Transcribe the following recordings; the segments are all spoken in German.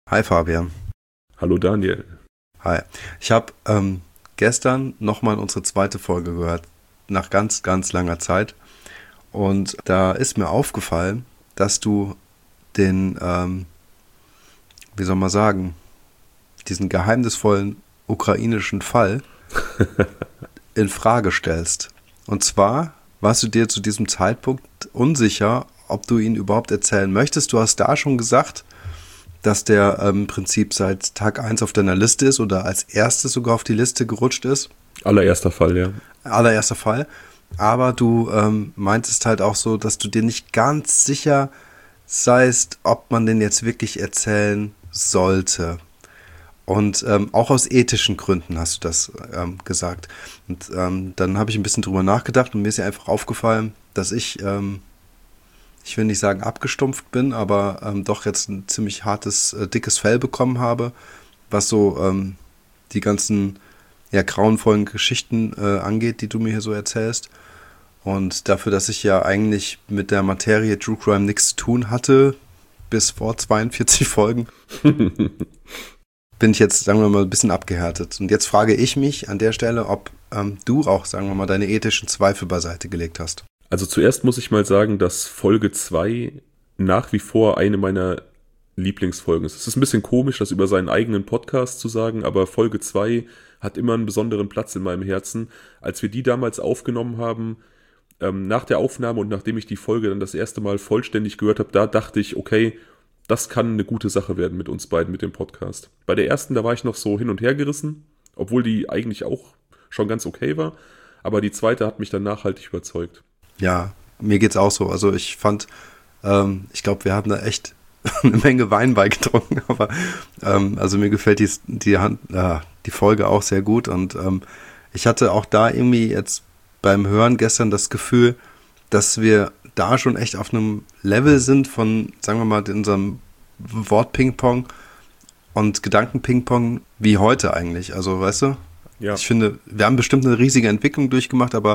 Hi Fabian. Hallo Daniel. Hi. Ich habe gestern nochmal unsere zweite Folge gehört, nach ganz, ganz langer Zeit. Und da ist mir aufgefallen, dass du den, wie soll man sagen, diesen geheimnisvollen ukrainischen Fall in Frage stellst. Und zwar warst du dir zu diesem Zeitpunkt unsicher, ob du ihn überhaupt erzählen möchtest. Du hast da schon gesagt, dass der im Prinzip seit Tag 1 auf deiner Liste ist oder als erstes sogar auf die Liste gerutscht ist. Allererster Fall, ja. Allererster Fall. Aber du meintest halt auch so, dass du dir nicht ganz sicher seist, ob man den jetzt wirklich erzählen sollte. Und auch aus ethischen Gründen hast du das gesagt. Und dann habe ich ein bisschen drüber nachgedacht und mir ist ja einfach aufgefallen, dass ich will nicht sagen abgestumpft bin, aber doch jetzt ein ziemlich hartes, dickes Fell bekommen habe, was so die ganzen grauenvollen Geschichten angeht, die du mir hier so erzählst. Und dafür, dass ich ja eigentlich mit der Materie True Crime nichts zu tun hatte, bis vor 42 Folgen, bin ich jetzt, sagen wir mal, ein bisschen abgehärtet. Und jetzt frage ich mich an der Stelle, ob du auch, sagen wir mal, deine ethischen Zweifel beiseite gelegt hast. Also zuerst muss ich mal sagen, dass Folge 2 nach wie vor eine meiner Lieblingsfolgen ist. Es ist ein bisschen komisch, das über seinen eigenen Podcast zu sagen, aber Folge 2 hat immer einen besonderen Platz in meinem Herzen. Als wir die damals aufgenommen haben, nach der Aufnahme und nachdem ich die Folge dann das erste Mal vollständig gehört habe, da dachte ich, okay, das kann eine gute Sache werden mit uns beiden, mit dem Podcast. Bei der ersten, da war ich noch so hin und her gerissen, obwohl die eigentlich auch schon ganz okay war, aber die zweite hat mich dann nachhaltig überzeugt. Ja, mir geht's auch so. Also ich fand, ich glaube, wir haben da echt eine Menge Wein beigetrunken, aber also mir gefällt die Folge auch sehr gut und ich hatte auch da irgendwie jetzt beim Hören gestern das Gefühl, dass wir da schon echt auf einem Level sind von, sagen wir mal, unserem Wort-Ping-Pong und Gedanken-Ping-Pong wie heute eigentlich. Also, weißt du? Ja. Ich finde, wir haben bestimmt eine riesige Entwicklung durchgemacht, aber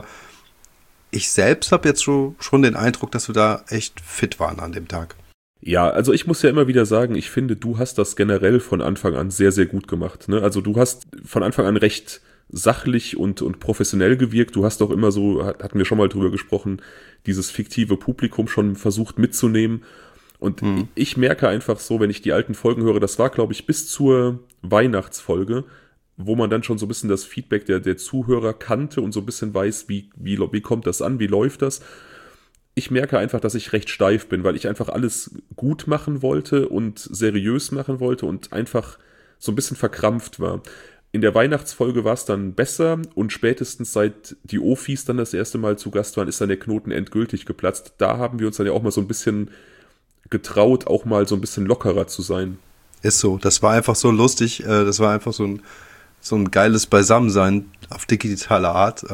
ich selbst habe jetzt schon den Eindruck, dass wir da echt fit waren an dem Tag. Ja, also ich muss ja immer wieder sagen, ich finde, du hast das generell von Anfang an sehr, sehr gut gemacht. Ne? Also du hast von Anfang an recht sachlich und professionell gewirkt. Du hast auch immer so, hatten wir schon mal drüber gesprochen, dieses fiktive Publikum schon versucht mitzunehmen. Und ich merke einfach so, wenn ich die alten Folgen höre, das war, glaube ich, bis zur Weihnachtsfolge, wo man dann schon so ein bisschen das Feedback der Zuhörer kannte und so ein bisschen weiß, wie kommt das an, wie läuft das. Ich merke einfach, dass ich recht steif bin, weil ich einfach alles gut machen wollte und seriös machen wollte und einfach so ein bisschen verkrampft war. In der Weihnachtsfolge war es dann besser und spätestens seit die Ofis dann das erste Mal zu Gast waren, ist dann der Knoten endgültig geplatzt. Da haben wir uns dann ja auch mal so ein bisschen getraut, auch mal so ein bisschen lockerer zu sein. Ist so. Das war einfach so lustig. Das war einfach so ein geiles Beisammensein auf digitale Art.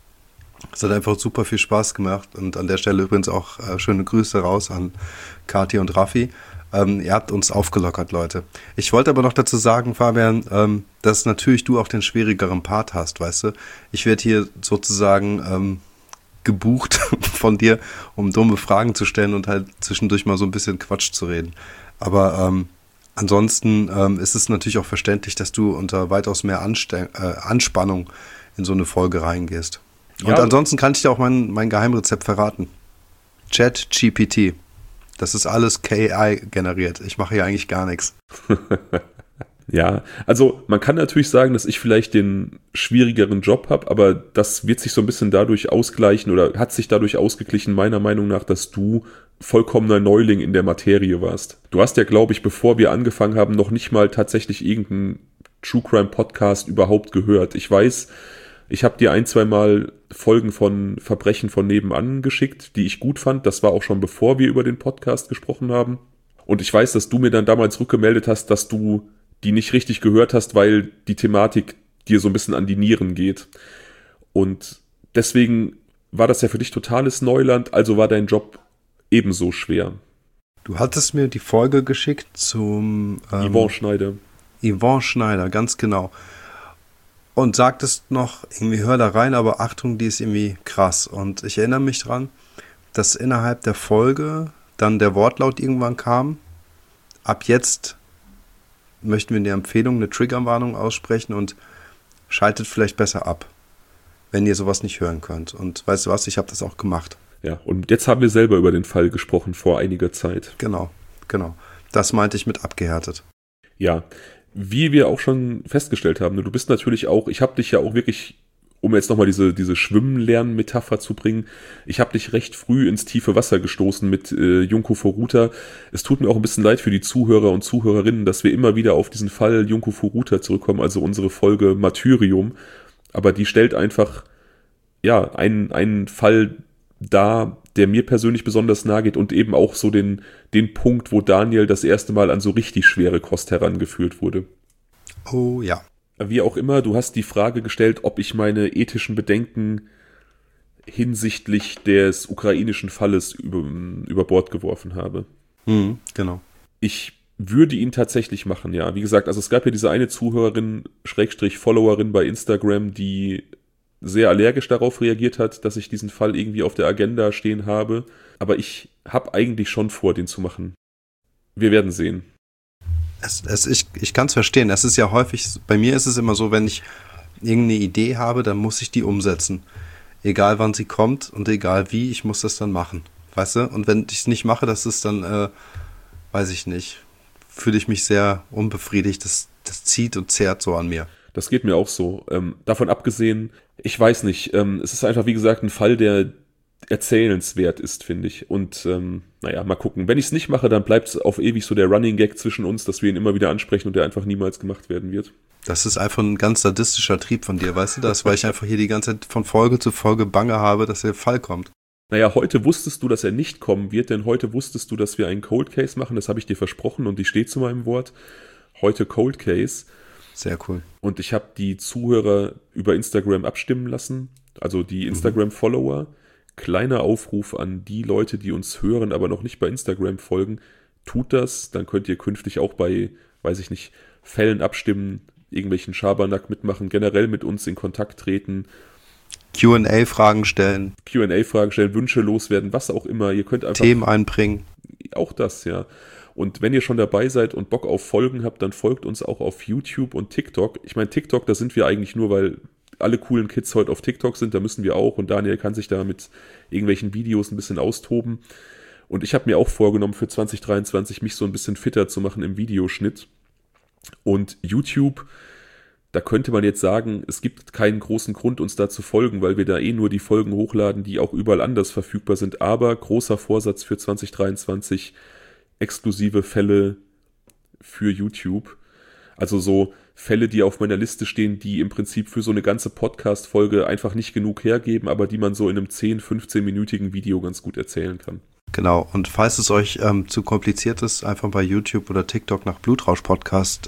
Es hat einfach super viel Spaß gemacht und an der Stelle übrigens auch schöne Grüße raus an Kathi und Raffi. Ihr habt uns aufgelockert, Leute. Ich wollte aber noch dazu sagen, Fabian, dass natürlich du auch den schwierigeren Part hast, weißt du. Ich werde hier sozusagen gebucht von dir, um dumme Fragen zu stellen und halt zwischendurch mal so ein bisschen Quatsch zu reden. Aber ansonsten ist es natürlich auch verständlich, dass du unter weitaus mehr Anspannung in so eine Folge reingehst. Und ansonsten kann ich dir auch mein Geheimrezept verraten. ChatGPT. Das ist alles KI generiert. Ich mache hier eigentlich gar nichts. Ja, also man kann natürlich sagen, dass ich vielleicht den schwierigeren Job habe, aber das wird sich so ein bisschen dadurch ausgleichen oder hat sich dadurch ausgeglichen, meiner Meinung nach, dass du vollkommener Neuling in der Materie warst. Du hast ja, glaube ich, bevor wir angefangen haben, noch nicht mal tatsächlich irgendeinen True Crime Podcast überhaupt gehört. Ich weiß, ich habe dir 1-2 Mal Folgen von Verbrechen von nebenan geschickt, die ich gut fand. Das war auch schon bevor wir über den Podcast gesprochen haben. Und ich weiß, dass du mir dann damals rückgemeldet hast, dass du die nicht richtig gehört hast, weil die Thematik dir so ein bisschen an die Nieren geht. Und deswegen war das ja für dich totales Neuland, also war dein Job ebenso schwer. Du hattest mir die Folge geschickt zum Yvonne Schneider. Yvonne Schneider, ganz genau. Und sagtest noch, irgendwie hör da rein, aber Achtung, die ist irgendwie krass. Und ich erinnere mich dran, dass innerhalb der Folge dann der Wortlaut irgendwann kam, ab jetzt möchten wir in der Empfehlung eine Triggerwarnung aussprechen und schaltet vielleicht besser ab, wenn ihr sowas nicht hören könnt. Und weißt du was, ich habe das auch gemacht. Ja, und jetzt haben wir selber über den Fall gesprochen vor einiger Zeit. Genau. Das meinte ich mit abgehärtet. Ja, wie wir auch schon festgestellt haben, du bist natürlich auch, ich habe dich ja auch wirklich, um jetzt nochmal diese Schwimmen-Lernen-Metapher zu bringen, ich habe dich recht früh ins tiefe Wasser gestoßen mit Junko Furuta. Es tut mir auch ein bisschen leid für die Zuhörer und Zuhörerinnen, dass wir immer wieder auf diesen Fall Junko Furuta zurückkommen, also unsere Folge Martyrium. Aber die stellt einfach, ja, einen Fall dar, der mir persönlich besonders nahe geht und eben auch so den Punkt, wo Daniel das erste Mal an so richtig schwere Kost herangeführt wurde. Oh ja. Wie auch immer, du hast die Frage gestellt, ob ich meine ethischen Bedenken hinsichtlich des ukrainischen Falles über Bord geworfen habe. Genau. Ich würde ihn tatsächlich machen, ja. Wie gesagt, also es gab ja diese eine Zuhörerin, Followerin bei Instagram, die sehr allergisch darauf reagiert hat, dass ich diesen Fall irgendwie auf der Agenda stehen habe. Aber ich habe eigentlich schon vor, den zu machen. Wir werden sehen. Ich kann es verstehen. Es ist ja häufig, bei mir ist es immer so, wenn ich irgendeine Idee habe, dann muss ich die umsetzen. Egal wann sie kommt und egal wie, ich muss das dann machen. Weißt du? Und wenn ich es nicht mache, das ist dann, weiß ich nicht, fühle ich mich sehr unbefriedigt. Das zieht und zerrt so an mir. Das geht mir auch so. Davon abgesehen, ich weiß nicht, es ist einfach, wie gesagt, ein Fall, der erzählenswert ist, finde ich. Und naja, mal gucken. Wenn ich es nicht mache, dann bleibt es auf ewig so der Running Gag zwischen uns, dass wir ihn immer wieder ansprechen und der einfach niemals gemacht werden wird. Das ist einfach ein ganz sadistischer Trieb von dir, weißt du das? Weil ich einfach hier die ganze Zeit von Folge zu Folge Bange habe, dass der Fall kommt. Naja, heute wusstest du, dass er nicht kommen wird, denn heute wusstest du, dass wir einen Cold Case machen. Das habe ich dir versprochen und ich stehe zu meinem Wort. Heute Cold Case. Sehr cool. Und ich habe die Zuhörer über Instagram abstimmen lassen, also die Instagram-Follower. Kleiner Aufruf an die Leute, die uns hören, aber noch nicht bei Instagram folgen. Tut das, dann könnt ihr künftig auch bei, weiß ich nicht, Fällen abstimmen, irgendwelchen Schabernack mitmachen, generell mit uns in Kontakt treten. Q&A-Fragen stellen. Wünsche loswerden, was auch immer. Ihr könnt einfach Themen einbringen. Auch das, ja. Und wenn ihr schon dabei seid und Bock auf Folgen habt, dann folgt uns auch auf YouTube und TikTok. Ich meine, TikTok, da sind wir eigentlich nur, weil alle coolen Kids heute auf TikTok sind, da müssen wir auch. Und Daniel kann sich da mit irgendwelchen Videos ein bisschen austoben. Und ich habe mir auch vorgenommen, für 2023 mich so ein bisschen fitter zu machen im Videoschnitt. Und YouTube, da könnte man jetzt sagen, es gibt keinen großen Grund, uns da zu folgen, weil wir da nur die Folgen hochladen, die auch überall anders verfügbar sind. Aber großer Vorsatz für 2023, exklusive Fälle für YouTube. Also so Fälle, die auf meiner Liste stehen, die im Prinzip für so eine ganze Podcast-Folge einfach nicht genug hergeben, aber die man so in einem 10-, 15-minütigen Video ganz gut erzählen kann. Genau, und falls es euch zu kompliziert ist, einfach bei YouTube oder TikTok nach Blutrausch-Podcast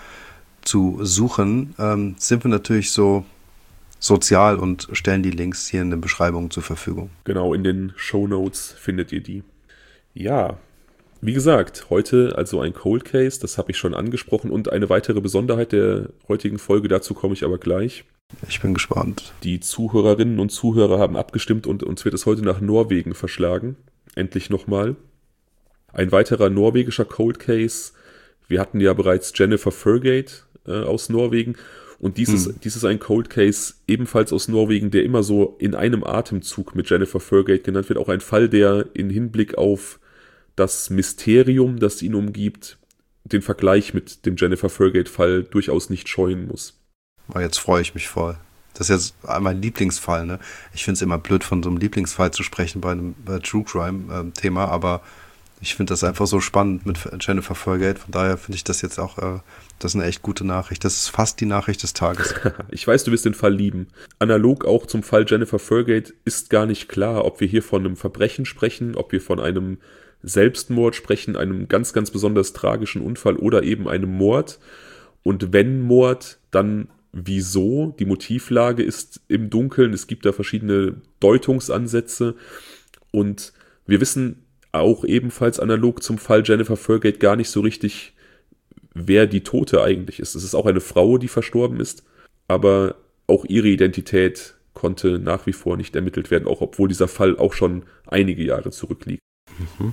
zu suchen, sind wir natürlich so sozial und stellen die Links hier in den Beschreibungen zur Verfügung. Genau, in den Shownotes findet ihr die. Ja, wie gesagt, heute also ein Cold Case, das habe ich schon angesprochen, und eine weitere Besonderheit der heutigen Folge, dazu komme ich aber gleich. Ich bin gespannt. Die Zuhörerinnen und Zuhörer haben abgestimmt und uns wird es heute nach Norwegen verschlagen. Endlich nochmal. Ein weiterer norwegischer Cold Case. Wir hatten ja bereits Jennifer Fergate aus Norwegen. Und dies ist ein Cold Case ebenfalls aus Norwegen, der immer so in einem Atemzug mit Jennifer Fergate genannt wird. Auch ein Fall, der in Hinblick auf das Mysterium, das ihn umgibt, den Vergleich mit dem Jennifer Fergate-Fall durchaus nicht scheuen muss. Jetzt freue ich mich voll. Das ist jetzt mein Lieblingsfall, ne? Ich finde es immer blöd, von so einem Lieblingsfall zu sprechen bei einem True Crime-Thema, aber ich finde das einfach so spannend mit Jennifer Fergate. Von daher finde ich das jetzt auch, das ist eine echt gute Nachricht. Das ist fast die Nachricht des Tages. Ich weiß, du wirst den Fall lieben. Analog auch zum Fall Jennifer Fergate ist gar nicht klar, ob wir hier von einem Verbrechen sprechen, ob wir von einem Selbstmord sprechen, einem ganz, ganz besonders tragischen Unfall oder eben einem Mord. Und wenn Mord, dann wieso? Die Motivlage ist im Dunkeln. Es gibt da verschiedene Deutungsansätze. Und wir wissen auch ebenfalls analog zum Fall Jennifer Fergate gar nicht so richtig, wer die Tote eigentlich ist. Es ist auch eine Frau, die verstorben ist, aber auch ihre Identität konnte nach wie vor nicht ermittelt werden, auch obwohl dieser Fall auch schon einige Jahre zurückliegt.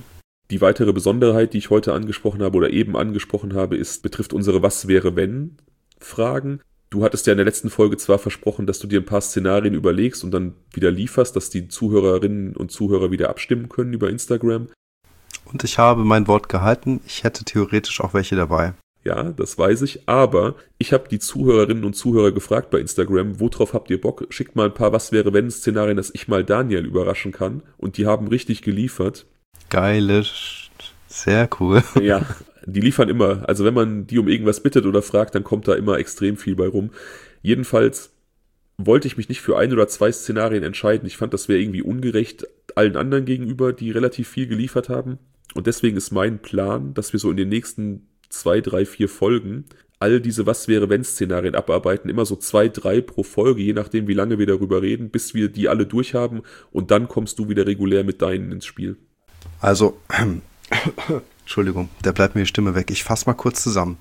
Die weitere Besonderheit, die ich heute angesprochen habe oder eben angesprochen habe, betrifft unsere Was-wäre-wenn-Fragen. Du hattest ja in der letzten Folge zwar versprochen, dass du dir ein paar Szenarien überlegst und dann wieder lieferst, dass die Zuhörerinnen und Zuhörer wieder abstimmen können über Instagram. Und ich habe mein Wort gehalten. Ich hätte theoretisch auch welche dabei. Ja, das weiß ich, aber ich habe die Zuhörerinnen und Zuhörer gefragt bei Instagram, worauf habt ihr Bock? Schickt mal ein paar Was-wäre-wenn-Szenarien, dass ich mal Daniel überraschen kann. Und die haben richtig geliefert. Geile, sehr cool. Ja, die liefern immer. Also wenn man die um irgendwas bittet oder fragt, dann kommt da immer extrem viel bei rum. Jedenfalls wollte ich mich nicht für 1 oder 2 Szenarien entscheiden. Ich fand, das wäre irgendwie ungerecht allen anderen gegenüber, die relativ viel geliefert haben. Und deswegen ist mein Plan, dass wir so in den nächsten 2, 3, 4 Folgen all diese Was-wäre-wenn-Szenarien abarbeiten. Immer so 2, 3 pro Folge, je nachdem, wie lange wir darüber reden, bis wir die alle durchhaben. Und dann kommst du wieder regulär mit deinen ins Spiel. Also, Entschuldigung, da bleibt mir die Stimme weg. Ich fasse mal kurz zusammen.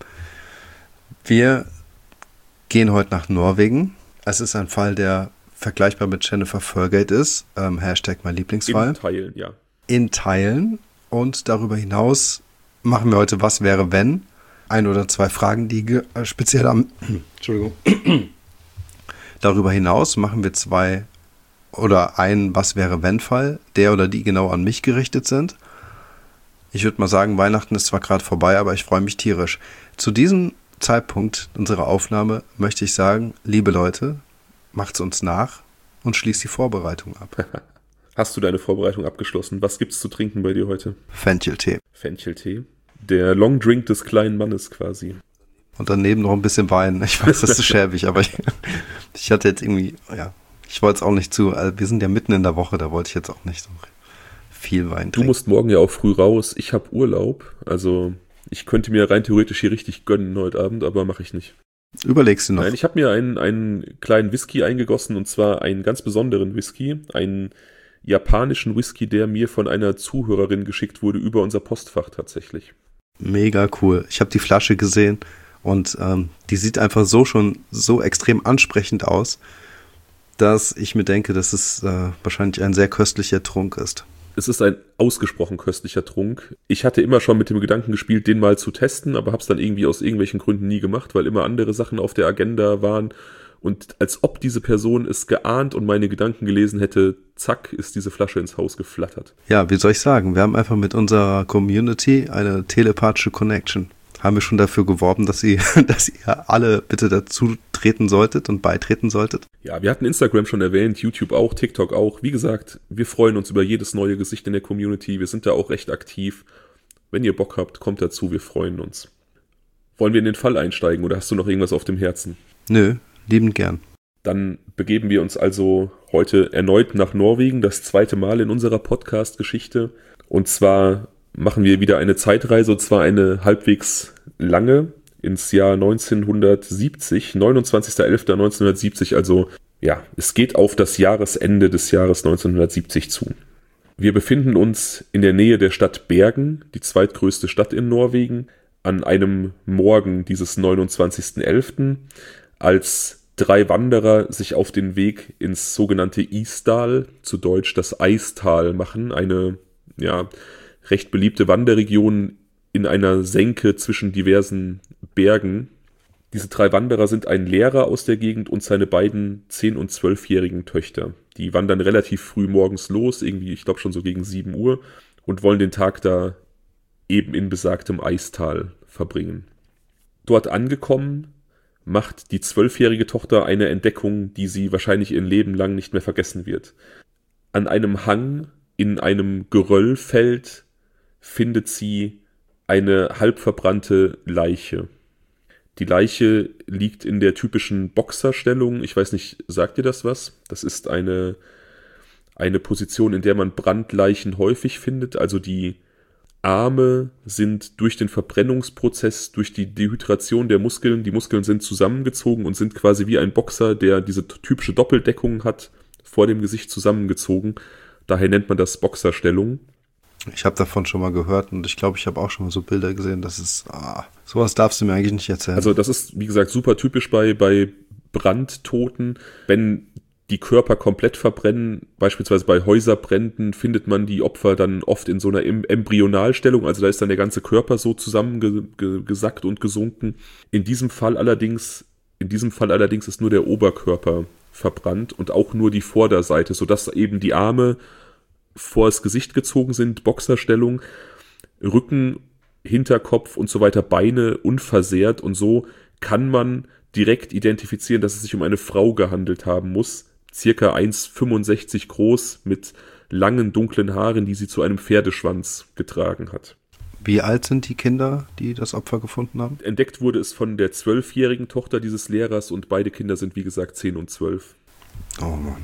Wir gehen heute nach Norwegen. Es ist ein Fall, der vergleichbar mit Jennifer Folgate ist. Hashtag mein Lieblingsfall. In Teilen, ja. In Teilen. Und darüber hinaus machen wir heute Was wäre wenn? 1 oder 2 Fragen, die speziell am... Entschuldigung. Darüber hinaus machen wir 2 oder einen Was wäre wenn Fall, der oder die genau an mich gerichtet sind. Ich würde mal sagen, Weihnachten ist zwar gerade vorbei, aber ich freue mich tierisch. Zu diesem Zeitpunkt unserer Aufnahme möchte ich sagen, liebe Leute, macht's uns nach und schließt die Vorbereitung ab. Hast du deine Vorbereitung abgeschlossen? Was gibt's zu trinken bei dir heute? Fencheltee. Fencheltee. Der Long Drink des kleinen Mannes quasi. Und daneben noch ein bisschen Wein. Ich weiß, das ist schäbig, aber ich hatte jetzt irgendwie, ja, ich wollte es auch nicht zu. Also wir sind ja mitten in der Woche, da wollte ich jetzt auch nicht so viel Wein trinken. Du musst morgen ja auch früh raus. Ich habe Urlaub. Also ich könnte mir rein theoretisch hier richtig gönnen heute Abend, aber mache ich nicht. Überlegst du noch? Nein, ich habe mir einen kleinen Whisky eingegossen und zwar einen ganz besonderen Whisky. Einen japanischen Whisky, der mir von einer Zuhörerin geschickt wurde über unser Postfach tatsächlich. Mega cool. Ich habe die Flasche gesehen und die sieht einfach schon so extrem ansprechend aus, dass ich mir denke, dass es wahrscheinlich ein sehr köstlicher Trunk ist. Es ist ein ausgesprochen köstlicher Trunk. Ich hatte immer schon mit dem Gedanken gespielt, den mal zu testen, aber habe es dann irgendwie aus irgendwelchen Gründen nie gemacht, weil immer andere Sachen auf der Agenda waren. Und als ob diese Person es geahnt und meine Gedanken gelesen hätte, zack, ist diese Flasche ins Haus geflattert. Ja, wie soll ich sagen? Wir haben einfach mit unserer Community eine telepathische Connection. Haben wir schon dafür geworben, dass ihr alle bitte dazu treten solltet und beitreten solltet? Ja, wir hatten Instagram schon erwähnt, YouTube auch, TikTok auch. Wie gesagt, wir freuen uns über jedes neue Gesicht in der Community. Wir sind da auch recht aktiv. Wenn ihr Bock habt, kommt dazu, wir freuen uns. Wollen wir in den Fall einsteigen oder hast du noch irgendwas auf dem Herzen? Nö, liebend gern. Dann begeben wir uns also heute erneut nach Norwegen, das 2. Mal in unserer Podcast-Geschichte. Und zwar machen wir wieder eine Zeitreise, und zwar eine halbwegs lange, ins Jahr 1970, 29.11.1970, also ja, es geht auf das Jahresende des Jahres 1970 zu. Wir befinden uns in der Nähe der Stadt Bergen, die zweitgrößte Stadt in Norwegen, an einem Morgen dieses 29.11., als 3 Wanderer sich auf den Weg ins sogenannte Isdal, zu Deutsch das Eistal, machen, eine, ja, recht beliebte Wanderregion in einer Senke zwischen diversen Bergen. Diese 3 Wanderer sind ein Lehrer aus der Gegend und seine beiden 10- und 12-jährigen Töchter. Die wandern relativ früh morgens los, irgendwie, ich glaube schon so gegen 7 Uhr, und wollen den Tag da eben in besagtem Eistal verbringen. Dort angekommen, macht die 12-jährige Tochter eine Entdeckung, die sie wahrscheinlich ihr Leben lang nicht mehr vergessen wird. An einem Hang in einem Geröllfeld findet sie eine halb verbrannte Leiche. Die Leiche liegt in der typischen Boxerstellung. Ich weiß nicht, sagt ihr das was? Das ist eine Position, in der man Brandleichen häufig findet. Also die Arme sind durch den Verbrennungsprozess, durch die Dehydration der Muskeln, die Muskeln sind zusammengezogen und sind quasi wie ein Boxer, der diese typische Doppeldeckung hat, vor dem Gesicht zusammengezogen. Daher nennt man das Boxerstellung. Ich habe davon schon mal gehört und ich glaube, ich habe auch schon mal so Bilder gesehen. Das ist, sowas darfst du mir eigentlich nicht erzählen. Also das ist, wie gesagt, super typisch bei Brandtoten. Wenn die Körper komplett verbrennen. Beispielsweise bei Häuserbränden findet man die Opfer dann oft in so einer Embryonalstellung, also da ist dann der ganze Körper so zusammengesackt und gesunken. In diesem Fall allerdings ist nur der Oberkörper verbrannt und auch nur die Vorderseite, sodass eben die Arme vors Gesicht gezogen sind, Boxerstellung, Rücken, Hinterkopf und so weiter, Beine unversehrt, und so kann man direkt identifizieren, dass es sich um eine Frau gehandelt haben muss, circa 1,65 groß, mit langen dunklen Haaren, die sie zu einem Pferdeschwanz getragen hat. Wie alt sind die Kinder, die das Opfer gefunden haben? Entdeckt wurde es von der 12-jährigen Tochter dieses Lehrers und beide Kinder sind, wie gesagt, 10 und 12. Oh Mann.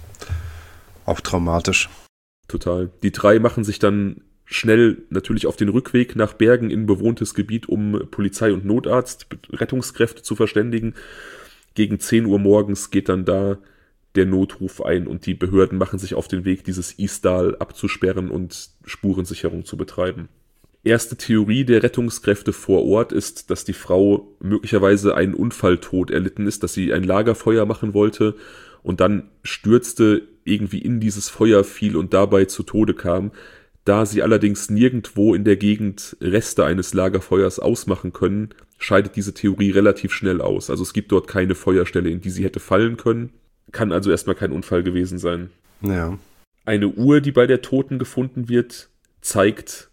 Auch traumatisch. Total. Die 3 machen sich dann schnell natürlich auf den Rückweg nach Bergen in bewohntes Gebiet, um Polizei und Notarzt, Rettungskräfte zu verständigen. Gegen 10 Uhr morgens geht dann da der Notruf ein und die Behörden machen sich auf den Weg, dieses Isdal abzusperren und Spurensicherung zu betreiben. Erste Theorie der Rettungskräfte vor Ort ist, dass die Frau möglicherweise einen Unfalltod erlitten ist, dass sie ein Lagerfeuer machen wollte und dann stürzte, irgendwie in dieses Feuer fiel und dabei zu Tode kam. Da sie allerdings nirgendwo in der Gegend Reste eines Lagerfeuers ausmachen können, scheidet diese Theorie relativ schnell aus. Also es gibt dort keine Feuerstelle, in die sie hätte fallen können. Kann also erstmal kein Unfall gewesen sein. Ja. Eine Uhr, die bei der Toten gefunden wird, zeigt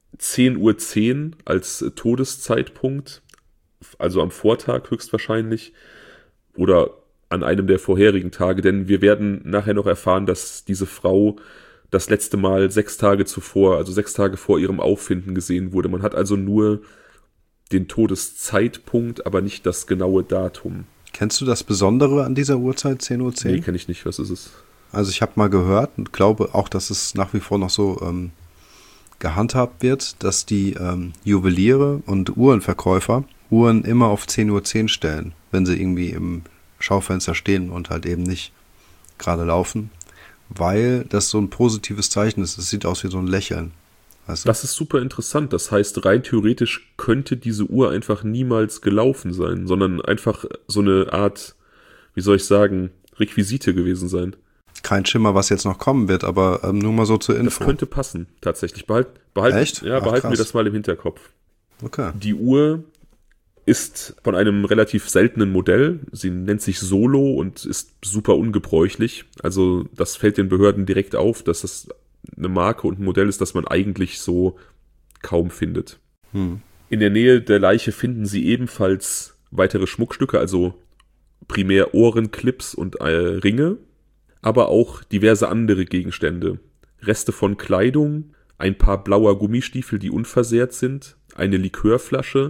10:10 Uhr als Todeszeitpunkt, also am Vortag höchstwahrscheinlich oder an einem der vorherigen Tage, denn wir werden nachher noch erfahren, dass diese Frau das letzte Mal 6 Tage zuvor, also 6 Tage vor ihrem Auffinden gesehen wurde. Man hat also nur den Todeszeitpunkt, aber nicht das genaue Datum. Kennst du das Besondere an dieser Uhrzeit, 10:10 Uhr? Nee, kenne ich nicht. Was ist es? Also ich habe mal gehört und glaube auch, dass es nach wie vor noch so gehandhabt wird, dass die Juweliere und Uhrenverkäufer Uhren immer auf 10:10 Uhr stellen, wenn sie irgendwie im Schaufenster stehen und halt eben nicht gerade laufen, weil das so ein positives Zeichen ist. Es sieht aus wie so ein Lächeln. Weißt du? Das ist super interessant. Das heißt, rein theoretisch könnte diese Uhr einfach niemals gelaufen sein, sondern einfach so eine Art, wie soll ich sagen, Requisite gewesen sein. Kein Schimmer, was jetzt noch kommen wird, aber nur mal so zur Info. Das könnte passen, tatsächlich. Echt? Ja, behalten wir das mal im Hinterkopf. Okay. Die Uhr ist von einem relativ seltenen Modell. Sie nennt sich Solo und ist super ungebräuchlich. Also das fällt den Behörden direkt auf, dass das eine Marke und ein Modell ist, das man eigentlich so kaum findet. In der Nähe der Leiche finden sie ebenfalls weitere Schmuckstücke, also primär Ohrenclips und Ringe, aber auch diverse andere Gegenstände. Reste von Kleidung, ein paar blauer Gummistiefel, die unversehrt sind, eine Likörflasche,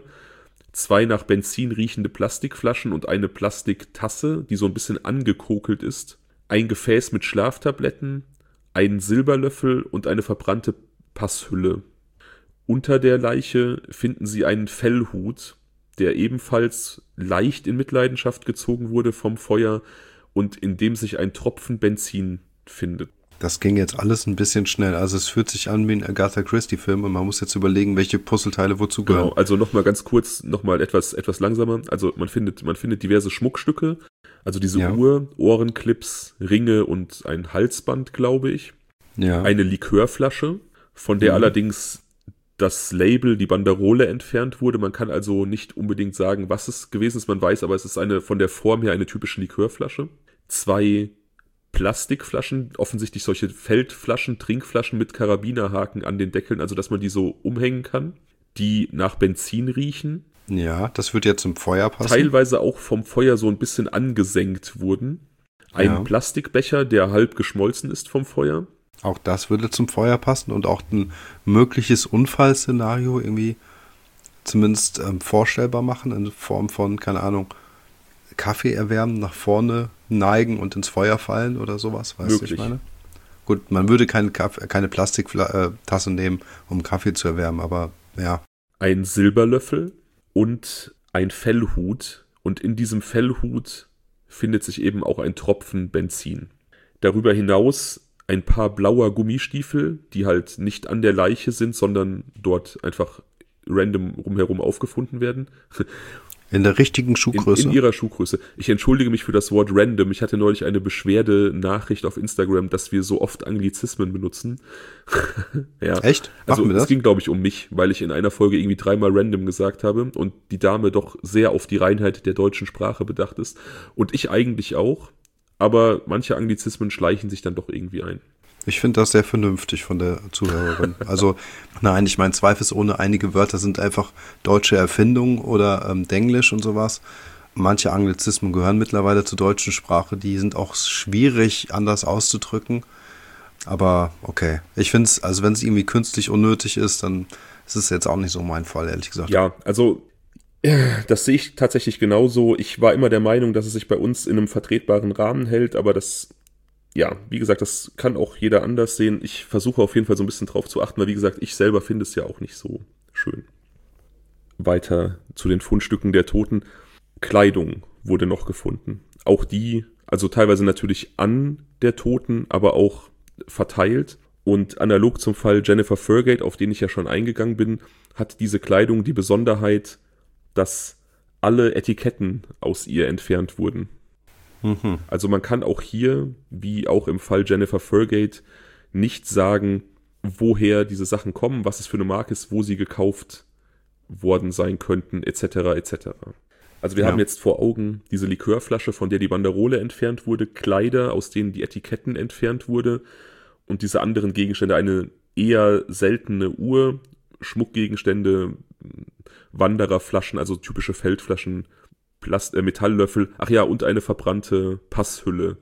2 nach Benzin riechende Plastikflaschen und eine Plastiktasse, die so ein bisschen angekokelt ist, ein Gefäß mit Schlaftabletten, einen Silberlöffel und eine verbrannte Passhülle. Unter der Leiche finden sie einen Fellhut, der ebenfalls leicht in Mitleidenschaft gezogen wurde vom Feuer und in dem sich ein Tropfen Benzin findet. Das ging jetzt alles ein bisschen schnell. Also es fühlt sich an wie ein Agatha Christie-Film und man muss jetzt überlegen, welche Puzzleteile wozu gehören. Genau, also nochmal ganz kurz, nochmal etwas langsamer. Also man findet diverse Schmuckstücke, also diese Uhr, Ohrenclips, Ringe und ein Halsband, glaube ich. Ja. Eine Likörflasche, von der allerdings das Label, die Banderole entfernt wurde. Man kann also nicht unbedingt sagen, was es gewesen ist. Man weiß, aber es ist von der Form her eine typische Likörflasche. 2 Plastikflaschen, offensichtlich solche Feldflaschen, Trinkflaschen mit Karabinerhaken an den Deckeln, also dass man die so umhängen kann, die nach Benzin riechen. Ja, das wird jetzt zum Feuer passen. Teilweise auch vom Feuer so ein bisschen angesenkt wurden. Ein Plastikbecher, der halb geschmolzen ist vom Feuer. Auch das würde zum Feuer passen und auch ein mögliches Unfallszenario irgendwie zumindest vorstellbar machen in Form von, keine Ahnung, Kaffee erwärmen, nach vorne neigen und ins Feuer fallen oder sowas, weißt du, was ich meine? Gut, man würde keine Plastiktasse nehmen, um Kaffee zu erwärmen, aber ja. Ein Silberlöffel und ein Fellhut und in diesem Fellhut findet sich eben auch ein Tropfen Benzin. Darüber hinaus ein paar blauer Gummistiefel, die halt nicht an der Leiche sind, sondern dort einfach random rumherum aufgefunden werden. In der richtigen Schuhgröße? In ihrer Schuhgröße. Ich entschuldige mich für das Wort random. Ich hatte neulich eine Beschwerde-Nachricht auf Instagram, dass wir so oft Anglizismen benutzen. Ja. Echt? Also Machen wir das? es ging, glaube ich, um mich, weil ich in einer Folge irgendwie 3-mal random gesagt habe und die Dame doch sehr auf die Reinheit der deutschen Sprache bedacht ist. Und ich eigentlich auch, aber manche Anglizismen schleichen sich dann doch irgendwie ein. Ich finde das sehr vernünftig von der Zuhörerin. Also, nein, ich meine, zweifelsohne, einige Wörter sind einfach deutsche Erfindungen oder Denglisch und sowas. Manche Anglizismen gehören mittlerweile zur deutschen Sprache, die sind auch schwierig anders auszudrücken. Aber okay, ich finde es, also wenn es irgendwie künstlich unnötig ist, dann ist es jetzt auch nicht so mein Fall, ehrlich gesagt. Ja, also das sehe ich tatsächlich genauso. Ich war immer der Meinung, dass es sich bei uns in einem vertretbaren Rahmen hält, aber das, ja, wie gesagt, das kann auch jeder anders sehen. Ich versuche auf jeden Fall so ein bisschen drauf zu achten, weil wie gesagt, ich selber finde es ja auch nicht so schön. Weiter zu den Fundstücken der Toten. Kleidung wurde noch gefunden. Auch die, also teilweise natürlich an der Toten, aber auch verteilt. Und analog zum Fall Jennifer Fergate, auf den ich ja schon eingegangen bin, hat diese Kleidung die Besonderheit, dass alle Etiketten aus ihr entfernt wurden. Also man kann auch hier, wie auch im Fall Jennifer Fergate, nicht sagen, woher diese Sachen kommen, was es für eine Marke ist, wo sie gekauft worden sein könnten, etc. etc. Also wir haben jetzt vor Augen diese Likörflasche, von der die Banderole entfernt wurde, Kleider, aus denen die Etiketten entfernt wurde und diese anderen Gegenstände, eine eher seltene Uhr, Schmuckgegenstände, Wandererflaschen, also typische Feldflaschen, Metalllöffel, ach ja, und eine verbrannte Passhülle.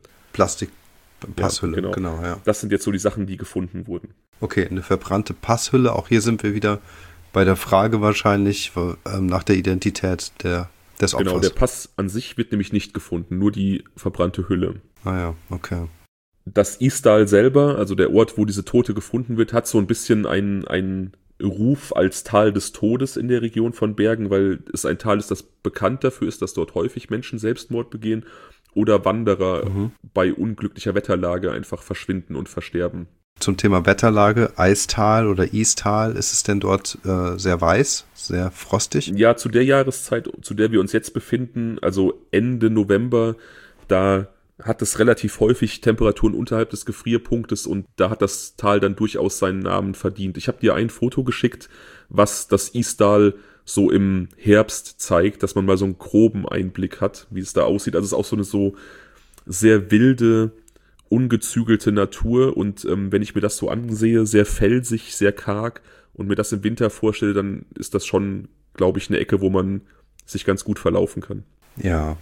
Passhülle, ja, genau, ja. Das sind jetzt so die Sachen, die gefunden wurden. Okay, eine verbrannte Passhülle, auch hier sind wir wieder bei der Frage wahrscheinlich nach der Identität des Opfers. Genau, der Pass an sich wird nämlich nicht gefunden, nur die verbrannte Hülle. Ah ja, okay. Das Istal selber, also der Ort, wo diese Tote gefunden wird, hat so ein bisschen einen Ruf als Tal des Todes in der Region von Bergen, weil es ein Tal ist, das bekannt dafür ist, dass dort häufig Menschen Selbstmord begehen oder Wanderer bei unglücklicher Wetterlage einfach verschwinden und versterben. Zum Thema Wetterlage, Eistal oder Istal, ist es denn dort sehr weiß, sehr frostig? Ja, zu der Jahreszeit, zu der wir uns jetzt befinden, also Ende November, da hat es relativ häufig Temperaturen unterhalb des Gefrierpunktes und da hat das Tal dann durchaus seinen Namen verdient. Ich habe dir ein Foto geschickt, was das Istal so im Herbst zeigt, dass man mal so einen groben Einblick hat, wie es da aussieht. Also es ist auch so eine so sehr wilde, ungezügelte Natur und wenn ich mir das so ansehe, sehr felsig, sehr karg und mir das im Winter vorstelle, dann ist das schon, glaube ich, eine Ecke, wo man sich ganz gut verlaufen kann. Ja.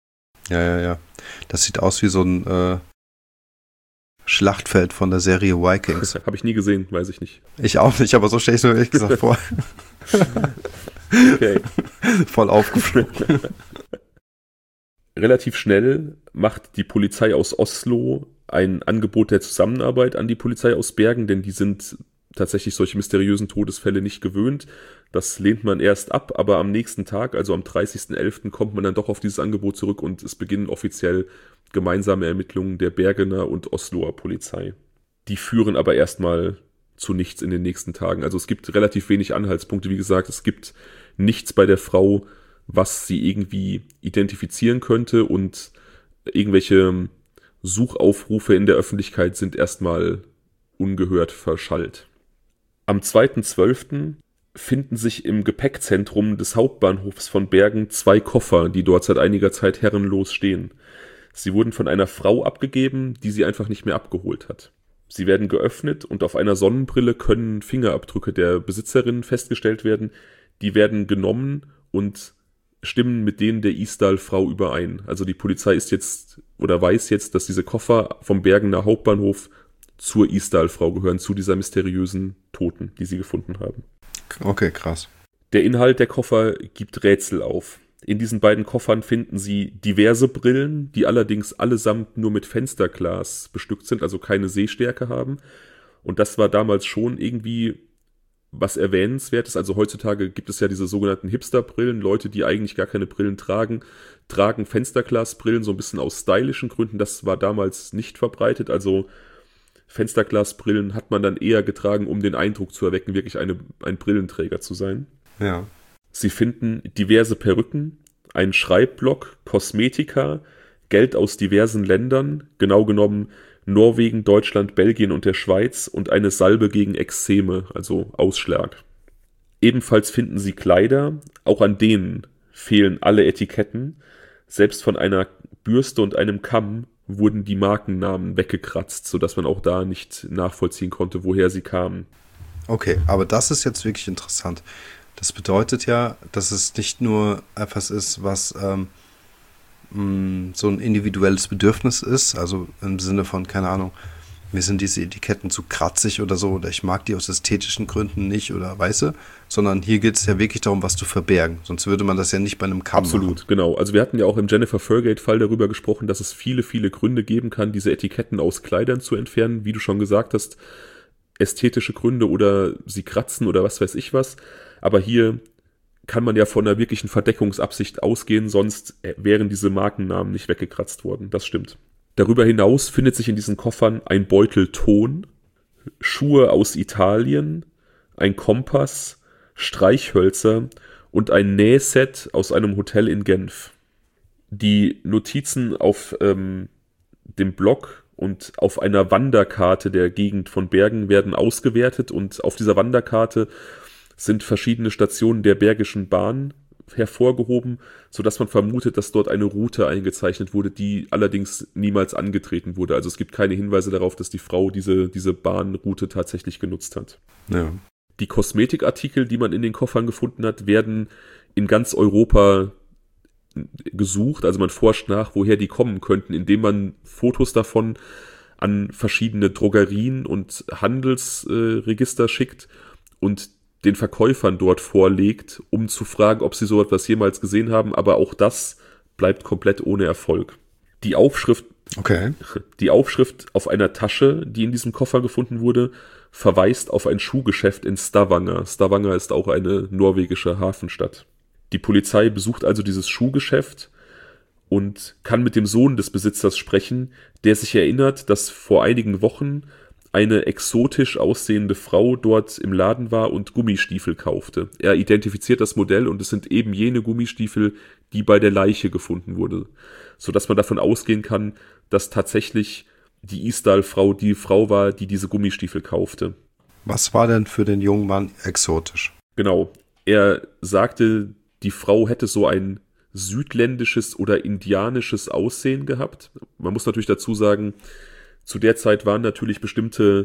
Ja. Das sieht aus wie so ein Schlachtfeld von der Serie Vikings. Habe ich nie gesehen, weiß ich nicht. Ich auch nicht, aber so stelle ich es mir ehrlich gesagt vor. Okay. Voll aufgeflogen. Relativ schnell macht die Polizei aus Oslo ein Angebot der Zusammenarbeit an die Polizei aus Bergen, denn die sind tatsächlich solche mysteriösen Todesfälle nicht gewöhnt. Das lehnt man erst ab, aber am nächsten Tag, also am 30.11., kommt man dann doch auf dieses Angebot zurück und es beginnen offiziell gemeinsame Ermittlungen der Bergener und Osloer Polizei. Die führen aber erstmal zu nichts in den nächsten Tagen. Also es gibt relativ wenig Anhaltspunkte. Wie gesagt, es gibt nichts bei der Frau, was sie irgendwie identifizieren könnte und irgendwelche Suchaufrufe in der Öffentlichkeit sind erstmal ungehört verschallt. Am 2.12. finden sich im Gepäckzentrum des Hauptbahnhofs von Bergen 2 Koffer, die dort seit einiger Zeit herrenlos stehen. Sie wurden von einer Frau abgegeben, die sie einfach nicht mehr abgeholt hat. Sie werden geöffnet und auf einer Sonnenbrille können Fingerabdrücke der Besitzerin festgestellt werden. Die werden genommen und stimmen mit denen der Isdal-Frau überein. Also die Polizei ist jetzt oder weiß jetzt, dass diese Koffer vom Bergener Hauptbahnhof zur Isdal-Frau gehören, zu dieser mysteriösen Toten, die sie gefunden haben. Okay, krass. Der Inhalt der Koffer gibt Rätsel auf. In diesen beiden Koffern finden sie diverse Brillen, die allerdings allesamt nur mit Fensterglas bestückt sind, also keine Sehstärke haben. Und das war damals schon irgendwie was Erwähnenswertes. Also heutzutage gibt es ja diese sogenannten Hipster-Brillen. Leute, die eigentlich gar keine Brillen tragen Fensterglasbrillen, so ein bisschen aus stylischen Gründen. Das war damals nicht verbreitet. Also Fensterglasbrillen hat man dann eher getragen, um den Eindruck zu erwecken, wirklich ein Brillenträger zu sein. Ja. Sie finden diverse Perücken, ein Schreibblock, Kosmetika, Geld aus diversen Ländern, genau genommen Norwegen, Deutschland, Belgien und der Schweiz und eine Salbe gegen Ekzeme, also Ausschlag. Ebenfalls finden sie Kleider, auch an denen fehlen alle Etiketten. Selbst von einer Bürste und einem Kamm wurden die Markennamen weggekratzt, sodass man auch da nicht nachvollziehen konnte, woher sie kamen. Okay, aber das ist jetzt wirklich interessant. Das bedeutet ja, dass es nicht nur etwas ist, was so ein individuelles Bedürfnis ist, also im Sinne von, keine Ahnung, mir sind diese Etiketten zu kratzig oder so, oder ich mag die aus ästhetischen Gründen nicht oder weißt du, sondern hier geht es ja wirklich darum, was zu verbergen. Sonst würde man das ja nicht bei einem Kamm Absolut, machen. genau. Also wir hatten ja auch im Jennifer Fergate-Fall darüber gesprochen, dass es viele, viele Gründe geben kann, diese Etiketten aus Kleidern zu entfernen, wie du schon gesagt hast, ästhetische Gründe oder sie kratzen oder was weiß ich was. Aber hier kann man ja von einer wirklichen Verdeckungsabsicht ausgehen, sonst wären diese Markennamen nicht weggekratzt worden. Das stimmt. Darüber hinaus findet sich in diesen Koffern ein Beutel Ton, Schuhe aus Italien, ein Kompass, Streichhölzer und ein Nähset aus einem Hotel in Genf. Die Notizen auf dem Blog und auf einer Wanderkarte der Gegend von Bergen werden ausgewertet und auf dieser Wanderkarte sind verschiedene Stationen der Bergischen Bahn hervorgehoben, sodass man vermutet, dass dort eine Route eingezeichnet wurde, die allerdings niemals angetreten wurde. Also es gibt keine Hinweise darauf, dass die Frau diese Bahnroute tatsächlich genutzt hat. Ja. Die Kosmetikartikel, die man in den Koffern gefunden hat, werden in ganz Europa gesucht. Also man forscht nach, woher die kommen könnten, indem man Fotos davon an verschiedene Drogerien und Handelsregister schickt und den Verkäufern dort vorlegt, um zu fragen, ob sie so etwas jemals gesehen haben, aber auch das bleibt komplett ohne Erfolg. Die Aufschrift auf einer Tasche, die in diesem Koffer gefunden wurde, verweist auf ein Schuhgeschäft in Stavanger. Stavanger ist auch eine norwegische Hafenstadt. Die Polizei besucht also dieses Schuhgeschäft und kann mit dem Sohn des Besitzers sprechen, der sich erinnert, dass vor einigen Wochen eine exotisch aussehende Frau dort im Laden war und Gummistiefel kaufte. Er identifiziert das Modell und es sind eben jene Gummistiefel, die bei der Leiche gefunden wurde, sodass man davon ausgehen kann, dass tatsächlich die Isdal-Frau die Frau war, die diese Gummistiefel kaufte. Was war denn für den jungen Mann exotisch? Genau, er sagte, die Frau hätte so ein südländisches oder indianisches Aussehen gehabt. Man muss natürlich dazu sagen, zu der Zeit waren natürlich bestimmte,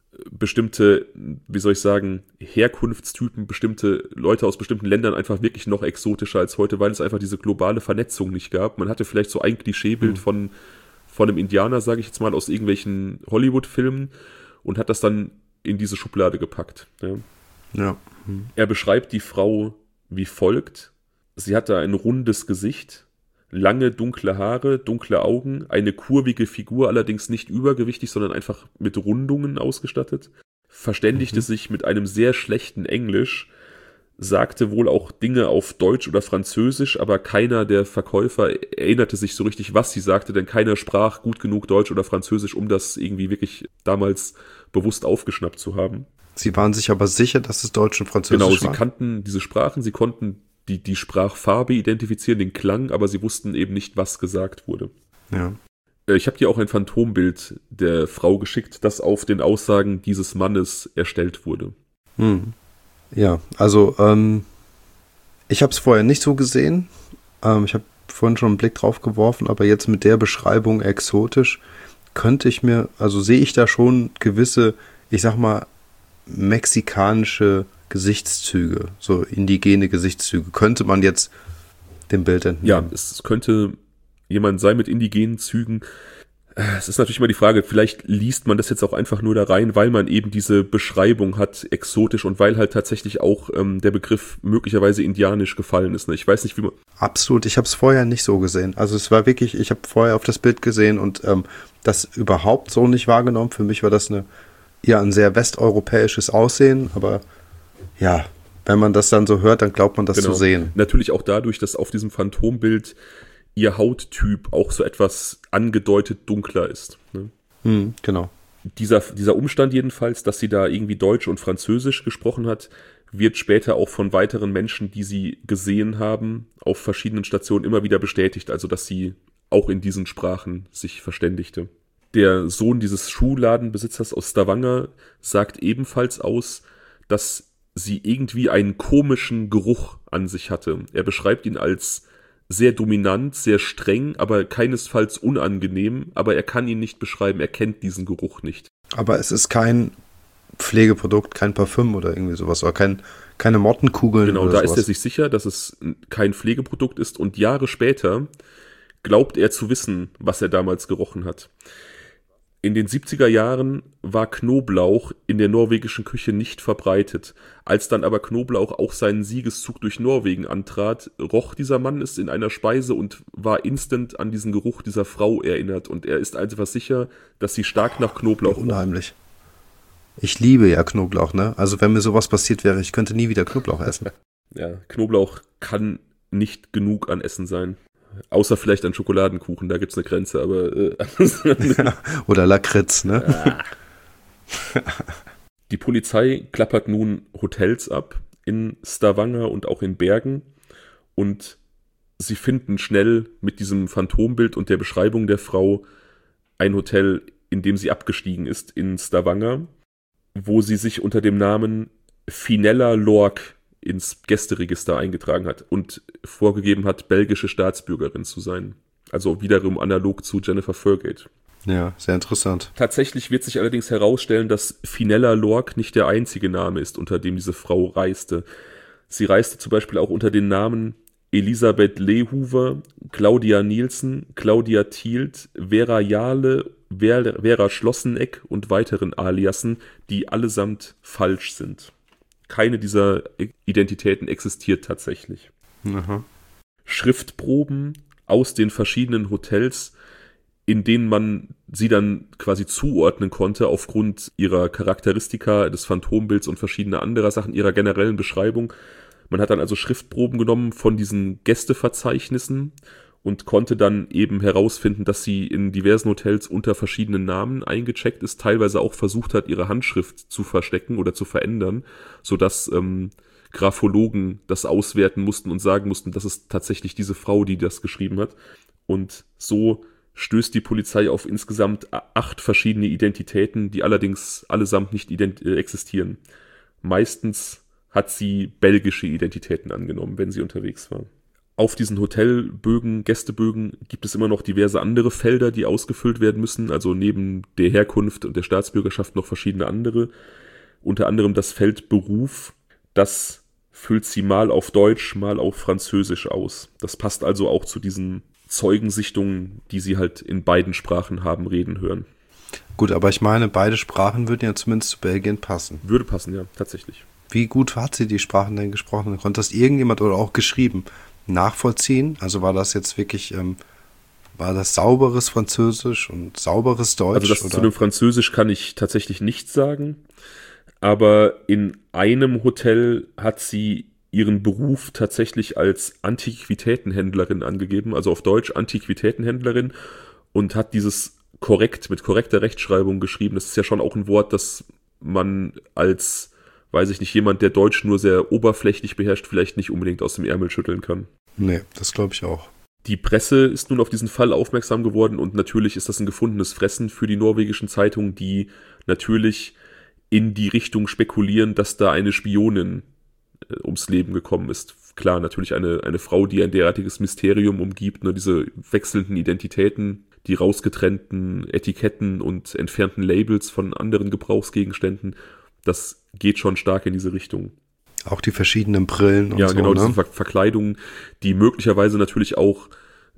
wie soll ich sagen, Herkunftstypen, bestimmte Leute aus bestimmten Ländern einfach wirklich noch exotischer als heute, weil es einfach diese globale Vernetzung nicht gab. Man hatte vielleicht so ein Klischeebild von einem Indianer, sage ich jetzt mal, aus irgendwelchen Hollywood-Filmen und hat das dann in diese Schublade gepackt. Ja. Er beschreibt die Frau wie folgt. Sie hatte ein rundes Gesicht, lange dunkle Haare, dunkle Augen, eine kurvige Figur, allerdings nicht übergewichtig, sondern einfach mit Rundungen ausgestattet, verständigte sich mit einem sehr schlechten Englisch, sagte wohl auch Dinge auf Deutsch oder Französisch, aber keiner der Verkäufer erinnerte sich so richtig, was sie sagte, denn keiner sprach gut genug Deutsch oder Französisch, um das irgendwie wirklich damals bewusst aufgeschnappt zu haben. Sie waren sich aber sicher, dass es Deutsch und Französisch war? Genau, sie kannten diese Sprachen, sie konnten die Sprachfarbe identifizieren, den Klang, aber sie wussten eben nicht, was gesagt wurde. Ja. Ich habe dir auch ein Phantombild der Frau geschickt, das auf den Aussagen dieses Mannes erstellt wurde. Ja, also ich habe es vorher nicht so gesehen. Ich habe vorhin schon einen Blick drauf geworfen, aber jetzt mit der Beschreibung exotisch sehe ich da schon gewisse, ich sag mal, mexikanische Gesichtszüge, so indigene Gesichtszüge, könnte man jetzt dem Bild entnehmen. Ja, es könnte jemand sein mit indigenen Zügen. Es ist natürlich immer die Frage, vielleicht liest man das jetzt auch einfach nur da rein, weil man eben diese Beschreibung hat, exotisch, und weil halt tatsächlich auch der Begriff möglicherweise indianisch gefallen ist. Ne? Ich weiß nicht, wie man... Absolut, ich habe es vorher nicht so gesehen. Also es war wirklich, ich habe vorher auf das Bild gesehen und das überhaupt so nicht wahrgenommen. Für mich war das ein sehr westeuropäisches Aussehen, aber ja, wenn man das dann so hört, dann glaubt man das zu sehen. Natürlich auch dadurch, dass auf diesem Phantombild ihr Hauttyp auch so etwas angedeutet dunkler ist. Ne? Genau. Dieser Umstand jedenfalls, dass sie da irgendwie Deutsch und Französisch gesprochen hat, wird später auch von weiteren Menschen, die sie gesehen haben, auf verschiedenen Stationen immer wieder bestätigt, also dass sie auch in diesen Sprachen sich verständigte. Der Sohn dieses Schuhladenbesitzers aus Stavanger sagt ebenfalls aus, dass sie irgendwie einen komischen Geruch an sich hatte. Er beschreibt ihn als sehr dominant, sehr streng, aber keinesfalls unangenehm, aber er kann ihn nicht beschreiben, er kennt diesen Geruch nicht. Aber es ist kein Pflegeprodukt, kein Parfüm oder irgendwie sowas, oder keine Mottenkugeln genau, oder da sowas. ist er sich sicher, dass es kein Pflegeprodukt ist und Jahre später glaubt er zu wissen, was er damals gerochen hat. In den 70er Jahren war Knoblauch in der norwegischen Küche nicht verbreitet. Als dann aber Knoblauch auch seinen Siegeszug durch Norwegen antrat, roch dieser Mann es in einer Speise und war instant an diesen Geruch dieser Frau erinnert. Und er ist einfach sicher, dass sie stark nach Knoblauch roch. Unheimlich. Ich liebe ja Knoblauch, ne? Also wenn mir sowas passiert wäre, ich könnte nie wieder Knoblauch essen. Ja, Knoblauch kann nicht genug an Essen sein. Außer vielleicht an Schokoladenkuchen, da gibt's eine Grenze, aber... Oder Lakritz, ne? Die Polizei klappert nun Hotels ab in Stavanger und auch in Bergen und sie finden schnell mit diesem Phantombild und der Beschreibung der Frau ein Hotel, in dem sie abgestiegen ist in Stavanger, wo sie sich unter dem Namen Finella Lork ins Gästeregister eingetragen hat und vorgegeben hat, belgische Staatsbürgerin zu sein. Also wiederum analog zu Jennifer Fergate. Ja, sehr interessant. Tatsächlich wird sich allerdings herausstellen, dass Finella Lork nicht der einzige Name ist, unter dem diese Frau reiste. Sie reiste zum Beispiel auch unter den Namen Elisabeth Lehuver, Claudia Nielsen, Claudia Thielt, Vera Jahle, Vera Schlosseneck und weiteren Aliasen, die allesamt falsch sind. Keine dieser Identitäten existiert tatsächlich. Aha. Schriftproben aus den verschiedenen Hotels, in denen man sie dann quasi zuordnen konnte aufgrund ihrer Charakteristika, des Phantombilds und verschiedener anderer Sachen, ihrer generellen Beschreibung. Man hat dann also Schriftproben genommen von diesen Gästeverzeichnissen und konnte dann eben herausfinden, dass sie in diversen Hotels unter verschiedenen Namen eingecheckt ist, teilweise auch versucht hat, ihre Handschrift zu verstecken oder zu verändern, sodass Graphologen das auswerten mussten und sagen mussten, das ist tatsächlich diese Frau, die das geschrieben hat. Und so stößt die Polizei auf insgesamt 8 verschiedene Identitäten, die allerdings allesamt nicht existieren. Meistens hat sie belgische Identitäten angenommen, wenn sie unterwegs war. Auf diesen Hotelbögen, Gästebögen gibt es immer noch diverse andere Felder, die ausgefüllt werden müssen, also neben der Herkunft und der Staatsbürgerschaft noch verschiedene andere. Unter anderem das Feld Beruf, das füllt sie mal auf Deutsch, mal auf Französisch aus. Das passt also auch zu diesen Zeugensichtungen, die sie halt in beiden Sprachen haben reden hören. Gut, aber ich meine, beide Sprachen würden ja zumindest zu Belgien passen. Würde passen, ja, tatsächlich. Wie gut hat sie die Sprachen denn gesprochen? Konnte das irgendjemand oder auch geschrieben nachvollziehen? Also war das jetzt wirklich, war das sauberes Französisch und sauberes Deutsch? Also das zu dem Französisch kann ich tatsächlich nicht sagen, aber in einem Hotel hat sie ihren Beruf tatsächlich als Antiquitätenhändlerin angegeben, also auf Deutsch Antiquitätenhändlerin, und hat dieses mit korrekter Rechtschreibung geschrieben. Das ist ja schon auch ein Wort, das man als, weiß ich nicht, jemand, der Deutsch nur sehr oberflächlich beherrscht, vielleicht nicht unbedingt aus dem Ärmel schütteln kann. Nee, das glaube ich auch. Die Presse ist nun auf diesen Fall aufmerksam geworden und natürlich ist das ein gefundenes Fressen für die norwegischen Zeitungen, die natürlich in die Richtung spekulieren, dass da eine Spionin ums Leben gekommen ist. Klar, natürlich eine Frau, die ein derartiges Mysterium umgibt, ne, diese wechselnden Identitäten, die rausgetrennten Etiketten und entfernten Labels von anderen Gebrauchsgegenständen, das geht schon stark in diese Richtung. Auch die verschiedenen Brillen und ja, so, genau, ne? diese Verkleidungen, die möglicherweise natürlich auch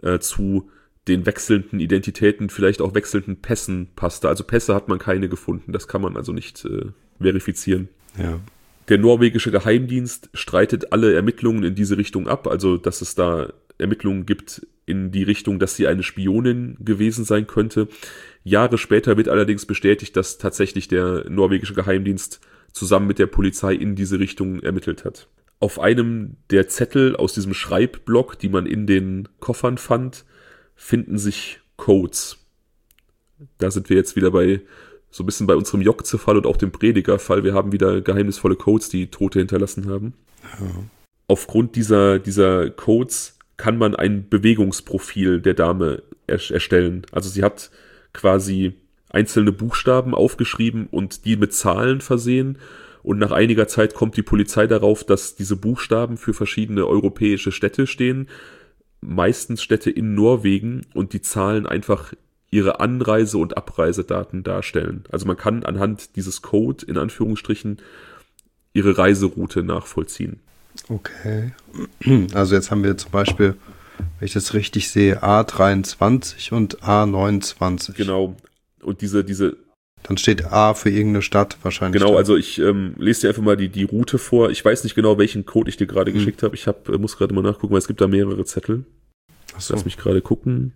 zu den wechselnden Identitäten, vielleicht auch wechselnden Pässen passte. Also Pässe hat man keine gefunden, das kann man also nicht verifizieren. Ja. Der norwegische Geheimdienst streitet alle Ermittlungen in diese Richtung ab, also dass es da Ermittlungen gibt in die Richtung, dass sie eine Spionin gewesen sein könnte. Jahre später wird allerdings bestätigt, dass tatsächlich der norwegische Geheimdienst zusammen mit der Polizei in diese Richtung ermittelt hat. Auf einem der Zettel aus diesem Schreibblock, die man in den Koffern fand, finden sich Codes. Da sind wir jetzt wieder bei So ein bisschen bei unserem Jokze-Fall und auch dem Prediger-Fall. Wir haben wieder geheimnisvolle Codes, die Tote hinterlassen haben. Ja. Aufgrund dieser Codes kann man ein Bewegungsprofil der Dame erstellen. Also sie hat quasi einzelne Buchstaben aufgeschrieben und die mit Zahlen versehen. Und nach einiger Zeit kommt die Polizei darauf, dass diese Buchstaben für verschiedene europäische Städte stehen. Meistens Städte in Norwegen und die Zahlen einfach ihre Anreise- und Abreisedaten darstellen. Also man kann anhand dieses Code, in Anführungsstrichen, ihre Reiseroute nachvollziehen. Okay. Also jetzt haben wir zum Beispiel, wenn ich das richtig sehe, A23 und A29. Genau. Und diese dann steht A für irgendeine Stadt wahrscheinlich. Genau, also ich lese dir einfach mal die Route vor. Ich weiß nicht genau, welchen Code ich dir gerade geschickt habe. Ich muss gerade mal nachgucken, weil es gibt da mehrere Zettel. Ach so. Lass mich gerade gucken.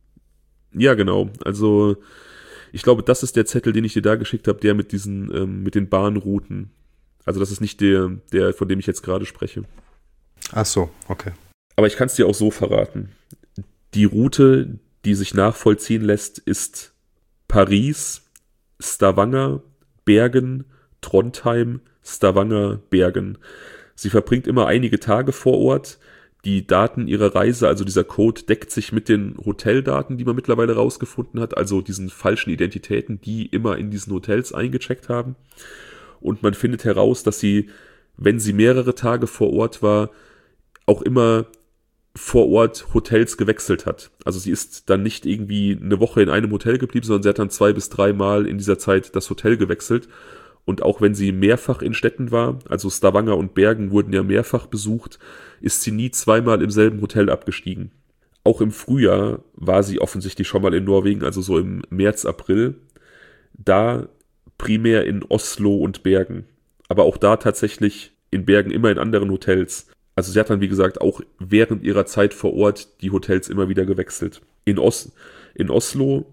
Ja, genau. Also ich glaube, das ist der Zettel, den ich dir da geschickt habe, der mit mit den Bahnrouten. Also das ist nicht der, von dem ich jetzt gerade spreche. Ach so, okay. Aber ich kann es dir auch so verraten. Die Route, die sich nachvollziehen lässt, ist Paris, Stavanger, Bergen, Trondheim, Stavanger, Bergen. Sie verbringt immer einige Tage vor Ort. Die Daten ihrer Reise, also dieser Code, deckt sich mit den Hoteldaten, die man mittlerweile rausgefunden hat, also diesen falschen Identitäten, die immer in diesen Hotels eingecheckt haben. Und man findet heraus, dass sie, wenn sie mehrere Tage vor Ort war, auch immer vor Ort Hotels gewechselt hat. Also sie ist dann nicht irgendwie eine Woche in einem Hotel geblieben, sondern sie hat dann 2 bis 3 Mal in dieser Zeit das Hotel gewechselt. Und auch wenn sie mehrfach in Städten war, also Stavanger und Bergen wurden ja mehrfach besucht, ist sie nie 2-mal im selben Hotel abgestiegen. Auch im Frühjahr war sie offensichtlich schon mal in Norwegen, also so im März, April. Da primär in Oslo und Bergen. Aber auch da tatsächlich in Bergen immer in anderen Hotels. Also sie hat dann, wie gesagt, auch während ihrer Zeit vor Ort die Hotels immer wieder gewechselt. In Oslo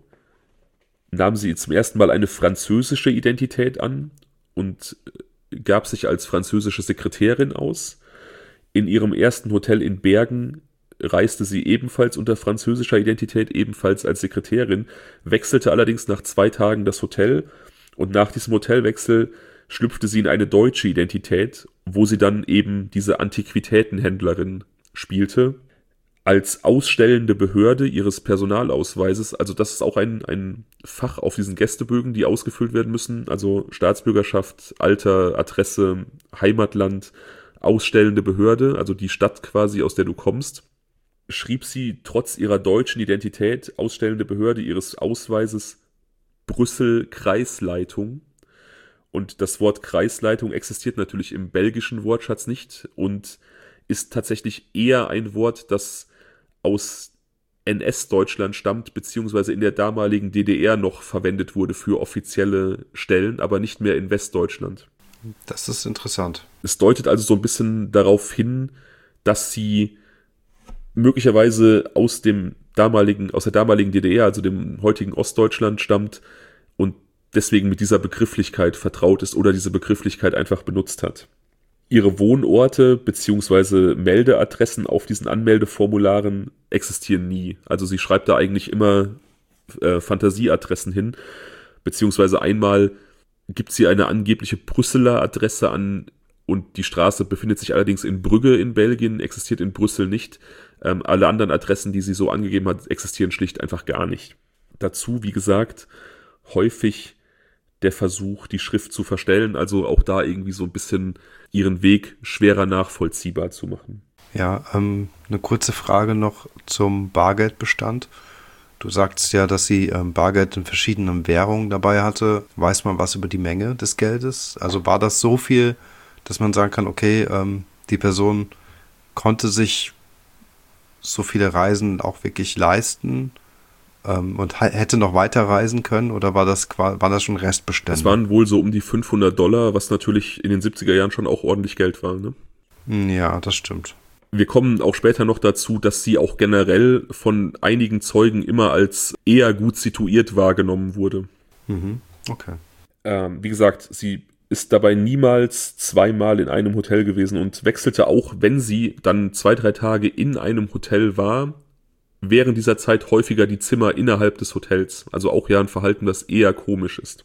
nahm sie zum ersten Mal eine französische Identität an und gab sich als französische Sekretärin aus. In ihrem ersten Hotel in Bergen reiste sie ebenfalls unter französischer Identität, ebenfalls als Sekretärin, wechselte allerdings nach 2 Tagen das Hotel und nach diesem Hotelwechsel schlüpfte sie in eine deutsche Identität, wo sie dann eben diese Antiquitätenhändlerin spielte. Als ausstellende Behörde ihres Personalausweises, also das ist auch ein Fach auf diesen Gästebögen, die ausgefüllt werden müssen, also Staatsbürgerschaft, Alter, Adresse, Heimatland, ausstellende Behörde, also die Stadt quasi, aus der du kommst, schrieb sie trotz ihrer deutschen Identität, ausstellende Behörde ihres Ausweises, Brüssel Kreisleitung. Und das Wort Kreisleitung existiert natürlich im belgischen Wortschatz nicht und ist tatsächlich eher ein Wort, das aus NS-Deutschland stammt, beziehungsweise in der damaligen DDR noch verwendet wurde für offizielle Stellen, aber nicht mehr in Westdeutschland. Das ist interessant. Es deutet also so ein bisschen darauf hin, dass sie möglicherweise aus der damaligen DDR, also dem heutigen Ostdeutschland, stammt und deswegen mit dieser Begrifflichkeit vertraut ist oder diese Begrifflichkeit einfach benutzt hat. Ihre Wohnorte bzw. Meldeadressen auf diesen Anmeldeformularen existieren nie. Also sie schreibt da eigentlich immer Fantasieadressen hin, beziehungsweise einmal gibt sie eine angebliche Brüsseler Adresse an und die Straße befindet sich allerdings in Brügge in Belgien, existiert in Brüssel nicht. Alle anderen Adressen, die sie so angegeben hat, existieren schlicht einfach gar nicht. Dazu, wie gesagt, häufig der Versuch, die Schrift zu verstellen, also auch da irgendwie so ein bisschen ihren Weg schwerer nachvollziehbar zu machen. Ja, eine kurze Frage noch zum Bargeldbestand. Du sagst ja, dass sie Bargeld in verschiedenen Währungen dabei hatte. Weiß man was über die Menge des Geldes? Also war das so viel, dass man sagen kann, okay, die Person konnte sich so viele Reisen auch wirklich leisten und hätte noch weiter reisen können, oder waren das schon Restbestände? Das waren wohl so um die $500, was natürlich in den 70er Jahren schon auch ordentlich Geld war, ne? Ja, das stimmt. Wir kommen auch später noch dazu, dass sie auch generell von einigen Zeugen immer als eher gut situiert wahrgenommen wurde. Mhm. Okay. Wie gesagt, sie ist dabei niemals 2-mal in einem Hotel gewesen und wechselte auch, wenn sie dann 2-3 Tage in einem Hotel war, während dieser Zeit häufiger die Zimmer innerhalb des Hotels. Also auch ja ein Verhalten, das eher komisch ist.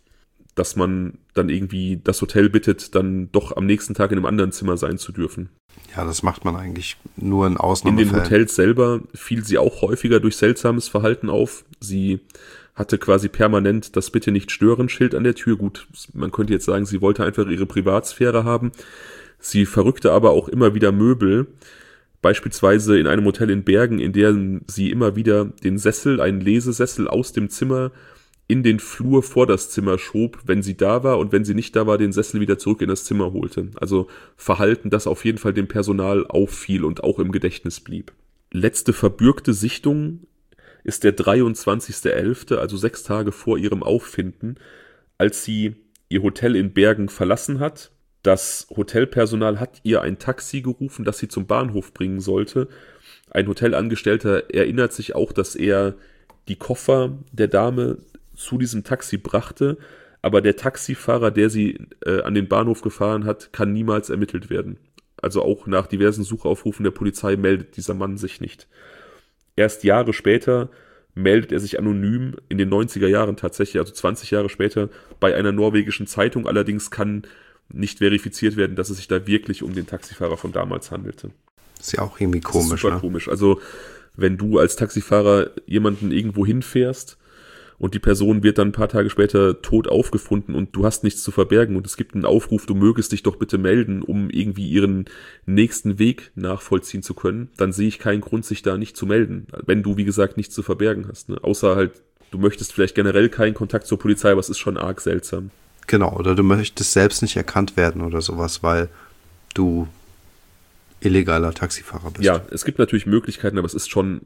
dass man dann irgendwie das Hotel bittet, dann doch am nächsten Tag in einem anderen Zimmer sein zu dürfen. Ja, das macht man eigentlich nur in Ausnahmefällen. In den Hotels selber fiel sie auch häufiger durch seltsames Verhalten auf. Sie hatte quasi permanent das Bitte nicht stören Schild an der Tür. Gut, man könnte jetzt sagen, sie wollte einfach ihre Privatsphäre haben. Sie verrückte aber auch immer wieder Möbel. Beispielsweise in einem Hotel in Bergen, in dem sie immer wieder den Sessel, einen Lesesessel aus dem Zimmer in den Flur vor das Zimmer schob, wenn sie da war, und wenn sie nicht da war, den Sessel wieder zurück in das Zimmer holte. Also Verhalten, das auf jeden Fall dem Personal auffiel und auch im Gedächtnis blieb. Letzte verbürgte Sichtung ist der 23.11., also 6 Tage vor ihrem Auffinden, als sie ihr Hotel in Bergen verlassen hat. Das Hotelpersonal hat ihr ein Taxi gerufen, das sie zum Bahnhof bringen sollte. Ein Hotelangestellter erinnert sich auch, dass er die Koffer der Dame zu diesem Taxi brachte, aber der Taxifahrer, der sie an den Bahnhof gefahren hat, kann niemals ermittelt werden. Also auch nach diversen Suchaufrufen der Polizei meldet dieser Mann sich nicht. Erst Jahre später meldet er sich anonym, in den 90er Jahren tatsächlich, also 20 Jahre später, bei einer norwegischen Zeitung. Allerdings kann nicht verifiziert werden, dass es sich da wirklich um den Taxifahrer von damals handelte. Ist ja auch irgendwie komisch, das ist super komisch. Also wenn du als Taxifahrer jemanden irgendwo hinfährst und die Person wird dann ein paar Tage später tot aufgefunden und du hast nichts zu verbergen und es gibt einen Aufruf, du mögest dich doch bitte melden, um irgendwie ihren nächsten Weg nachvollziehen zu können, dann sehe ich keinen Grund, sich da nicht zu melden, wenn du, wie gesagt, nichts zu verbergen hast. Ne? Außer halt, du möchtest vielleicht generell keinen Kontakt zur Polizei, aber es ist schon arg seltsam. Genau, oder du möchtest selbst nicht erkannt werden oder sowas, weil du illegaler Taxifahrer bist. Ja, es gibt natürlich Möglichkeiten, aber es ist schon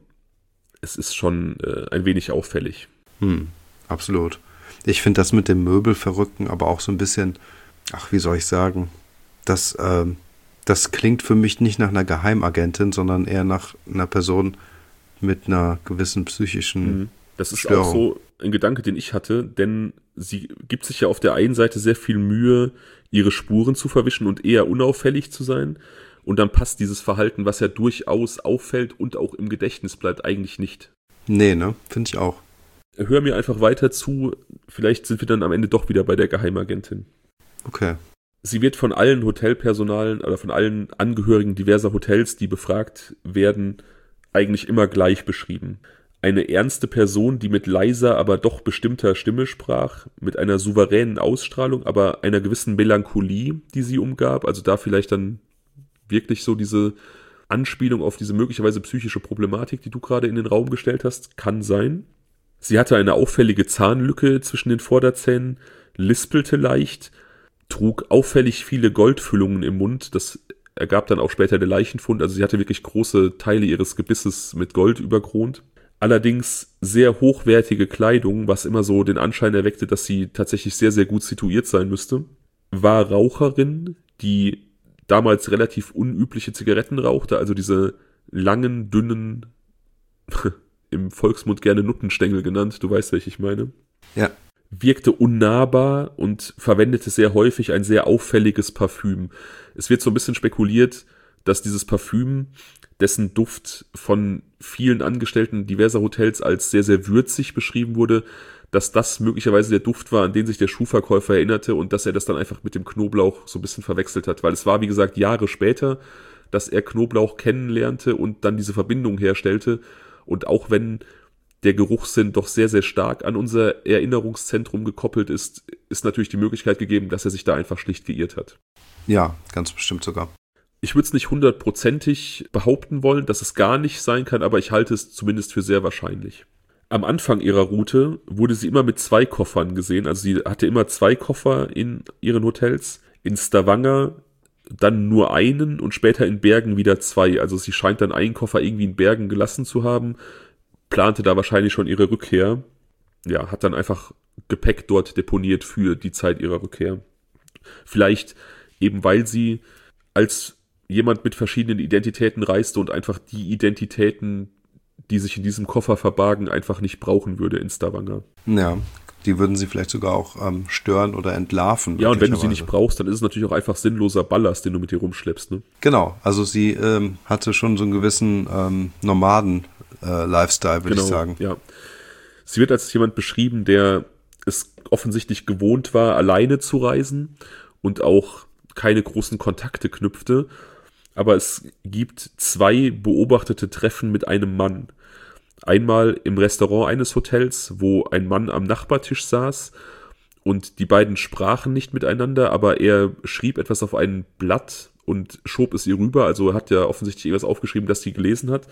ein wenig auffällig. Absolut. Ich finde das mit dem Möbelverrückten aber auch so ein bisschen, wie soll ich sagen, das klingt für mich nicht nach einer Geheimagentin, sondern eher nach einer Person mit einer gewissen psychischen Das ist Störung. auch so ein Gedanke, den ich hatte, denn sie gibt sich ja auf der einen Seite sehr viel Mühe, ihre Spuren zu verwischen und eher unauffällig zu sein. Und dann passt dieses Verhalten, was ja durchaus auffällt und auch im Gedächtnis bleibt, eigentlich nicht. Nee, ne? Finde ich auch. Hör mir einfach weiter zu, vielleicht sind wir dann am Ende doch wieder bei der Geheimagentin. Okay. Sie wird von allen Hotelpersonalen oder von allen Angehörigen diverser Hotels, die befragt werden, eigentlich immer gleich beschrieben. Eine ernste Person, die mit leiser, aber doch bestimmter Stimme sprach, mit einer souveränen Ausstrahlung, aber einer gewissen Melancholie, die sie umgab, also da vielleicht dann wirklich so diese Anspielung auf diese möglicherweise psychische Problematik, die du gerade in den Raum gestellt hast, kann sein. Sie hatte eine auffällige Zahnlücke zwischen den Vorderzähnen, lispelte leicht, trug auffällig viele Goldfüllungen im Mund, das ergab dann auch später der Leichenfund, also sie hatte wirklich große Teile ihres Gebisses mit Gold überkront. Allerdings sehr hochwertige Kleidung, was immer so den Anschein erweckte, dass sie tatsächlich sehr, sehr gut situiert sein müsste. War Raucherin, die damals relativ unübliche Zigaretten rauchte, also diese langen, dünnen, im Volksmund gerne Nuttenstängel genannt, du weißt, welche ich meine. Ja. Wirkte unnahbar und verwendete sehr häufig ein sehr auffälliges Parfüm. Es wird so ein bisschen spekuliert, dass dieses Parfüm, dessen Duft von vielen Angestellten diverser Hotels als sehr, sehr würzig beschrieben wurde, dass das möglicherweise der Duft war, an den sich der Schuhverkäufer erinnerte und dass er das dann einfach mit dem Knoblauch so ein bisschen verwechselt hat. Weil es war, wie gesagt, Jahre später, dass er Knoblauch kennenlernte und dann diese Verbindung herstellte. Und auch wenn der Geruchssinn doch sehr, sehr stark an unser Erinnerungszentrum gekoppelt ist, ist natürlich die Möglichkeit gegeben, dass er sich da einfach schlicht geirrt hat. Ja, ganz bestimmt sogar. Ich würde es nicht 100%ig behaupten wollen, dass es gar nicht sein kann, aber ich halte es zumindest für sehr wahrscheinlich. Am Anfang ihrer Route wurde sie immer mit 2 Koffern gesehen, also sie hatte immer 2 Koffer in ihren Hotels. In Stavanger dann nur einen und später in Bergen wieder 2. Also sie scheint dann einen Koffer irgendwie in Bergen gelassen zu haben, plante da wahrscheinlich schon ihre Rückkehr. Ja, hat dann einfach Gepäck dort deponiert für die Zeit ihrer Rückkehr. Vielleicht eben, weil sie als jemand mit verschiedenen Identitäten reiste und einfach die Identitäten, die sich in diesem Koffer verbargen, einfach nicht brauchen würde in Stavanger. Ja, die würden sie vielleicht sogar auch stören oder entlarven. Ja, und wenn du sie nicht brauchst, dann ist es natürlich auch einfach sinnloser Ballast, den du mit dir rumschleppst. Ne? Genau, also sie hatte schon so einen gewissen Nomaden-Lifestyle, würde ich sagen. Ja. Sie wird als jemand beschrieben, der es offensichtlich gewohnt war, alleine zu reisen und auch keine großen Kontakte knüpfte. Aber es gibt 2 beobachtete Treffen mit einem Mann. Einmal im Restaurant eines Hotels, wo ein Mann am Nachbartisch saß und die beiden sprachen nicht miteinander, aber er schrieb etwas auf ein Blatt und schob es ihr rüber. Also er hat ja offensichtlich irgendwas aufgeschrieben, das sie gelesen hat.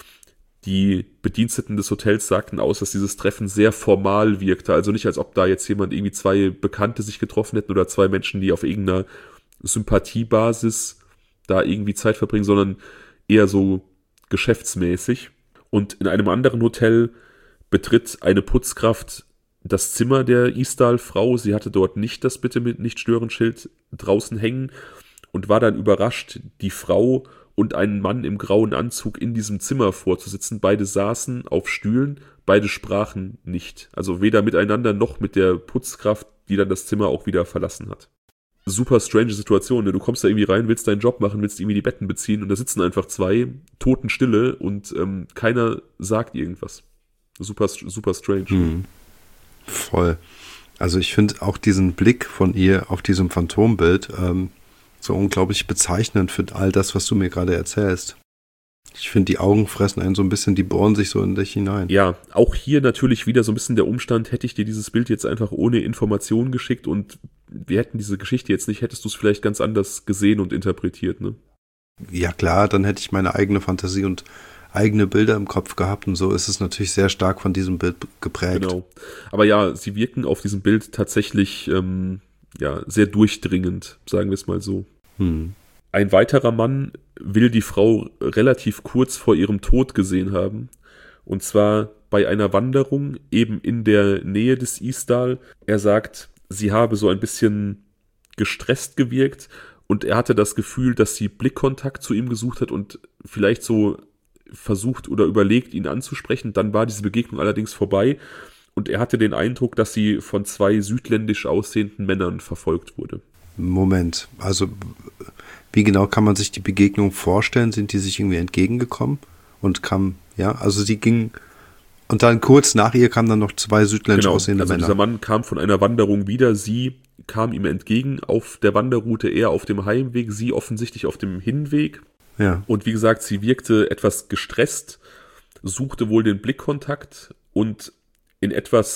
Die Bediensteten des Hotels sagten aus, dass dieses Treffen sehr formal wirkte. Also nicht, als ob da jetzt jemand irgendwie 2 Bekannte sich getroffen hätten oder 2 Menschen, die auf irgendeiner Sympathiebasis da irgendwie Zeit verbringen, sondern eher so geschäftsmäßig. Und in einem anderen Hotel betritt eine Putzkraft das Zimmer der Isdal-Frau. Sie hatte dort nicht das Bitte mit Nicht-Stören-Schild draußen hängen und war dann überrascht, die Frau und einen Mann im grauen Anzug in diesem Zimmer vorzusitzen. Beide saßen auf Stühlen, beide sprachen nicht. Also weder miteinander noch mit der Putzkraft, die dann das Zimmer auch wieder verlassen hat. Super strange Situation, ne? Du kommst da irgendwie rein, willst deinen Job machen, willst irgendwie die Betten beziehen und da sitzen einfach 2, Totenstille und keiner sagt irgendwas. Super, super strange. Mhm. Voll. Also ich finde auch diesen Blick von ihr auf diesem Phantombild so unglaublich bezeichnend für all das, was du mir gerade erzählst. Ich finde, die Augen fressen einen so ein bisschen, die bohren sich so in dich hinein. Ja, auch hier natürlich wieder so ein bisschen der Umstand, hätte ich dir dieses Bild jetzt einfach ohne Information geschickt und wir hätten diese Geschichte jetzt nicht, hättest du es vielleicht ganz anders gesehen und interpretiert, ne? Ja klar, dann hätte ich meine eigene Fantasie und eigene Bilder im Kopf gehabt und so ist es natürlich sehr stark von diesem Bild geprägt. Genau. Aber ja, sie wirken auf diesem Bild tatsächlich sehr durchdringend, sagen wir es mal so. Ein weiterer Mann will die Frau relativ kurz vor ihrem Tod gesehen haben. Und zwar bei einer Wanderung eben in der Nähe des Isdal. Er sagt, sie habe so ein bisschen gestresst gewirkt und er hatte das Gefühl, dass sie Blickkontakt zu ihm gesucht hat und vielleicht so versucht oder überlegt, ihn anzusprechen. Dann war diese Begegnung allerdings vorbei und er hatte den Eindruck, dass sie von 2 südländisch aussehenden Männern verfolgt wurde. Moment, also wie genau kann man sich die Begegnung vorstellen? Sind die sich irgendwie entgegengekommen und also sie ging und dann kurz nach ihr kamen dann noch 2 südländisch aussehende Männer. Dieser Mann kam von einer Wanderung wieder, sie kam ihm entgegen auf der Wanderroute, er auf dem Heimweg, sie offensichtlich auf dem Hinweg. Ja. Und wie gesagt, sie wirkte etwas gestresst, suchte wohl den Blickkontakt und in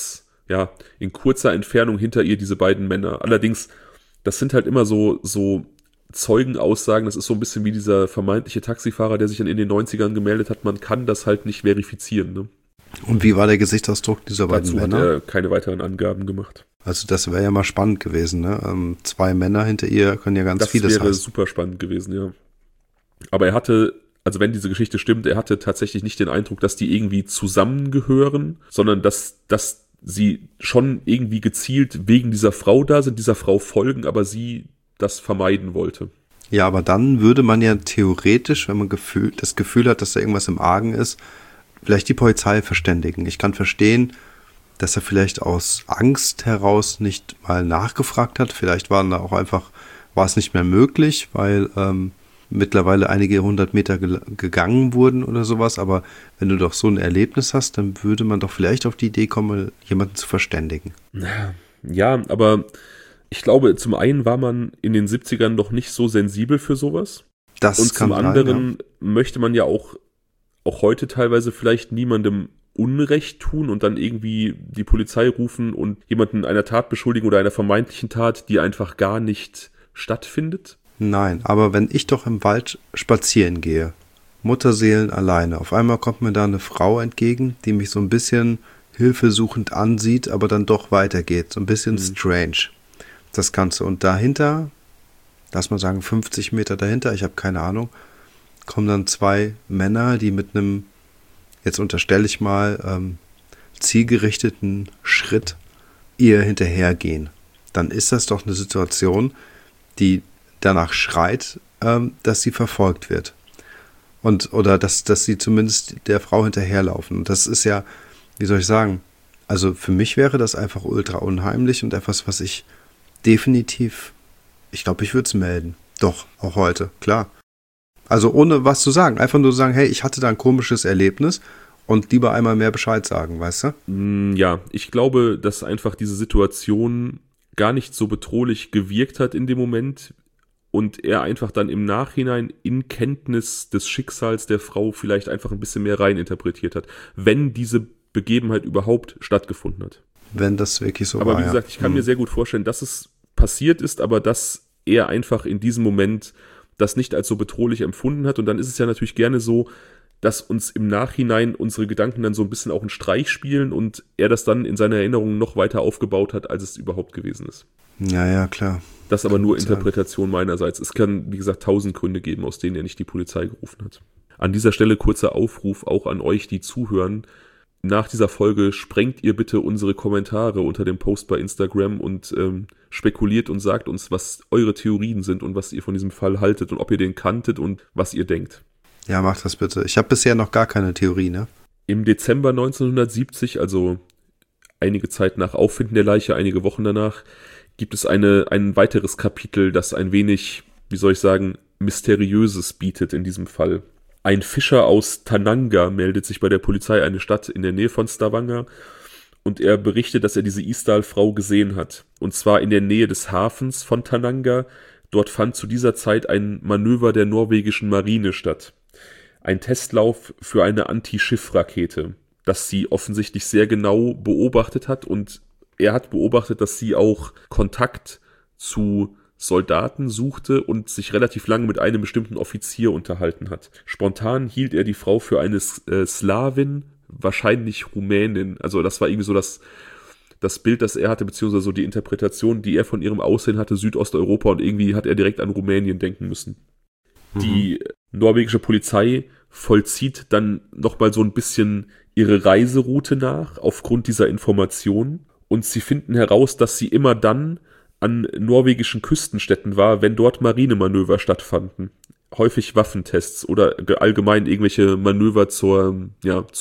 kurzer Entfernung hinter ihr diese beiden Männer. Allerdings, das sind halt immer so Zeugenaussagen, das ist so ein bisschen wie dieser vermeintliche Taxifahrer, der sich dann in den 90ern gemeldet hat, man kann das halt nicht verifizieren. Ne? Und wie war der Gesichtsausdruck dieser beiden Männer? Dazu hat er keine weiteren Angaben gemacht. Also das wäre ja mal spannend gewesen, ne? 2 Männer hinter ihr können ja ganz vieles heißen. Das wäre super spannend gewesen, ja. Aber er hatte, also wenn diese Geschichte stimmt, er hatte tatsächlich nicht den Eindruck, dass die irgendwie zusammengehören, sondern dass sie schon irgendwie gezielt wegen dieser Frau da sind, dieser Frau folgen, aber sie das vermeiden wollte. Ja, aber dann würde man ja theoretisch, wenn man das Gefühl hat, dass da irgendwas im Argen ist, vielleicht die Polizei verständigen. Ich kann verstehen, dass er vielleicht aus Angst heraus nicht mal nachgefragt hat. Vielleicht war es nicht mehr möglich, weil mittlerweile einige 100 Meter gegangen wurden oder sowas. Aber wenn du doch so ein Erlebnis hast, dann würde man doch vielleicht auf die Idee kommen, jemanden zu verständigen. Ja, aber ich glaube, zum einen war man in den 70ern noch nicht so sensibel für sowas. Das und kann zum anderen möchte man ja auch heute teilweise vielleicht niemandem Unrecht tun und dann irgendwie die Polizei rufen und jemanden einer Tat beschuldigen oder einer vermeintlichen Tat, die einfach gar nicht stattfindet. Nein, aber wenn ich doch im Wald spazieren gehe, Mutterseelen alleine, auf einmal kommt mir da eine Frau entgegen, die mich so ein bisschen hilfesuchend ansieht, aber dann doch weitergeht. So ein bisschen strange, das Ganze. Und dahinter, lass mal sagen 50 Meter dahinter, ich habe keine Ahnung, kommen dann 2 Männer, die mit einem, jetzt unterstelle ich mal, zielgerichteten Schritt ihr hinterhergehen. Dann ist das doch eine Situation, die danach schreit, dass sie verfolgt wird. Oder dass sie zumindest der Frau hinterherlaufen. Und das ist ja, wie soll ich sagen, also für mich wäre das einfach ultra unheimlich und etwas, was ich definitiv, ich glaube, ich würde es melden. Doch, auch heute, klar. Also ohne was zu sagen. Einfach nur sagen, hey, ich hatte da ein komisches Erlebnis und lieber einmal mehr Bescheid sagen, weißt du? Ja, ich glaube, dass einfach diese Situation gar nicht so bedrohlich gewirkt hat in dem Moment und er einfach dann im Nachhinein in Kenntnis des Schicksals der Frau vielleicht einfach ein bisschen mehr reininterpretiert hat, wenn diese Begebenheit überhaupt stattgefunden hat. Wenn das wirklich so war. Aber wie gesagt, ich kann mir sehr gut vorstellen, dass es passiert ist, aber dass er einfach in diesem Moment das nicht als so bedrohlich empfunden hat. Und dann ist es ja natürlich gerne so, dass uns im Nachhinein unsere Gedanken dann so ein bisschen auch einen Streich spielen und er das dann in seiner Erinnerung noch weiter aufgebaut hat, als es überhaupt gewesen ist. Ja, klar. Das ist aber nur Interpretation meinerseits. Es kann, wie gesagt, 1000 Gründe geben, aus denen er nicht die Polizei gerufen hat. An dieser Stelle kurzer Aufruf auch an euch, die zuhören. Nach dieser Folge sprengt ihr bitte unsere Kommentare unter dem Post bei Instagram und spekuliert und sagt uns, was eure Theorien sind und was ihr von diesem Fall haltet und ob ihr den kanntet und was ihr denkt. Ja, macht das bitte. Ich habe bisher noch gar keine Theorie, ne? Im Dezember 1970, also einige Zeit nach Auffinden der Leiche, einige Wochen danach, gibt es ein weiteres Kapitel, das ein wenig, wie soll ich sagen, Mysteriöses bietet in diesem Fall. Ein Fischer aus Tananga meldet sich bei der Polizei, eine Stadt in der Nähe von Stavanger, und er berichtet, dass er diese Isdal-Frau gesehen hat. Und zwar in der Nähe des Hafens von Tananga. Dort fand zu dieser Zeit ein Manöver der norwegischen Marine statt. Ein Testlauf für eine Anti-Schiff-Rakete, das sie offensichtlich sehr genau beobachtet hat. Und er hat beobachtet, dass sie auch Kontakt zu Soldaten suchte und sich relativ lange mit einem bestimmten Offizier unterhalten hat. Spontan hielt er die Frau für eine Slawin, wahrscheinlich Rumänin. Also das war irgendwie so das Bild, das er hatte, beziehungsweise so die Interpretation, die er von ihrem Aussehen hatte, Südosteuropa, und irgendwie hat er direkt an Rumänien denken müssen. Die norwegische Polizei vollzieht dann nochmal so ein bisschen ihre Reiseroute nach, aufgrund dieser Information, und sie finden heraus, dass sie immer dann an norwegischen Küstenstädten war, wenn dort Marinemanöver stattfanden. Häufig Waffentests oder allgemein irgendwelche Manöver zur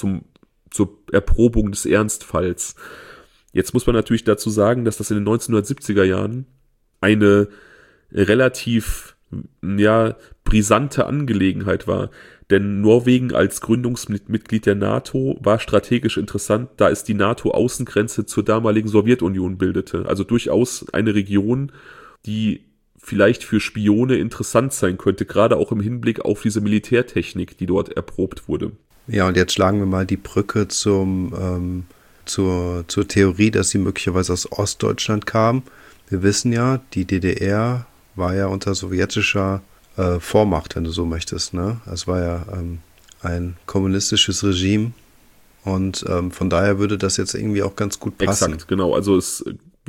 Erprobung des Ernstfalls. Jetzt muss man natürlich dazu sagen, dass das in den 1970er Jahren eine relativ brisante Angelegenheit war. Denn Norwegen als Gründungsmitglied der NATO war strategisch interessant, da es die NATO-Außengrenze zur damaligen Sowjetunion bildete. Also durchaus eine Region, die vielleicht für Spione interessant sein könnte, gerade auch im Hinblick auf diese Militärtechnik, die dort erprobt wurde. Ja, und jetzt schlagen wir mal die Brücke zur Theorie, dass sie möglicherweise aus Ostdeutschland kam. Wir wissen ja, die DDR war ja unter sowjetischer Vormacht, wenn du so möchtest, ne? Es war ja ein kommunistisches Regime und von daher würde das jetzt irgendwie auch ganz gut passen. Exakt, genau. Also es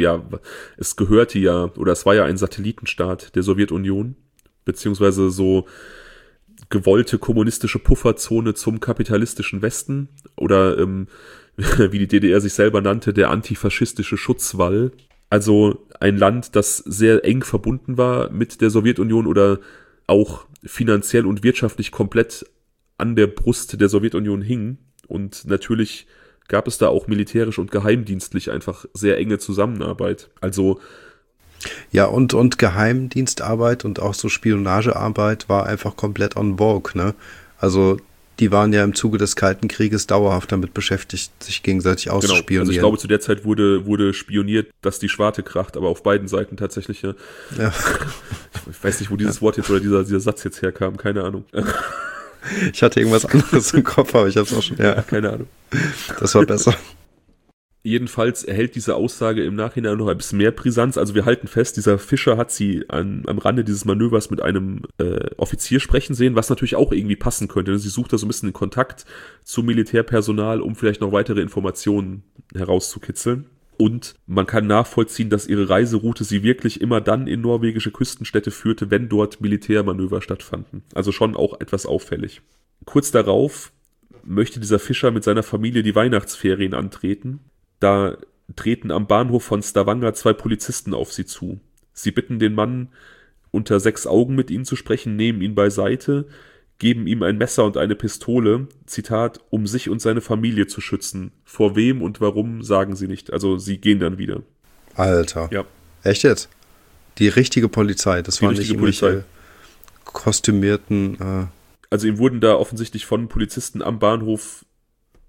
gehörte ja, oder es war ja ein Satellitenstaat der Sowjetunion, beziehungsweise so gewollte kommunistische Pufferzone zum kapitalistischen Westen oder wie die DDR sich selber nannte, der antifaschistische Schutzwall. Also ein Land, das sehr eng verbunden war mit der Sowjetunion oder auch finanziell und wirtschaftlich komplett an der Brust der Sowjetunion hing. Und natürlich gab es da auch militärisch und geheimdienstlich einfach sehr enge Zusammenarbeit. Also ja, und Geheimdienstarbeit und auch so Spionagearbeit war einfach komplett on vogue, ne? Also die waren ja im Zuge des Kalten Krieges dauerhaft damit beschäftigt, sich gegenseitig auszuspionieren. Genau. Also ich glaube, zu der Zeit wurde spioniert, dass die Schwarte kracht, aber auf beiden Seiten tatsächlich. Ja. Ich weiß nicht, wo dieses Wort jetzt oder dieser Satz jetzt herkam, keine Ahnung. Ich hatte irgendwas anderes im Kopf, aber ich habe es auch schon. Ja, keine Ahnung. Das war besser. Jedenfalls erhält diese Aussage im Nachhinein noch ein bisschen mehr Brisanz. Also wir halten fest, dieser Fischer hat sie am Rande dieses Manövers mit einem Offizier sprechen sehen, was natürlich auch irgendwie passen könnte. Sie sucht da so ein bisschen den Kontakt zum Militärpersonal, um vielleicht noch weitere Informationen herauszukitzeln. Und man kann nachvollziehen, dass ihre Reiseroute sie wirklich immer dann in norwegische Küstenstädte führte, wenn dort Militärmanöver stattfanden. Also schon auch etwas auffällig. Kurz darauf möchte dieser Fischer mit seiner Familie die Weihnachtsferien antreten. Da treten am Bahnhof von Stavanger 2 Polizisten auf sie zu. Sie bitten den Mann, unter 6 Augen mit ihnen zu sprechen, nehmen ihn beiseite, geben ihm ein Messer und eine Pistole, Zitat, um sich und seine Familie zu schützen. Vor wem und warum, sagen sie nicht. Also sie gehen dann wieder. Alter. Ja. Echt jetzt? Die richtige Polizei, das waren nicht irgendwelche kostümierten... Also ihm wurden da offensichtlich von Polizisten am Bahnhof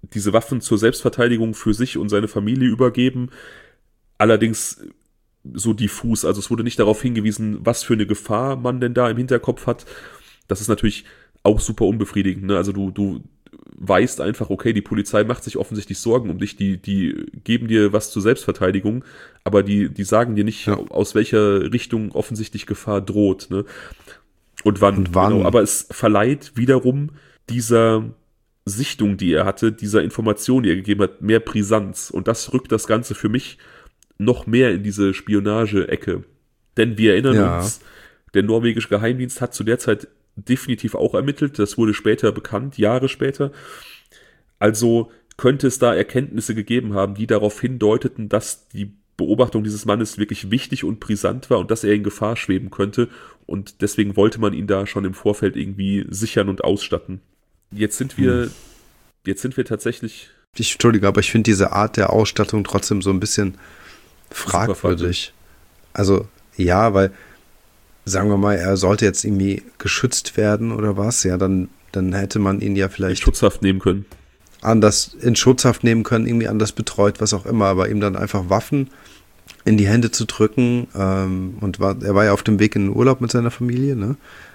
diese Waffen zur Selbstverteidigung für sich und seine Familie übergeben. Allerdings so diffus, also es wurde nicht darauf hingewiesen, was für eine Gefahr man denn da im Hinterkopf hat. Das ist natürlich auch super unbefriedigend, ne? Also du weißt einfach, okay, die Polizei macht sich offensichtlich Sorgen um dich, die geben dir was zur Selbstverteidigung, aber die sagen dir nicht, aus welcher Richtung offensichtlich Gefahr droht, ne? Und wann. Genau. Aber es verleiht wiederum dieser Sichtung, die er hatte, dieser Information, die er gegeben hat, mehr Brisanz. Und das rückt das Ganze für mich noch mehr in diese Spionage-Ecke. Denn wir erinnern uns, der norwegische Geheimdienst hat zu der Zeit definitiv auch ermittelt. Das wurde später bekannt, Jahre später. Also könnte es da Erkenntnisse gegeben haben, die darauf hindeuteten, dass die Beobachtung dieses Mannes wirklich wichtig und brisant war und dass er in Gefahr schweben könnte. Und deswegen wollte man ihn da schon im Vorfeld irgendwie sichern und ausstatten. Jetzt sind wir tatsächlich... Entschuldige, aber ich finde diese Art der Ausstattung trotzdem so ein bisschen fragwürdig. Also ja, weil, sagen wir mal, er sollte jetzt irgendwie geschützt werden oder was, ja, dann hätte man ihn ja vielleicht in Schutzhaft nehmen können. In Schutzhaft nehmen können, irgendwie anders betreut, was auch immer, aber ihm dann einfach Waffen in die Hände zu drücken, er war ja auf dem Weg in den Urlaub mit seiner Familie, ne?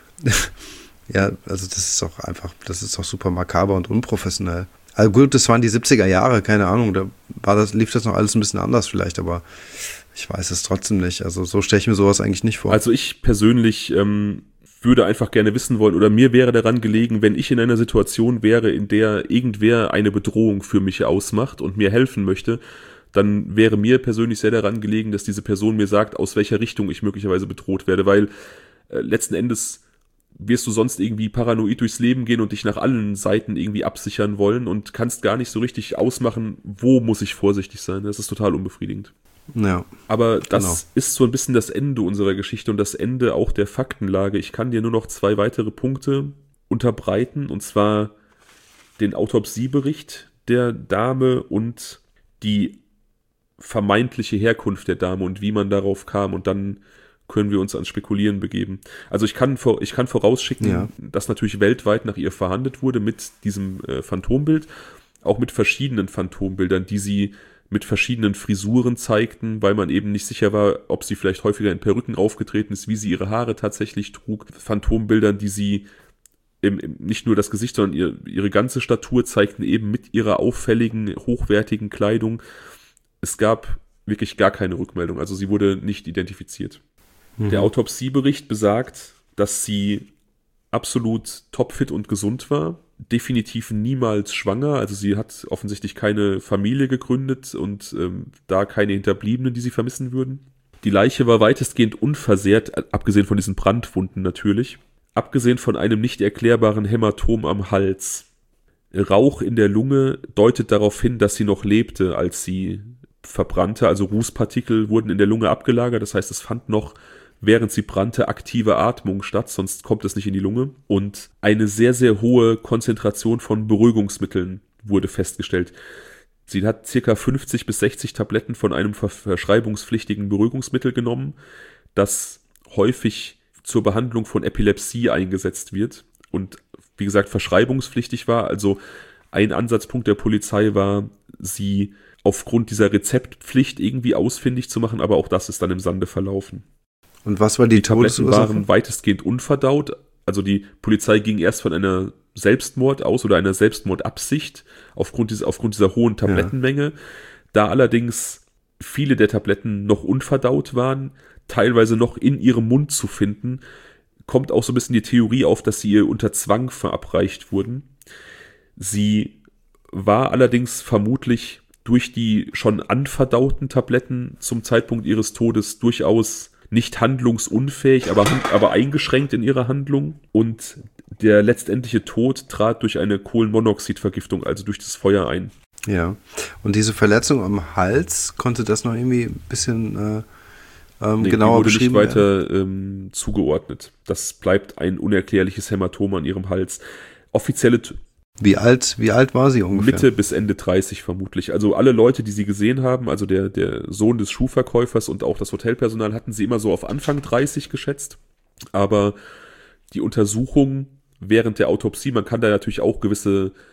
Ja, also das ist doch super makaber und unprofessionell. Also gut, das waren die 70er Jahre, keine Ahnung, lief das noch alles ein bisschen anders vielleicht, aber ich weiß es trotzdem nicht. Also so stelle ich mir sowas eigentlich nicht vor. Also ich persönlich würde einfach gerne wissen wollen, oder mir wäre daran gelegen, wenn ich in einer Situation wäre, in der irgendwer eine Bedrohung für mich ausmacht und mir helfen möchte, dann wäre mir persönlich sehr daran gelegen, dass diese Person mir sagt, aus welcher Richtung ich möglicherweise bedroht werde, weil letzten Endes wirst du sonst irgendwie paranoid durchs Leben gehen und dich nach allen Seiten irgendwie absichern wollen und kannst gar nicht so richtig ausmachen, wo muss ich vorsichtig sein. Das ist total unbefriedigend. Ja, aber das ist so ein bisschen das Ende unserer Geschichte und das Ende auch der Faktenlage. Ich kann dir nur noch 2 weitere Punkte unterbreiten, und zwar den Autopsiebericht der Dame und die vermeintliche Herkunft der Dame und wie man darauf kam, und dann können wir uns ans Spekulieren begeben. Also ich kann vorausschicken, dass natürlich weltweit nach ihr verhandelt wurde mit diesem Phantombild, auch mit verschiedenen Phantombildern, die sie mit verschiedenen Frisuren zeigten, weil man eben nicht sicher war, ob sie vielleicht häufiger in Perücken aufgetreten ist, wie sie ihre Haare tatsächlich trug. Phantombildern, die sie nicht nur das Gesicht, sondern ihre ganze Statur zeigten, eben mit ihrer auffälligen, hochwertigen Kleidung. Es gab wirklich gar keine Rückmeldung, also sie wurde nicht identifiziert. Der Autopsiebericht besagt, dass sie absolut topfit und gesund war, definitiv niemals schwanger, also sie hat offensichtlich keine Familie gegründet und da keine Hinterbliebenen, die sie vermissen würden. Die Leiche war weitestgehend unversehrt, abgesehen von diesen Brandwunden natürlich, abgesehen von einem nicht erklärbaren Hämatom am Hals. Rauch in der Lunge deutet darauf hin, dass sie noch lebte, als sie verbrannte, also Rußpartikel wurden in der Lunge abgelagert, das heißt, es fand noch, während sie brannte, aktive Atmung statt, sonst kommt es nicht in die Lunge. Und eine sehr, sehr hohe Konzentration von Beruhigungsmitteln wurde festgestellt. Sie hat ca. 50 bis 60 Tabletten von einem verschreibungspflichtigen Beruhigungsmittel genommen, das häufig zur Behandlung von Epilepsie eingesetzt wird und wie gesagt verschreibungspflichtig war. Also ein Ansatzpunkt der Polizei war, sie aufgrund dieser Rezeptpflicht irgendwie ausfindig zu machen, aber auch das ist dann im Sande verlaufen. Und was war die Tabletten waren weitestgehend unverdaut. Also die Polizei ging erst von einer Selbstmord aus oder einer Selbstmordabsicht aufgrund dieser hohen Tablettenmenge. Da allerdings viele der Tabletten noch unverdaut waren, teilweise noch in ihrem Mund zu finden, kommt auch so ein bisschen die Theorie auf, dass sie ihr unter Zwang verabreicht wurden. Sie war allerdings vermutlich durch die schon anverdauten Tabletten zum Zeitpunkt ihres Todes durchaus nicht handlungsunfähig, aber eingeschränkt in ihrer Handlung. Und der letztendliche Tod trat durch eine Kohlenmonoxidvergiftung, also durch das Feuer ein. Ja, und diese Verletzung am Hals, konnte das noch irgendwie ein bisschen genauer beschrieben werden? Die wurde nicht weiter zugeordnet. Das bleibt ein unerklärliches Hämatom an ihrem Hals. Offizielle Wie alt war sie ungefähr? Mitte bis Ende 30 vermutlich. Also alle Leute, die sie gesehen haben, also der Sohn des Schuhverkäufers und auch das Hotelpersonal, hatten sie immer so auf Anfang 30 geschätzt. Aber die Untersuchung während der Autopsie, man kann da natürlich auch gewisse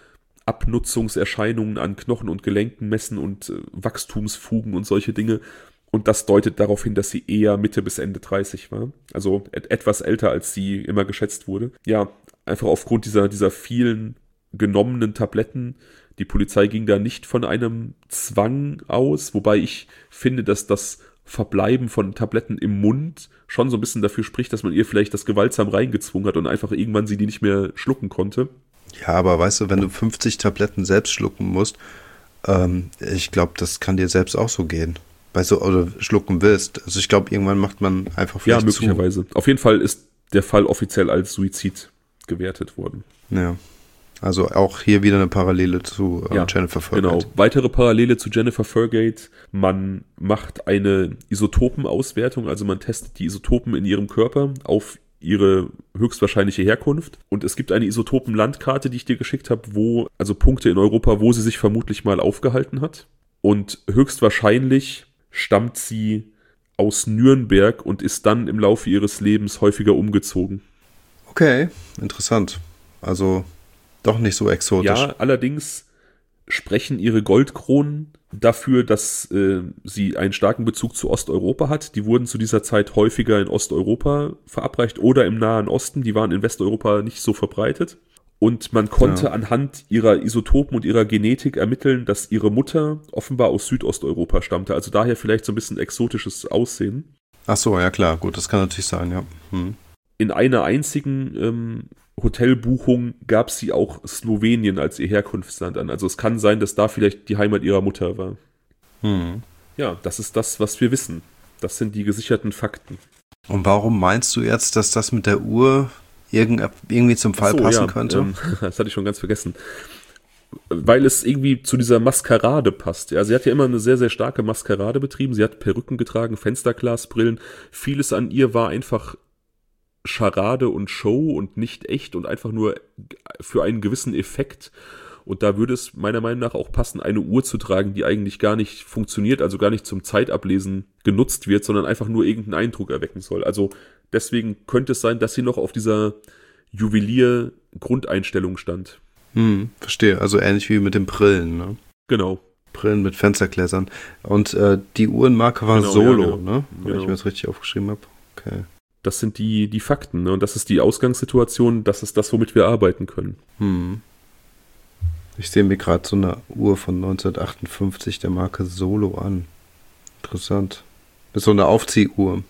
Abnutzungserscheinungen an Knochen und Gelenken messen und Wachstumsfugen und solche Dinge. Und das deutet darauf hin, dass sie eher Mitte bis Ende 30 war. Also etwas älter, als sie immer geschätzt wurde. Ja, einfach aufgrund dieser vielen genommenen Tabletten. Die Polizei ging da nicht von einem Zwang aus, wobei ich finde, dass das Verbleiben von Tabletten im Mund schon so ein bisschen dafür spricht, dass man ihr vielleicht das gewaltsam reingezwungen hat und einfach irgendwann sie die nicht mehr schlucken konnte. Ja, aber weißt du, wenn du 50 Tabletten selbst schlucken musst, ich glaube, das kann dir selbst auch so gehen. Weißt du, oder schlucken willst. Also ich glaube, irgendwann macht man einfach vielleicht möglicherweise. Auf jeden Fall ist der Fall offiziell als Suizid gewertet worden. Ja. Also auch hier wieder eine Parallele zu Jennifer Fergate. Genau, weitere Parallele zu Jennifer Fergate. Man macht eine Isotopenauswertung, also man testet die Isotopen in ihrem Körper auf ihre höchstwahrscheinliche Herkunft. Und es gibt eine Isotopenlandkarte, die ich dir geschickt habe, also Punkte in Europa, wo sie sich vermutlich mal aufgehalten hat. Und höchstwahrscheinlich stammt sie aus Nürnberg und ist dann im Laufe ihres Lebens häufiger umgezogen. Okay, interessant. Also doch nicht so exotisch. Ja, allerdings sprechen ihre Goldkronen dafür, dass sie einen starken Bezug zu Osteuropa hat. Die wurden zu dieser Zeit häufiger in Osteuropa verabreicht oder im Nahen Osten. Die waren in Westeuropa nicht so verbreitet. Und man konnte anhand ihrer Isotopen und ihrer Genetik ermitteln, dass ihre Mutter offenbar aus Südosteuropa stammte. Also daher vielleicht so ein bisschen exotisches Aussehen. Ach so, ja klar. Gut, das kann natürlich sein, ja. In einer einzigen Hotelbuchung gab sie auch Slowenien als ihr Herkunftsland an. Also es kann sein, dass da vielleicht die Heimat ihrer Mutter war. Ja, das ist das, was wir wissen. Das sind die gesicherten Fakten. Und warum meinst du jetzt, dass das mit der Uhr irgendwie zum Fall passen könnte? Das hatte ich schon ganz vergessen. Weil es irgendwie zu dieser Maskerade passt. Ja, sie hat ja immer eine sehr, sehr starke Maskerade betrieben. Sie hat Perücken getragen, Fensterglasbrillen. Vieles an ihr war einfach Scharade und Show und nicht echt und einfach nur für einen gewissen Effekt. Und da würde es meiner Meinung nach auch passen, eine Uhr zu tragen, die eigentlich gar nicht funktioniert, also gar nicht zum Zeitablesen genutzt wird, sondern einfach nur irgendeinen Eindruck erwecken soll. Also deswegen könnte es sein, dass sie noch auf dieser Juwelier-Grundeinstellung stand. Verstehe, also ähnlich wie mit den Brillen, ne? Genau. Brillen mit Fenstergläsern. Und die Uhrenmarke war Solo, ne? Wenn ich mir das richtig aufgeschrieben habe. Okay. Das sind die Fakten, ne? Und das ist die Ausgangssituation, das ist das, womit wir arbeiten können. Ich sehe mir gerade so eine Uhr von 1958 der Marke Solo an. Interessant. Das ist so eine Aufziehuhr.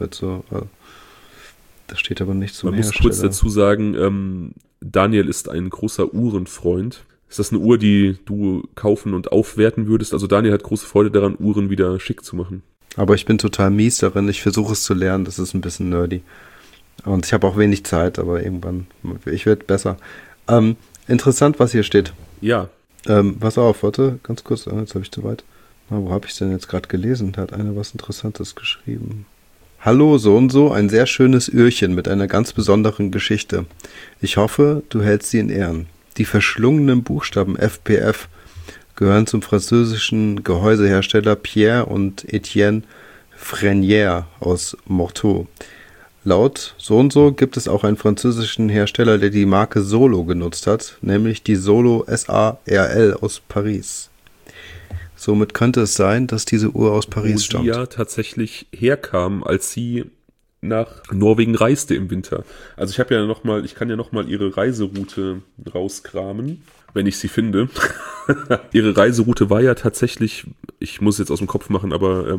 Da steht aber nichts zum Hersteller. Man muss kurz dazu sagen, Daniel ist ein großer Uhrenfreund. Ist das eine Uhr, die du kaufen und aufwerten würdest? Also Daniel hat große Freude daran, Uhren wieder schick zu machen. Aber ich bin total mies darin. Ich versuche es zu lernen. Das ist ein bisschen nerdy. Und ich habe auch wenig Zeit, aber irgendwann, ich werde besser. Interessant, was hier steht. Ja. Pass auf, warte, ganz kurz. Jetzt habe ich zu weit. Wo habe ich es denn jetzt gerade gelesen? Da hat einer was Interessantes geschrieben. Hallo, so und so, ein sehr schönes Öhrchen mit einer ganz besonderen Geschichte. Ich hoffe, du hältst sie in Ehren. Die verschlungenen Buchstaben FPF gehören zum französischen Gehäusehersteller Pierre und Etienne Frenière aus Morteau. Laut so und so gibt es auch einen französischen Hersteller, der die Marke Solo genutzt hat, nämlich die Solo SARL aus Paris. Somit könnte es sein, dass diese Uhr aus Paris stammt. Wo sie ja tatsächlich herkam, als sie nach Norwegen reiste im Winter. Also ich kann ja noch mal ihre Reiseroute rauskramen, wenn ich sie finde. Ihre Reiseroute war ja tatsächlich, ich muss es jetzt aus dem Kopf machen, aber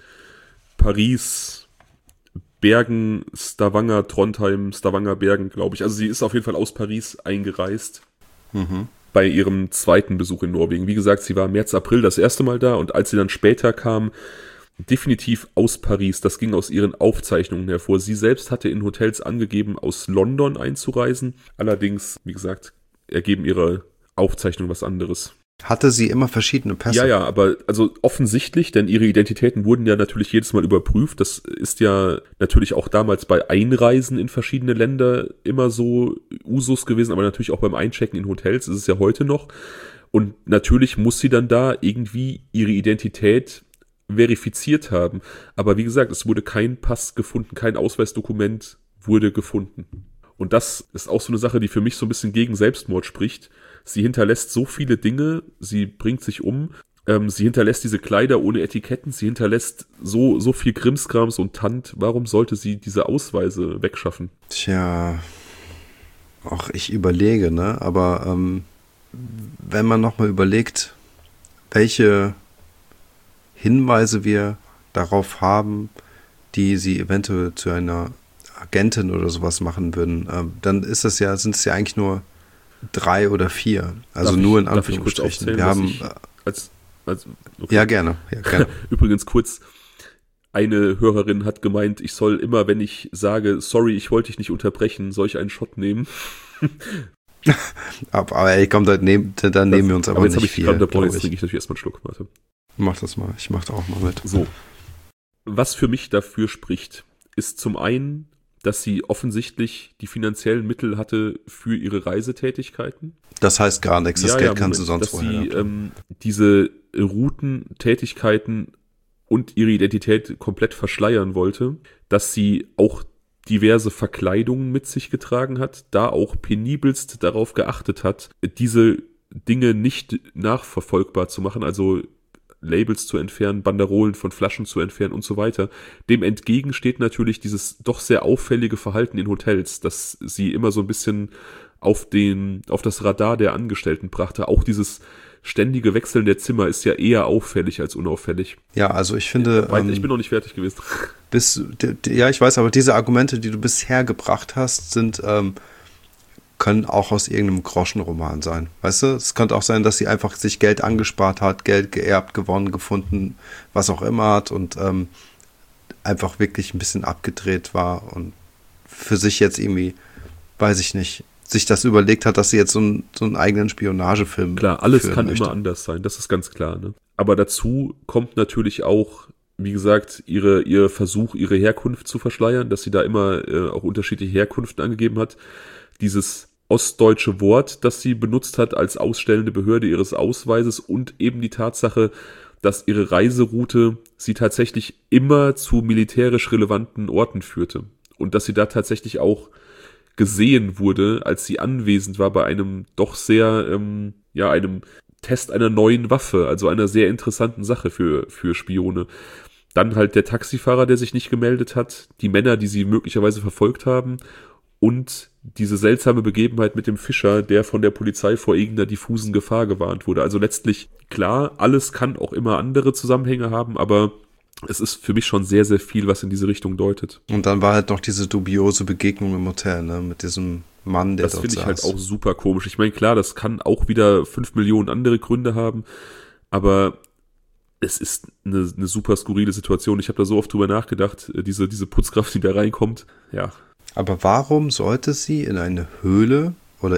Paris, Bergen, Stavanger, Trondheim, Stavanger, Bergen, glaube ich. Also sie ist auf jeden Fall aus Paris eingereist. Bei ihrem zweiten Besuch in Norwegen. Wie gesagt, sie war März, April das erste Mal da und als sie dann später kam, definitiv aus Paris. Das ging aus ihren Aufzeichnungen hervor. Sie selbst hatte in Hotels angegeben, aus London einzureisen. Allerdings, wie gesagt, ergeben ihre Aufzeichnungen was anderes. Hatte sie immer verschiedene Pässe? Ja, aber also offensichtlich, denn ihre Identitäten wurden ja natürlich jedes Mal überprüft. Das ist ja natürlich auch damals bei Einreisen in verschiedene Länder immer so Usus gewesen, aber natürlich auch beim Einchecken in Hotels ist es ja heute noch. Und natürlich muss sie dann da irgendwie ihre Identität verifiziert haben. Aber wie gesagt, es wurde kein Pass gefunden, kein Ausweisdokument wurde gefunden. Und das ist auch so eine Sache, die für mich so ein bisschen gegen Selbstmord spricht. Sie hinterlässt so viele Dinge, sie bringt sich um, sie hinterlässt diese Kleider ohne Etiketten, sie hinterlässt so viel Krimskrams und Tant. Warum sollte sie diese Ausweise wegschaffen? Tja, auch ich überlege, ne? Aber wenn man nochmal überlegt, welche Hinweise wir darauf haben, die sie eventuell zu einer Agentin oder sowas machen würden, dann sind es ja eigentlich nur 3 oder 4. Also nur in Anführungsstrichen. Wir haben okay. Ja, gerne. Übrigens kurz, eine Hörerin hat gemeint, ich soll immer, wenn ich sage, sorry, ich wollte dich nicht unterbrechen, soll ich einen Shot nehmen? aber ey, komm, dann nehmen wir uns aber nicht viel. Jetzt trinke ich natürlich erstmal einen Schluck. Warte. Mach das mal, ich mach da auch mal mit. So. Was für mich dafür spricht, ist zum einen, dass sie offensichtlich die finanziellen Mittel hatte für ihre Reisetätigkeiten. Das heißt gar nichts, das Geld kannst du sonst woher. Dass sie diese Routentätigkeiten und ihre Identität komplett verschleiern wollte, dass sie auch diverse Verkleidungen mit sich getragen hat, da auch penibelst darauf geachtet hat, diese Dinge nicht nachverfolgbar zu machen, also Labels zu entfernen, Banderolen von Flaschen zu entfernen und so weiter. Dem entgegen steht natürlich dieses doch sehr auffällige Verhalten in Hotels, dass sie immer so ein bisschen auf das Radar der Angestellten brachte. Auch dieses ständige Wechseln der Zimmer ist ja eher auffällig als unauffällig. Ja, also ich finde... ich bin noch nicht fertig gewesen. Ja, ich weiß, aber diese Argumente, die du bisher gebracht hast, können auch aus irgendeinem Groschenroman sein. Weißt du, es könnte auch sein, dass sie einfach sich Geld angespart hat, Geld geerbt, gewonnen, gefunden, was auch immer hat und einfach wirklich ein bisschen abgedreht war und für sich jetzt irgendwie, weiß ich nicht, sich das überlegt hat, dass sie jetzt so einen eigenen Spionagefilm klar, alles kann immer anders sein, das ist ganz klar, ne? Aber dazu kommt natürlich auch, wie gesagt, ihr Versuch, ihre Herkunft zu verschleiern, dass sie da immer auch unterschiedliche Herkünften angegeben hat. Dieses ostdeutsche Wort, das sie benutzt hat als ausstellende Behörde ihres Ausweises und eben die Tatsache, dass ihre Reiseroute sie tatsächlich immer zu militärisch relevanten Orten führte und dass sie da tatsächlich auch gesehen wurde, als sie anwesend war bei einem doch sehr, einem Test einer neuen Waffe, also einer sehr interessanten Sache für Spione. Dann halt der Taxifahrer, der sich nicht gemeldet hat, die Männer, die sie möglicherweise verfolgt haben und diese seltsame Begebenheit mit dem Fischer, der von der Polizei vor irgendeiner diffusen Gefahr gewarnt wurde. Also letztlich, klar, alles kann auch immer andere Zusammenhänge haben, aber es ist für mich schon sehr, sehr viel, was in diese Richtung deutet. Und dann war halt noch diese dubiose Begegnung im Hotel, ne, mit diesem Mann, der dort saß. Das finde ich halt auch super komisch. Ich meine, klar, das kann auch wieder 5 Millionen andere Gründe haben, aber es ist eine super skurrile Situation. Ich habe da so oft drüber nachgedacht, diese Putzkraft, die da reinkommt, ja. Aber warum sollte sie in einer Höhle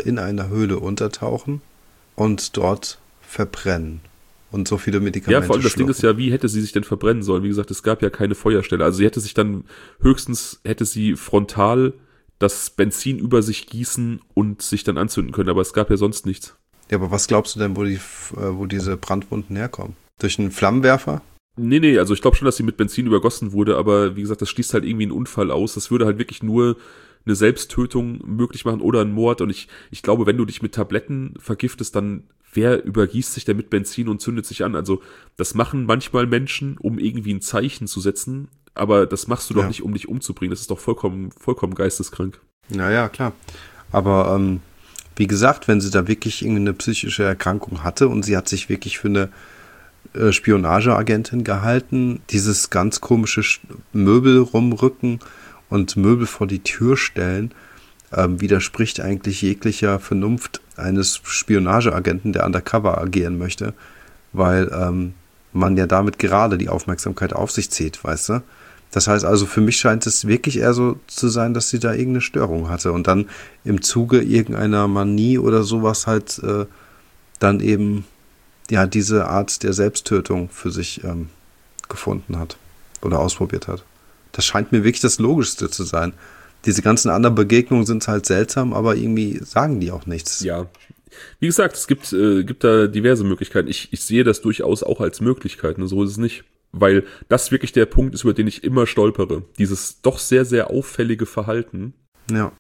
untertauchen und dort verbrennen? Und so viele Medikamente Ja, vor allem das Ding ist ja, wie hätte sie sich denn verbrennen sollen? Wie gesagt, es gab ja keine Feuerstelle. Also sie hätte sich dann hätte sie frontal das Benzin über sich gießen und sich dann anzünden können, aber es gab ja sonst nichts. Ja, aber was glaubst du denn, wo diese Brandwunden herkommen? Durch einen Flammenwerfer? Nee, also ich glaube schon, dass sie mit Benzin übergossen wurde, aber wie gesagt, das schließt halt irgendwie einen Unfall aus. Das würde halt wirklich nur eine Selbsttötung möglich machen oder einen Mord. Und ich glaube, wenn du dich mit Tabletten vergiftest, dann wer übergießt sich denn mit Benzin und zündet sich an? Also das machen manchmal Menschen, um irgendwie ein Zeichen zu setzen, aber das machst du doch nicht, um dich umzubringen. Das ist doch vollkommen geisteskrank. Ja, klar. Aber wie gesagt, wenn sie da wirklich irgendeine psychische Erkrankung hatte und sie hat sich wirklich für eine Spionageagentin gehalten, dieses ganz komische Möbel rumrücken und Möbel vor die Tür stellen, widerspricht eigentlich jeglicher Vernunft eines Spionageagenten, der undercover agieren möchte, weil man ja damit gerade die Aufmerksamkeit auf sich zieht, weißt du? Das heißt also, für mich scheint es wirklich eher so zu sein, dass sie da irgendeine Störung hatte und dann im Zuge irgendeiner Manie oder sowas halt dann eben diese Art der Selbsttötung für sich gefunden hat oder ausprobiert hat. Das scheint mir wirklich das Logischste zu sein. Diese ganzen anderen Begegnungen sind halt seltsam, aber irgendwie sagen die auch nichts. Ja, wie gesagt, es gibt da diverse Möglichkeiten. Ich sehe das durchaus auch als Möglichkeit, so ist es nicht. Weil das wirklich der Punkt ist, über den ich immer stolpere. Dieses doch sehr, sehr auffällige Verhalten. Ja.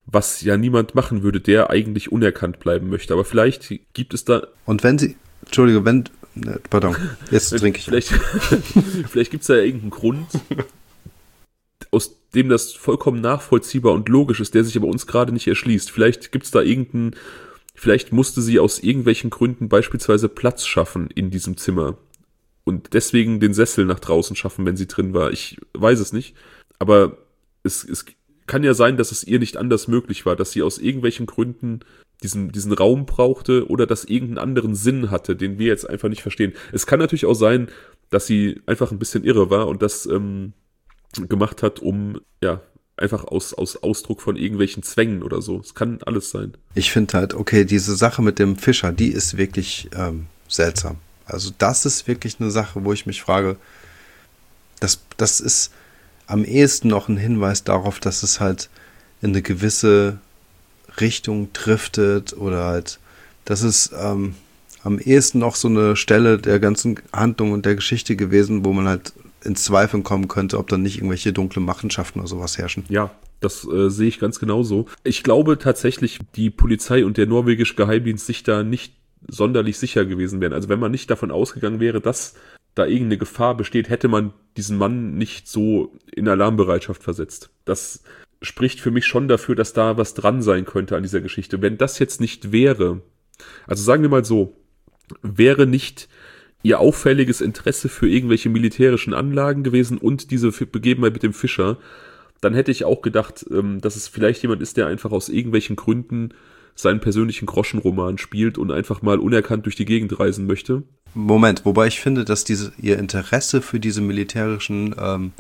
was ja niemand machen würde, der eigentlich unerkannt bleiben möchte. Aber vielleicht gibt es da... Und wenn sie, Entschuldige, pardon, jetzt trinke ich. Vielleicht gibt es da ja irgendeinen Grund, aus dem das vollkommen nachvollziehbar und logisch ist, der sich aber uns gerade nicht erschließt. Vielleicht gibt es da vielleicht musste sie aus irgendwelchen Gründen beispielsweise Platz schaffen in diesem Zimmer und deswegen den Sessel nach draußen schaffen, wenn sie drin war. Ich weiß es nicht, aber es kann ja sein, dass es ihr nicht anders möglich war, dass sie aus irgendwelchen Gründen diesen Raum brauchte oder dass irgendeinen anderen Sinn hatte, den wir jetzt einfach nicht verstehen. Es kann natürlich auch sein, dass sie einfach ein bisschen irre war und das gemacht hat, um ja einfach aus Ausdruck von irgendwelchen Zwängen oder so. Es kann alles sein. Ich finde halt, okay, diese Sache mit dem Fischer, die ist wirklich seltsam. Also das ist wirklich eine Sache, wo ich mich frage, das ist am ehesten noch ein Hinweis darauf, dass es halt in eine gewisse Richtung driftet oder halt, das ist am ehesten noch so eine Stelle der ganzen Handlung und der Geschichte gewesen, wo man halt ins Zweifeln kommen könnte, ob dann nicht irgendwelche dunkle Machenschaften oder sowas herrschen. Ja, das sehe ich ganz genauso. Ich glaube tatsächlich, die Polizei und der norwegische Geheimdienst sich da nicht sonderlich sicher gewesen wären. Also wenn man nicht davon ausgegangen wäre, dass da irgendeine Gefahr besteht, hätte man diesen Mann nicht so in Alarmbereitschaft versetzt. Das spricht für mich schon dafür, dass da was dran sein könnte an dieser Geschichte. Wenn das jetzt nicht wäre, also sagen wir mal so, wäre nicht ihr auffälliges Interesse für irgendwelche militärischen Anlagen gewesen und diese Begebenheit mit dem Fischer, dann hätte ich auch gedacht, dass es vielleicht jemand ist, der einfach aus irgendwelchen Gründen seinen persönlichen Groschenroman spielt und einfach mal unerkannt durch die Gegend reisen möchte. Moment, wobei ich finde, dass ihr Interesse für diese militärischen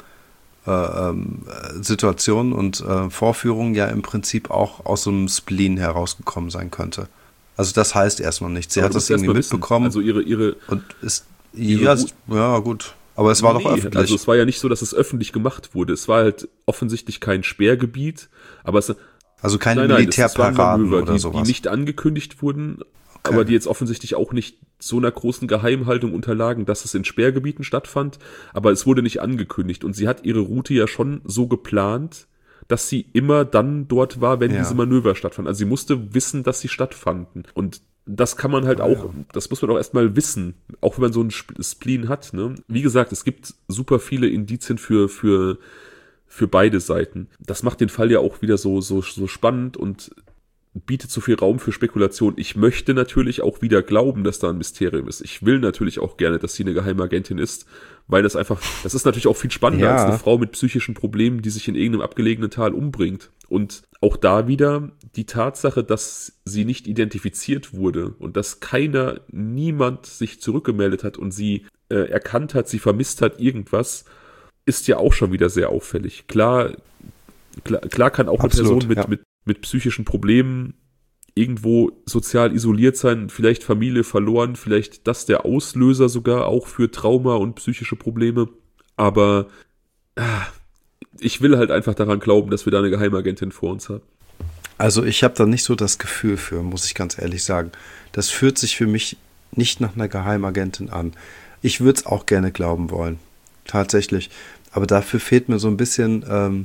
Situationen und Vorführungen ja im Prinzip auch aus so einem Spleen herausgekommen sein könnte. Also das heißt erstmal nichts. Sie hat das irgendwie mitbekommen. Also ihre und ist ja gut. Aber es war doch öffentlich. Also es war ja nicht so, dass es öffentlich gemacht wurde. Es war halt offensichtlich kein Sperrgebiet, aber also keine Militärparaden oder sowas. Die nicht angekündigt wurden, aber die jetzt offensichtlich auch nicht so einer großen Geheimhaltung unterlagen, dass es in Sperrgebieten stattfand, aber es wurde nicht angekündigt und sie hat ihre Route ja schon so geplant, dass sie immer dann dort war, wenn diese Manöver stattfanden. Also sie musste wissen, dass sie stattfanden. Und das kann man halt auch, das muss man auch erstmal wissen, auch wenn man so einen Spleen hat. Ne? Wie gesagt, es gibt super viele Indizien für beide Seiten. Das macht den Fall ja auch wieder so spannend und bietet so viel Raum für Spekulation. Ich möchte natürlich auch wieder glauben, dass da ein Mysterium ist. Ich will natürlich auch gerne, dass sie eine Geheimagentin ist, weil das ist natürlich auch viel spannender als eine Frau mit psychischen Problemen, die sich in irgendeinem abgelegenen Tal umbringt. Und auch da wieder die Tatsache, dass sie nicht identifiziert wurde und dass niemand sich zurückgemeldet hat und sie erkannt hat, sie vermisst hat irgendwas, ist ja auch schon wieder sehr auffällig. Klar kann auch Absolut, eine Person mit psychischen Problemen irgendwo sozial isoliert sein, vielleicht Familie verloren, vielleicht das der Auslöser sogar auch für Trauma und psychische Probleme. Aber ich will halt einfach daran glauben, dass wir da eine Geheimagentin vor uns haben. Also ich habe da nicht so das Gefühl für, muss ich ganz ehrlich sagen. Das fühlt sich für mich nicht nach einer Geheimagentin an. Ich würde es auch gerne glauben wollen, tatsächlich. Aber dafür fehlen mir so ein bisschen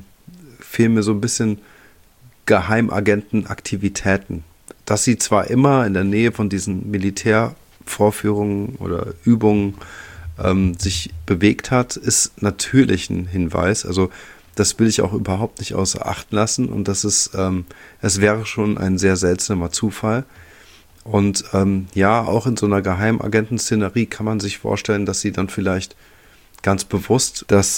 Geheimagentenaktivitäten. Dass sie zwar immer in der Nähe von diesen Militärvorführungen oder Übungen sich bewegt hat, ist natürlich ein Hinweis. Also das will ich auch überhaupt nicht außer Acht lassen und es wäre schon ein sehr seltsamer Zufall. Und auch in so einer Geheimagenten-Szenerie kann man sich vorstellen, dass sie dann vielleicht ganz bewusst das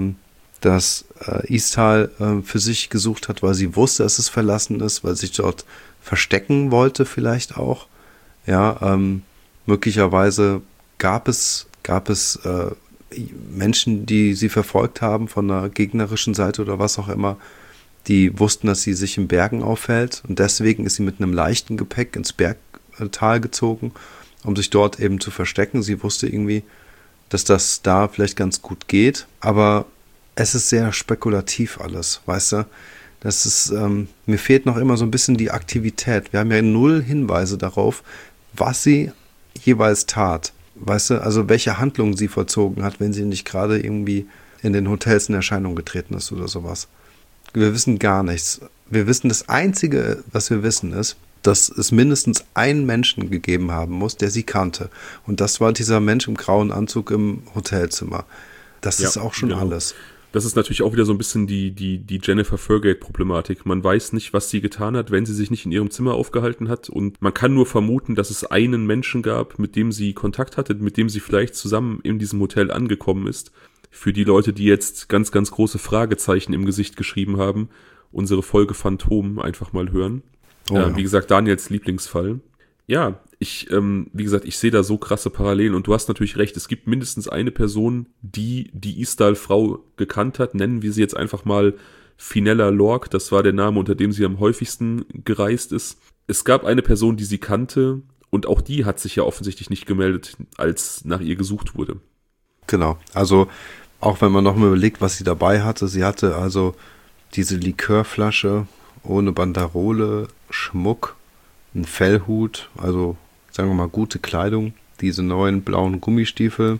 Istal für sich gesucht hat, weil sie wusste, dass es verlassen ist, weil sie sich dort verstecken wollte vielleicht auch. Ja, möglicherweise gab es Menschen, die sie verfolgt haben von der gegnerischen Seite oder was auch immer, die wussten, dass sie sich in Bergen aufhält und deswegen ist sie mit einem leichten Gepäck ins Bergtal gezogen, um sich dort eben zu verstecken. Sie wusste irgendwie, dass das da vielleicht ganz gut geht, aber es ist sehr spekulativ alles, weißt du? Das ist, mir fehlt noch immer so ein bisschen die Aktivität. Wir haben ja 0 Hinweise darauf, was sie jeweils tat. Weißt du, also welche Handlungen sie vollzogen hat, wenn sie nicht gerade irgendwie in den Hotels in Erscheinung getreten ist oder sowas. Wir wissen gar nichts. Wir wissen, das Einzige, was wir wissen, ist, dass es mindestens einen Menschen gegeben haben muss, der sie kannte. Und das war dieser Mensch im grauen Anzug im Hotelzimmer. Das ist auch schon alles. Das ist natürlich auch wieder so ein bisschen die Jennifer Fergate-Problematik. Man weiß nicht, was sie getan hat, wenn sie sich nicht in ihrem Zimmer aufgehalten hat. Und man kann nur vermuten, dass es einen Menschen gab, mit dem sie Kontakt hatte, mit dem sie vielleicht zusammen in diesem Hotel angekommen ist. Für die Leute, die jetzt ganz, ganz große Fragezeichen im Gesicht geschrieben haben, unsere Folge Phantom einfach mal hören. Wie gesagt, Daniels Lieblingsfall. Ja, wie gesagt, ich sehe da so krasse Parallelen und du hast natürlich recht, es gibt mindestens eine Person, die Isdal-Frau gekannt hat, nennen wir sie jetzt einfach mal Fenella Lorque, das war der Name, unter dem sie am häufigsten gereist ist. Es gab eine Person, die sie kannte und auch die hat sich ja offensichtlich nicht gemeldet, als nach ihr gesucht wurde. Genau, also auch wenn man nochmal überlegt, was sie dabei hatte, sie hatte also diese Likörflasche ohne Banderole, Schmuck, ein Fellhut, also sagen wir mal gute Kleidung, diese neuen blauen Gummistiefel,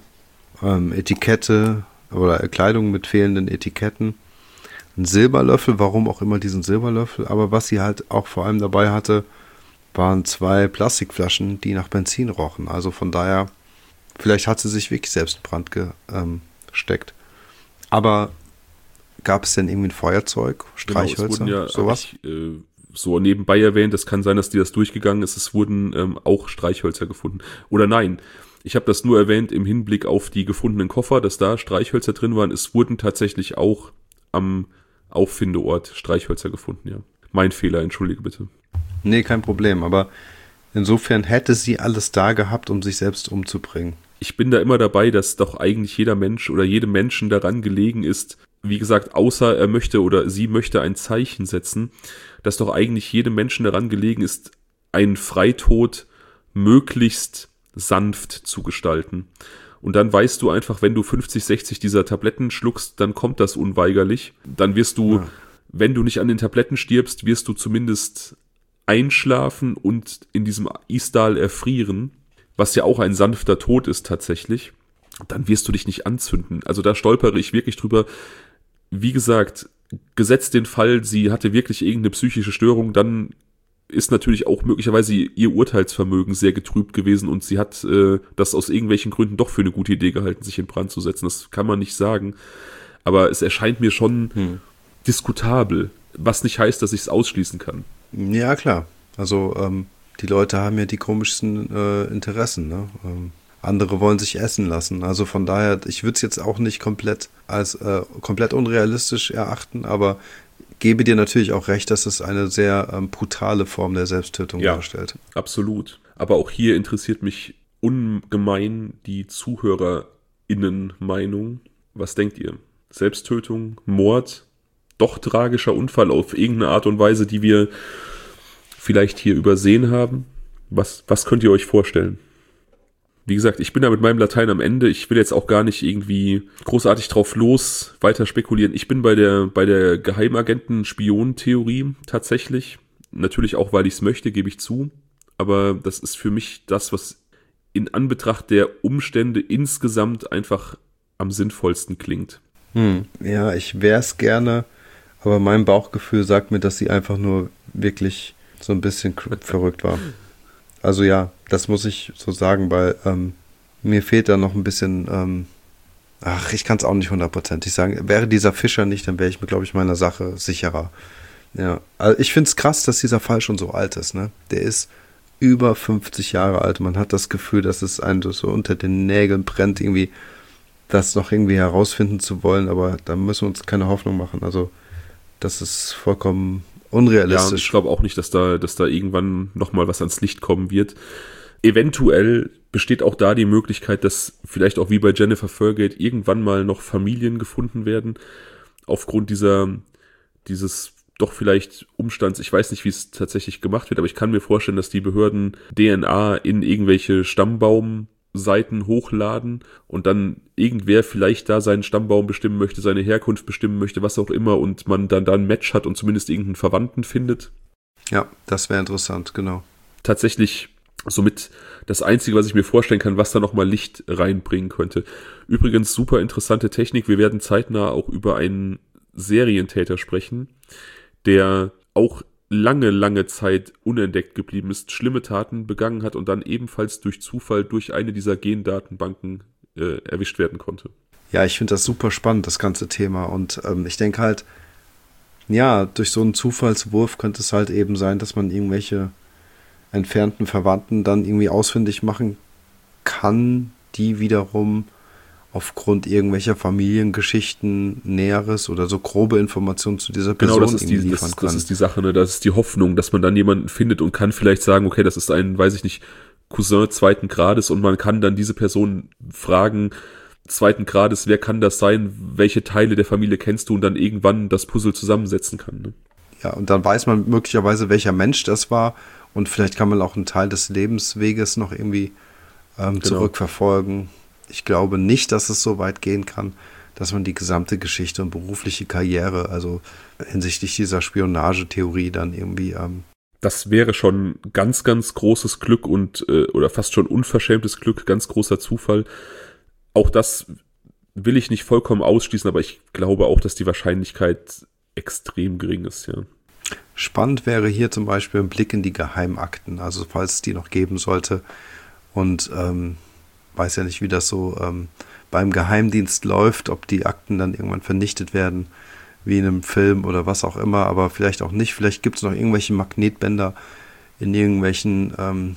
Etikette oder Kleidung mit fehlenden Etiketten, ein Silberlöffel, warum auch immer diesen Silberlöffel, aber was sie halt auch vor allem dabei hatte, waren 2 Plastikflaschen, die nach Benzin rochen, also von daher, vielleicht hat sie sich wirklich selbst in Brand gesteckt. Aber gab es denn irgendwie ein Feuerzeug, Streichhölzer, genau, sowas? So nebenbei erwähnt, es kann sein, dass dir das durchgegangen ist, es wurden auch Streichhölzer gefunden. Oder nein, ich habe das nur erwähnt im Hinblick auf die gefundenen Koffer, dass da Streichhölzer drin waren. Es wurden tatsächlich auch am Auffindeort Streichhölzer gefunden, ja. Mein Fehler, entschuldige bitte. Nee, kein Problem, aber insofern hätte sie alles da gehabt, um sich selbst umzubringen. Ich bin da immer dabei, dass doch eigentlich jeder Mensch oder jedem Menschen daran gelegen ist, wie gesagt, außer er möchte oder sie möchte ein Zeichen setzen, dass doch eigentlich jedem Menschen daran gelegen ist, einen Freitod möglichst sanft zu gestalten. Und dann weißt du einfach, wenn du 50, 60 dieser Tabletten schluckst, dann kommt das unweigerlich. Dann wirst du, wenn du nicht an den Tabletten stirbst, wirst du zumindest einschlafen und in diesem Isdal erfrieren, was ja auch ein sanfter Tod ist tatsächlich. Dann wirst du dich nicht anzünden. Also da stolpere ich wirklich drüber. Wie gesagt, gesetzt den Fall, sie hatte wirklich irgendeine psychische Störung, dann ist natürlich auch möglicherweise ihr Urteilsvermögen sehr getrübt gewesen und sie hat das aus irgendwelchen Gründen doch für eine gute Idee gehalten, sich in Brand zu setzen. Das kann man nicht sagen. Aber es erscheint mir schon diskutabel, was nicht heißt, dass ich es ausschließen kann. Ja, klar. Also die Leute haben ja die komischsten Interessen, ne? Andere wollen sich essen lassen. Also von daher, ich würde es jetzt auch nicht komplett als komplett unrealistisch erachten, aber gebe dir natürlich auch recht, dass es eine sehr brutale Form der Selbsttötung darstellt. Absolut. Aber auch hier interessiert mich ungemein die ZuhörerInnen-Meinung. Was denkt ihr? Selbsttötung, Mord, doch tragischer Unfall auf irgendeine Art und Weise, die wir vielleicht hier übersehen haben? Was könnt ihr euch vorstellen? Wie gesagt, ich bin da mit meinem Latein am Ende. Ich will jetzt auch gar nicht irgendwie großartig drauf los weiter spekulieren. Ich bin bei der Geheimagenten-Spion-Theorie tatsächlich. Natürlich auch, weil ich es möchte, gebe ich zu. Aber das ist für mich das, was in Anbetracht der Umstände insgesamt einfach am sinnvollsten klingt. Ja, ich wäre es gerne, aber mein Bauchgefühl sagt mir, dass sie einfach nur wirklich so ein bisschen verrückt war. Also ja, das muss ich so sagen, weil mir fehlt da noch ein bisschen, ich kann es auch nicht 100% sagen. Wäre dieser Fischer nicht, dann wäre ich mir, glaube ich, meiner Sache sicherer. Ja, also ich finde es krass, dass dieser Fall schon so alt ist, ne? Der ist über 50 Jahre alt. Man hat das Gefühl, dass es einem so unter den Nägeln brennt, irgendwie das noch irgendwie herausfinden zu wollen, aber da müssen wir uns keine Hoffnung machen. Also das ist vollkommen unrealistisch. Ja, und ich glaube auch nicht, dass da irgendwann nochmal was ans Licht kommen wird. Eventuell besteht auch da die Möglichkeit, dass vielleicht auch wie bei Jennifer Fergate irgendwann mal noch Familien gefunden werden, aufgrund dieses doch vielleicht Umstands. Ich weiß nicht, wie es tatsächlich gemacht wird, aber ich kann mir vorstellen, dass die Behörden DNA in irgendwelche Stammbaumseiten hochladen und dann irgendwer vielleicht da seinen Stammbaum bestimmen möchte, seine Herkunft bestimmen möchte, was auch immer, und man dann da ein Match hat und zumindest irgendeinen Verwandten findet. Ja, das wäre interessant, genau. Tatsächlich somit das Einzige, was ich mir vorstellen kann, was da nochmal Licht reinbringen könnte. Übrigens super interessante Technik. Wir werden zeitnah auch über einen Serientäter sprechen, der auch lange, lange Zeit unentdeckt geblieben ist, schlimme Taten begangen hat und dann ebenfalls durch Zufall durch eine dieser Gendatenbanken erwischt werden konnte. Ja, ich finde das super spannend, das ganze Thema. Und ich denke halt, ja, durch so einen Zufallswurf könnte es halt eben sein, dass man irgendwelche entfernten Verwandten dann irgendwie ausfindig machen kann, die wiederum aufgrund irgendwelcher Familiengeschichten Näheres oder so grobe Informationen zu dieser Person liefern kann. Das ist die Sache, ne? Das ist die Hoffnung, dass man dann jemanden findet und kann vielleicht sagen, okay, das ist ein, weiß ich nicht, Cousin zweiten Grades und man kann dann diese Person fragen, zweiten Grades, wer kann das sein, welche Teile der Familie kennst du und dann irgendwann das Puzzle zusammensetzen kann. Ne? Ja, und dann weiß man möglicherweise, welcher Mensch das war und vielleicht kann man auch einen Teil des Lebensweges noch irgendwie zurückverfolgen. Ich glaube nicht, dass es so weit gehen kann, dass man die gesamte Geschichte und berufliche Karriere, also hinsichtlich dieser Spionagetheorie dann irgendwie das wäre schon ganz, ganz großes Glück und oder fast schon unverschämtes Glück, ganz großer Zufall. Auch das will ich nicht vollkommen ausschließen, aber ich glaube auch, dass die Wahrscheinlichkeit extrem gering ist, ja. Spannend wäre hier zum Beispiel ein Blick in die Geheimakten, also falls es die noch geben sollte. Und weiß ja nicht, wie das so beim Geheimdienst läuft, ob die Akten dann irgendwann vernichtet werden, wie in einem Film oder was auch immer, aber vielleicht auch nicht. Vielleicht gibt es noch irgendwelche Magnetbänder in irgendwelchen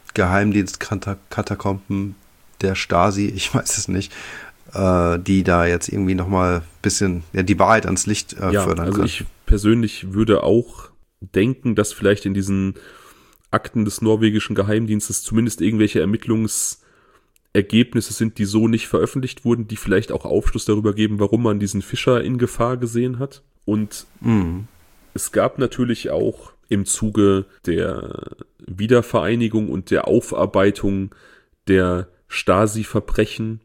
Geheimdienstkatakomben der Stasi, ich weiß es nicht, die da jetzt irgendwie nochmal ein bisschen die Wahrheit ans Licht fördern können. Also ich persönlich würde auch denken, dass vielleicht in diesen Akten des norwegischen Geheimdienstes zumindest irgendwelche Ermittlungsergebnisse sind, die so nicht veröffentlicht wurden, die vielleicht auch Aufschluss darüber geben, warum man diesen Fischer in Gefahr gesehen hat. Und es gab natürlich auch im Zuge der Wiedervereinigung und der Aufarbeitung der Stasi-Verbrechen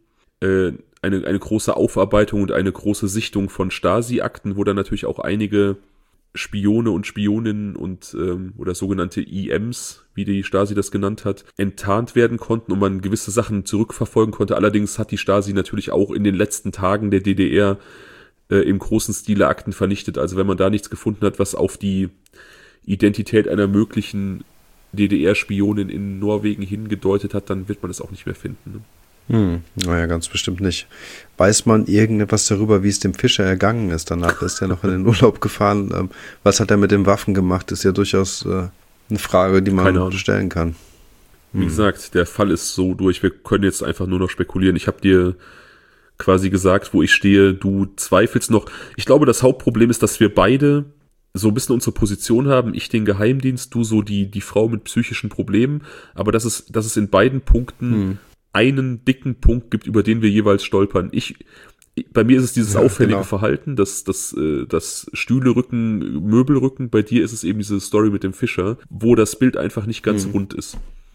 eine große Aufarbeitung und eine große Sichtung von Stasi-Akten, wo dann natürlich auch einige Spione und Spioninnen und oder sogenannte IMs, wie die Stasi das genannt hat, enttarnt werden konnten und man gewisse Sachen zurückverfolgen konnte. Allerdings hat die Stasi natürlich auch in den letzten Tagen der DDR im großen Stile Akten vernichtet. Also wenn man da nichts gefunden hat, was auf die Identität einer möglichen DDR-Spionin in Norwegen hingedeutet hat, dann wird man es auch nicht mehr finden. Ne? Naja, ganz bestimmt nicht. Weiß man irgendetwas darüber, wie es dem Fischer ergangen ist? Danach ist er noch in den Urlaub gefahren. Was hat er mit den Waffen gemacht? Ist ja durchaus eine Frage, die man stellen kann. Wie gesagt, der Fall ist so durch. Wir können jetzt einfach nur noch spekulieren. Ich habe dir quasi gesagt, wo ich stehe. Du zweifelst noch. Ich glaube, das Hauptproblem ist, dass wir beide so ein bisschen unsere Position haben. Ich den Geheimdienst, du so die Frau mit psychischen Problemen. Aber dass es in beiden Punkten einen dicken Punkt gibt, über den wir jeweils stolpern. Bei mir ist es dieses auffällige Verhalten, das Stühle rücken, Möbel rücken. Bei dir ist es eben diese Story mit dem Fischer, wo das Bild einfach nicht ganz rund ist.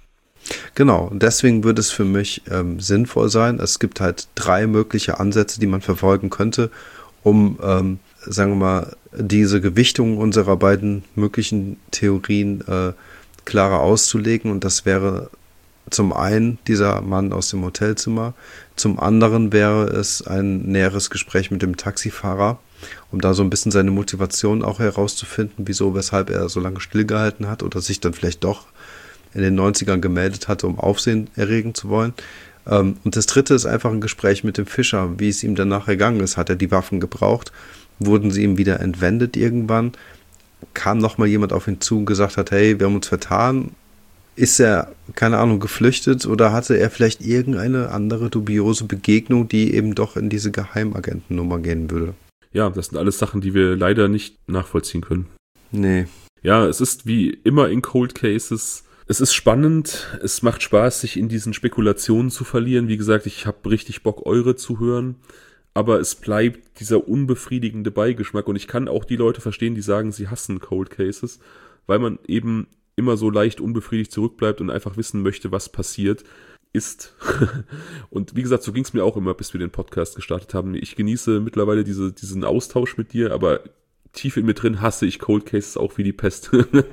Genau, und deswegen würde es für mich sinnvoll sein. Es gibt halt 3 mögliche Ansätze, die man verfolgen könnte, um, sagen wir mal, diese Gewichtung unserer beiden möglichen Theorien klarer auszulegen. Und das wäre zum einen dieser Mann aus dem Hotelzimmer, zum anderen wäre es ein näheres Gespräch mit dem Taxifahrer, um da so ein bisschen seine Motivation auch herauszufinden, wieso, weshalb er so lange stillgehalten hat oder sich dann vielleicht doch in den 90ern gemeldet hatte, um Aufsehen erregen zu wollen. Und das dritte ist einfach ein Gespräch mit dem Fischer, wie es ihm danach ergangen ist. Hat er die Waffen gebraucht? Wurden sie ihm wieder entwendet irgendwann? Kam nochmal jemand auf ihn zu und gesagt hat, hey, wir haben uns vertan? Ist er, keine Ahnung, geflüchtet oder hatte er vielleicht irgendeine andere dubiose Begegnung, die eben doch in diese Geheimagentennummer gehen würde? Ja, das sind alles Sachen, die wir leider nicht nachvollziehen können. Nee. Ja, es ist wie immer in Cold Cases. Es ist spannend, es macht Spaß, sich in diesen Spekulationen zu verlieren. Wie gesagt, ich habe richtig Bock, eure zu hören. Aber es bleibt dieser unbefriedigende Beigeschmack. Und ich kann auch die Leute verstehen, die sagen, sie hassen Cold Cases, weil man eben immer so leicht unbefriedigt zurückbleibt und einfach wissen möchte, was passiert ist. Und wie gesagt, so ging es mir auch immer, bis wir den Podcast gestartet haben. Ich genieße mittlerweile diesen Austausch mit dir, aber tief in mir drin hasse ich Cold Cases auch wie die Pest.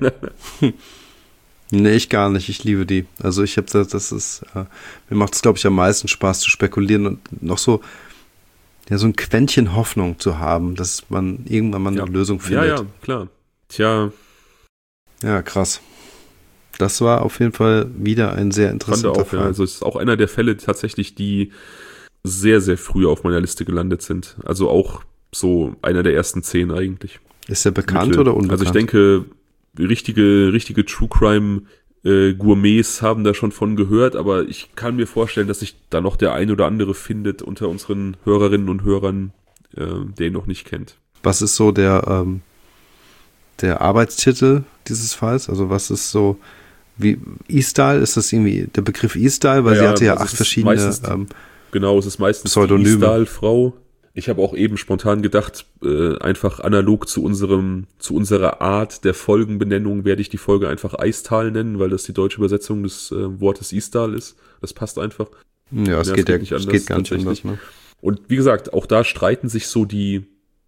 Nee, ich gar nicht. Ich liebe die. Also ich habe mir macht es, glaube ich, am meisten Spaß zu spekulieren und noch so ein Quäntchen Hoffnung zu haben, dass man irgendwann mal eine Lösung findet. Ja, klar. Tja. Ja, krass. Das war auf jeden Fall wieder ein sehr interessanter Fall. Ja. Also es ist auch einer der Fälle tatsächlich, die sehr, sehr früh auf meiner Liste gelandet sind. Also auch so einer der ersten 10 eigentlich. Ist er bekannt oder unbekannt? Also ich denke, richtige True Crime Gourmets haben da schon von gehört, aber ich kann mir vorstellen, dass sich da noch der ein oder andere findet unter unseren Hörerinnen und Hörern, der ihn noch nicht kennt. Was ist so der Arbeitstitel dieses Falls? Also was ist so, wie E-Style? Ist das irgendwie der Begriff E-Style? Weil sie hatte ja 8 verschiedene genau, es ist meistens Pseudonyme. Die E-Style-Frau. Ich habe auch eben spontan gedacht, einfach analog zu unserer Art der Folgenbenennung werde ich die Folge einfach Eistal nennen, weil das die deutsche Übersetzung des Wortes Istal ist. Das passt einfach. Ja, es geht nicht anders. Es geht gar nicht anders, ne? Und wie gesagt, auch da scheiden sich die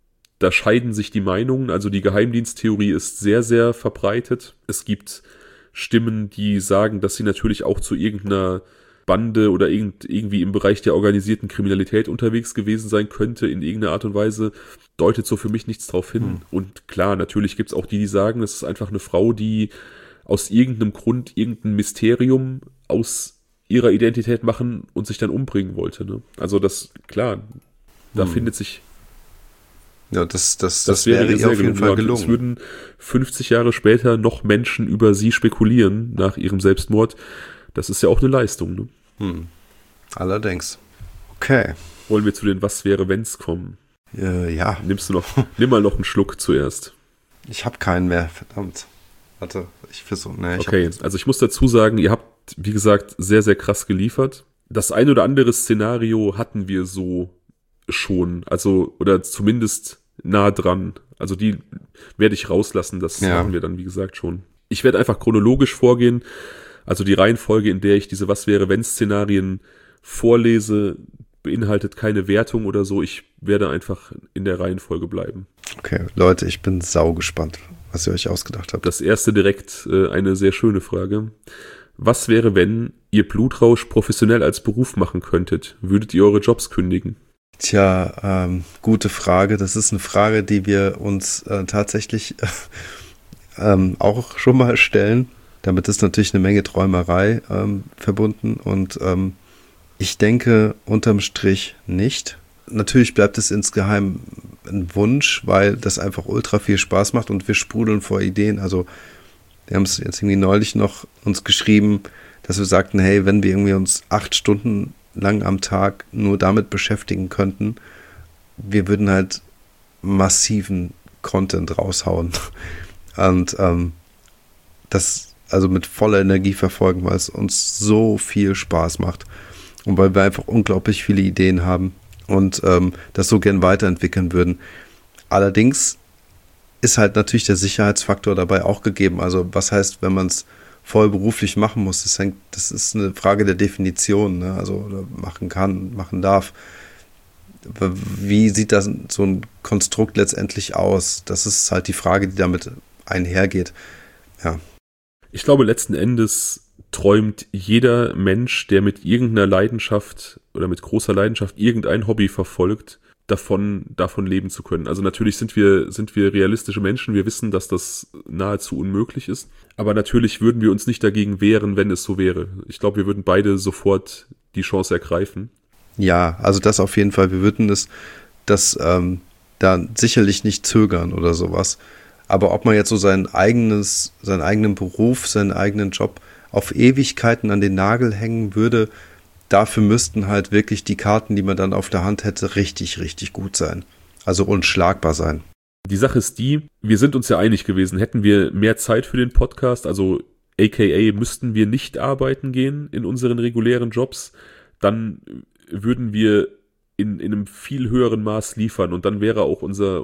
Meinungen. Also die Geheimdiensttheorie ist sehr, sehr verbreitet. Es gibt Stimmen, die sagen, dass sie natürlich auch zu irgendeiner Bande oder irgendwie im Bereich der organisierten Kriminalität unterwegs gewesen sein könnte, in irgendeiner Art und Weise, deutet so für mich nichts drauf hin. Und klar, natürlich gibt es auch die sagen, es ist einfach eine Frau, die aus irgendeinem Grund irgendein Mysterium aus ihrer Identität machen und sich dann umbringen wollte. Ne? Also das, klar, da findet sich... Ja, das wäre ihr auf jeden Fall gelungen. Es würden 50 Jahre später noch Menschen über sie spekulieren nach ihrem Selbstmord. Das ist ja auch eine Leistung, ne? Allerdings. Okay. Wollen wir zu den Was-wäre-wenns kommen? Ja. Nimm mal noch einen Schluck zuerst. Ich habe keinen mehr, verdammt. Warte, ich versuche. Okay, also ich muss dazu sagen, ihr habt, wie gesagt, sehr, sehr krass geliefert. Das ein oder andere Szenario hatten wir so schon, also, oder zumindest nah dran. Also die werde ich rauslassen, das machen wir dann, wie gesagt, schon. Ich werde einfach chronologisch vorgehen. Also die Reihenfolge, in der ich diese Was-wäre-wenn-Szenarien vorlese, beinhaltet keine Wertung oder so. Ich werde einfach in der Reihenfolge bleiben. Okay, Leute, ich bin saugespannt, was ihr euch ausgedacht habt. Das erste direkt eine sehr schöne Frage. Was wäre, wenn ihr Blutrausch professionell als Beruf machen könntet? Würdet ihr eure Jobs kündigen? Tja, gute Frage. Das ist eine Frage, die wir uns tatsächlich auch schon mal stellen. Damit ist natürlich eine Menge Träumerei verbunden und ich denke unterm Strich nicht. Natürlich bleibt es insgeheim ein Wunsch, weil das einfach ultra viel Spaß macht und wir sprudeln vor Ideen. Also wir haben es jetzt irgendwie neulich noch uns geschrieben, dass wir sagten, hey, wenn wir irgendwie uns 8 Stunden lang am Tag nur damit beschäftigen könnten, wir würden halt massiven Content raushauen und das also mit voller Energie verfolgen, weil es uns so viel Spaß macht und weil wir einfach unglaublich viele Ideen haben und das so gern weiterentwickeln würden. Allerdings ist halt natürlich der Sicherheitsfaktor dabei auch gegeben. Also was heißt, wenn man es voll beruflich machen muss, das ist eine Frage der Definition, ne? Also machen kann, machen darf. Wie sieht das so ein Konstrukt letztendlich aus? Das ist halt die Frage, die damit einhergeht. Ja. Ich glaube, letzten Endes träumt jeder Mensch, der mit irgendeiner Leidenschaft oder mit großer Leidenschaft irgendein Hobby verfolgt, davon leben zu können. Also natürlich sind wir realistische Menschen, wir wissen, dass das nahezu unmöglich ist, aber natürlich würden wir uns nicht dagegen wehren, wenn es so wäre. Ich glaube, wir würden beide sofort die Chance ergreifen. Ja, also das auf jeden Fall. Wir würden das da sicherlich nicht zögern oder sowas. Aber ob man jetzt so seinen eigenen Beruf, seinen eigenen Job auf Ewigkeiten an den Nagel hängen würde, dafür müssten halt wirklich die Karten, die man dann auf der Hand hätte, richtig, richtig gut sein. Also unschlagbar sein. Die Sache ist die, wir sind uns ja einig gewesen, hätten wir mehr Zeit für den Podcast, also aka müssten wir nicht arbeiten gehen in unseren regulären Jobs, dann würden wir in einem viel höheren Maß liefern und dann wäre auch unser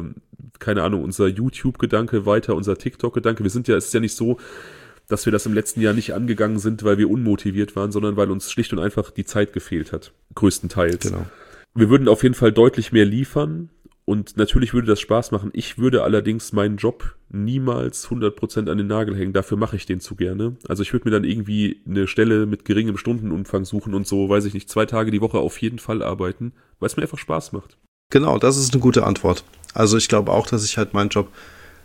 YouTube-Gedanke weiter, unser TikTok-Gedanke. Es ist ja nicht so, dass wir das im letzten Jahr nicht angegangen sind, weil wir unmotiviert waren, sondern weil uns schlicht und einfach die Zeit gefehlt hat, größtenteils. Genau. Wir würden auf jeden Fall deutlich mehr liefern und natürlich würde das Spaß machen. Ich würde allerdings meinen Job niemals 100% an den Nagel hängen, dafür mache ich den zu gerne. Also ich würde mir dann irgendwie eine Stelle mit geringem Stundenumfang suchen und so, weiß ich nicht, 2 Tage die Woche auf jeden Fall arbeiten, weil es mir einfach Spaß macht. Genau, das ist eine gute Antwort. Also ich glaube auch, dass ich halt meinen Job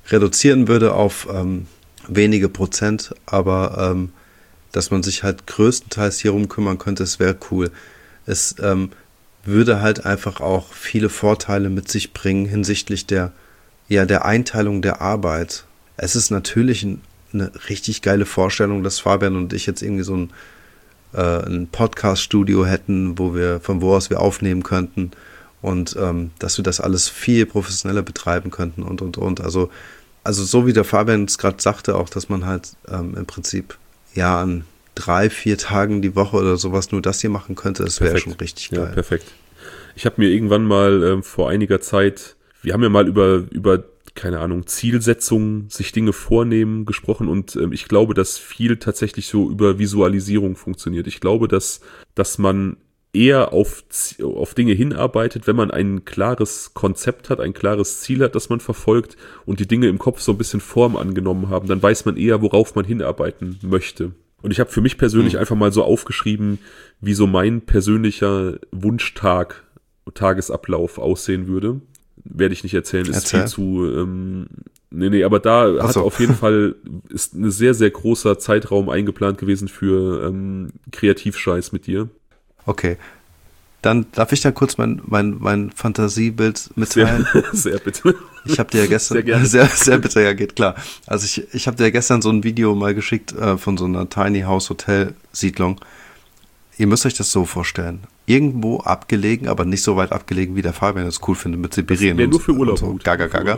reduzieren würde auf wenige Prozent, aber dass man sich halt größtenteils hier rum kümmern könnte, es wäre cool. Es würde halt einfach auch viele Vorteile mit sich bringen hinsichtlich der Einteilung der Arbeit. Es ist natürlich eine richtig geile Vorstellung, dass Fabian und ich jetzt irgendwie so ein Podcast-Studio hätten, von wo aus wir aufnehmen könnten und dass wir das alles viel professioneller betreiben könnten und. Also so wie der Fabian es gerade sagte, auch, dass man halt im Prinzip an 3-4 Tagen die Woche oder sowas nur das hier machen könnte, das wäre schon richtig geil. Ja, perfekt. Ich habe mir irgendwann mal vor einiger Zeit, wir haben ja mal über keine Ahnung, Zielsetzungen, sich Dinge vornehmen gesprochen und ich glaube, dass viel tatsächlich so über Visualisierung funktioniert. Ich glaube, dass man eher auf Dinge hinarbeitet, wenn man ein klares Konzept hat, ein klares Ziel hat, das man verfolgt und die Dinge im Kopf so ein bisschen Form angenommen haben, dann weiß man eher, worauf man hinarbeiten möchte. Und ich habe für mich persönlich einfach mal so aufgeschrieben, wie so mein persönlicher Tagesablauf aussehen würde. Werde ich nicht erzählen, ist viel zu, aber da hat auf jeden Fall, ist ein sehr, sehr großer Zeitraum eingeplant gewesen für Kreativscheiß mit dir. Okay, dann darf ich da kurz mein Fantasiebild mitteilen? Sehr bitte. Ich habe dir ja gestern, sehr bitte, ja geht klar. Also ich habe dir ja gestern so ein Video mal geschickt von so einer Tiny House Hotel Siedlung. Ihr müsst euch das so vorstellen. Irgendwo abgelegen, aber nicht so weit abgelegen, wie der Fabian es cool findet, mit Sibirien. Wäre nur für Urlaub. So. Gaga.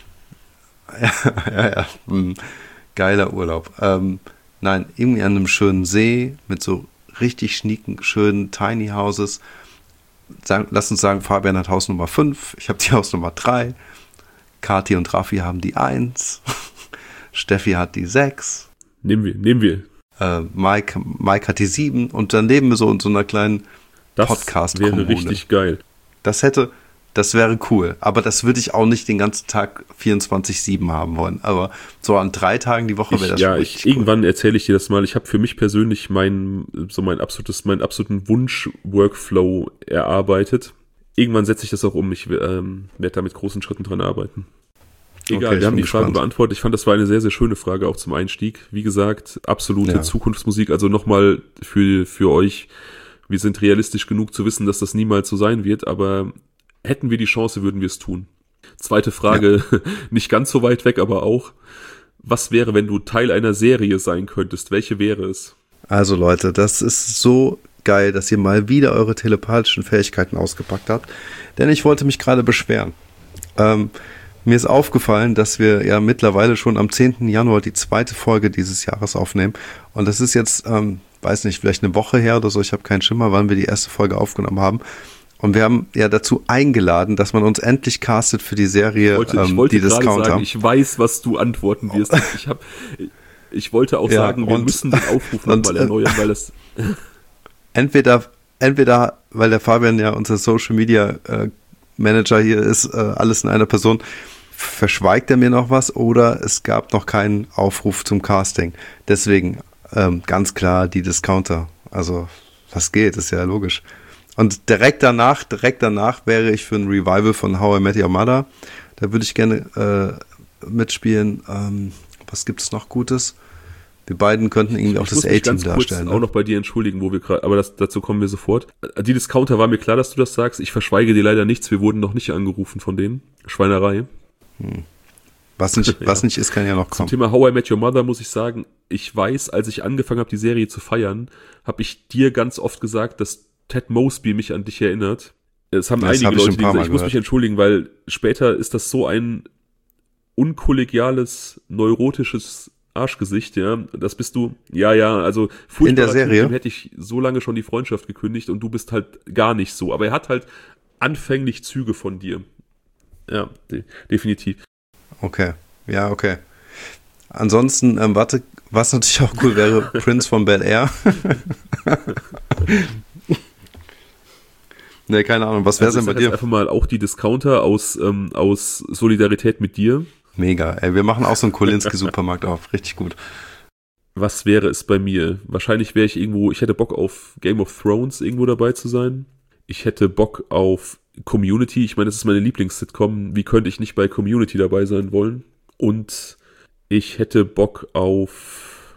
Ja. Geiler Urlaub. Nein, irgendwie an einem schönen See mit so richtig schnieken, schönen Tiny Houses. Lass uns sagen, Fabian hat Haus Nummer 5, ich habe die Haus Nummer 3, Kathi und Raffi haben die 1, Steffi hat die 6. Nehmen wir. Mike hat die 7 und dann leben wir so in so einer kleinen Podcast-Kommune. Das wäre richtig geil. Das wäre cool, aber das würde ich auch nicht den ganzen Tag 24/7 haben wollen, aber so an 3 Tagen die Woche wäre das schon richtig cool. Irgendwann erzähle ich dir das mal, ich habe für mich persönlich meinen absoluten Wunsch-Workflow erarbeitet. Irgendwann setze ich das auch um, ich werde da mit großen Schritten dran arbeiten. Egal, okay, wir haben die Frage beantwortet. Ich fand, das war eine sehr, sehr schöne Frage auch zum Einstieg. Wie gesagt, absolute Zukunftsmusik, also nochmal für euch, wir sind realistisch genug zu wissen, dass das niemals so sein wird, aber hätten wir die Chance, würden wir es tun. Zweite Frage, nicht ganz so weit weg, aber auch, was wäre, wenn du Teil einer Serie sein könntest? Welche wäre es? Also Leute, das ist so geil, dass ihr mal wieder eure telepathischen Fähigkeiten ausgepackt habt, denn ich wollte mich gerade beschweren. Mir ist aufgefallen, dass wir ja mittlerweile schon am 10. Januar die 2. Folge dieses Jahres aufnehmen und das ist jetzt, weiß nicht, vielleicht eine Woche her oder so, ich habe keinen Schimmer, wann wir die erste Folge aufgenommen haben. Und wir haben ja dazu eingeladen, dass man uns endlich castet für die Serie die Discounter. Sagen, ich weiß, was du antworten wirst. Ich wollte auch sagen, wir müssen den Aufruf nochmal erneuern, weil das... Entweder, weil der Fabian ja unser Social Media Manager hier ist, alles in einer Person, verschweigt er mir noch was oder es gab noch keinen Aufruf zum Casting. Deswegen ganz klar die Discounter. Also was geht, ist ja logisch. Und direkt danach wäre ich für ein Revival von How I Met Your Mother. Da würde ich gerne mitspielen. Was gibt es noch Gutes? Wir beiden könnten irgendwie auch das A-Team darstellen. Ich auch noch bei dir entschuldigen, wo wir gerade, aber dazu kommen wir sofort. Die Discounter war mir klar, dass du das sagst. Ich verschweige dir leider nichts. Wir wurden noch nicht angerufen von denen. Schweinerei. Was nicht ist, kann ja noch kommen. Zum Thema How I Met Your Mother muss ich sagen, ich weiß, als ich angefangen habe, die Serie zu feiern, habe ich dir ganz oft gesagt, dass Ted Mosby mich an dich erinnert. Es haben einige Leute gesagt, ich muss mich entschuldigen, weil später ist das so ein unkollegiales, neurotisches Arschgesicht, ja. Das bist du, also in der Serie hätte ich so lange schon die Freundschaft gekündigt und du bist halt gar nicht so. Aber er hat halt anfänglich Züge von dir. Ja, definitiv. Okay, ja, okay. Ansonsten, was natürlich auch cool wäre, Prince von Bel-Air. Ne, keine Ahnung, was wäre denn bei dir? Einfach mal auch die Discounter aus Solidarität mit dir. Mega, ey, wir machen auch so einen Kolinski-Supermarkt auf, richtig gut. Was wäre es bei mir? Wahrscheinlich wäre ich hätte Bock auf Game of Thrones irgendwo dabei zu sein. Ich hätte Bock auf Community, ich meine, das ist meine Lieblings-Sitcom, wie könnte ich nicht bei Community dabei sein wollen? Und ich hätte Bock auf...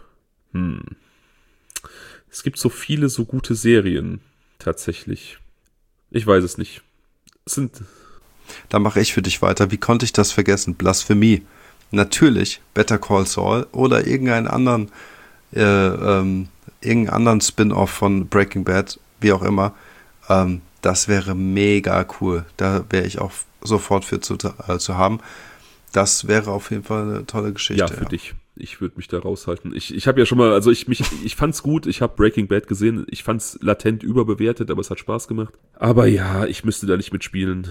Es gibt so viele so gute Serien, tatsächlich. Ich weiß es nicht. Da mache ich für dich weiter. Wie konnte ich das vergessen? Blasphemie. Natürlich Better Call Saul oder irgendeinen anderen Spin-off von Breaking Bad, wie auch immer. Das wäre mega cool. Da wäre ich auch sofort für zu haben. Das wäre auf jeden Fall eine tolle Geschichte. Ja, für dich. Ich würde mich da raushalten. Ich habe ja schon mal, also ich fand's gut, ich habe Breaking Bad gesehen, ich fand's latent überbewertet, aber es hat Spaß gemacht. Aber ja, ich müsste da nicht mitspielen.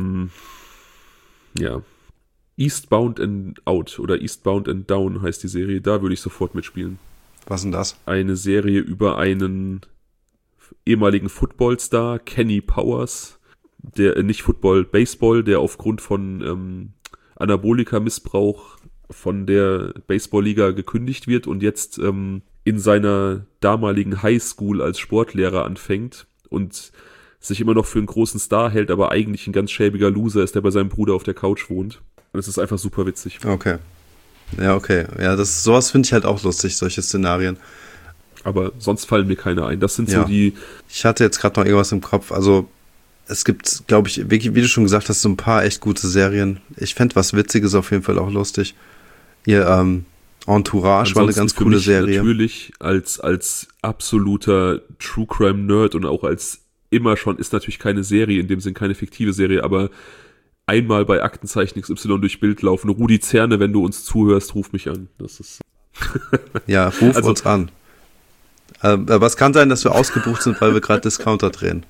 Ja. Eastbound and Out oder Eastbound and Down heißt die Serie, da würde ich sofort mitspielen. Was denn das? Eine Serie über einen ehemaligen Footballstar, Kenny Powers, der nicht Football, Baseball, der aufgrund von Anabolika-Missbrauch von der Baseballliga gekündigt wird und jetzt in seiner damaligen Highschool als Sportlehrer anfängt und sich immer noch für einen großen Star hält, aber eigentlich ein ganz schäbiger Loser ist, der bei seinem Bruder auf der Couch wohnt. Und es ist einfach super witzig. Okay. Ja, okay. Ja, sowas finde ich halt auch lustig, solche Szenarien. Aber sonst fallen mir keine ein. Das sind so die... Ich hatte jetzt gerade noch irgendwas im Kopf. Also es gibt, glaube ich, wie du schon gesagt hast, so ein paar echt gute Serien. Ich fände was Witziges auf jeden Fall auch lustig. Hier, Entourage ansonsten war eine ganz coole Serie. Natürlich als absoluter True Crime Nerd und auch als immer schon, ist natürlich keine Serie, in dem Sinn keine fiktive Serie, aber einmal bei Aktenzeichen XY durch Bild laufen. Rudi Zerne, wenn du uns zuhörst, ruf mich an. Das ist ja, ruf uns an. Aber es kann sein, dass wir ausgebucht sind, weil wir gerade Discounter drehen.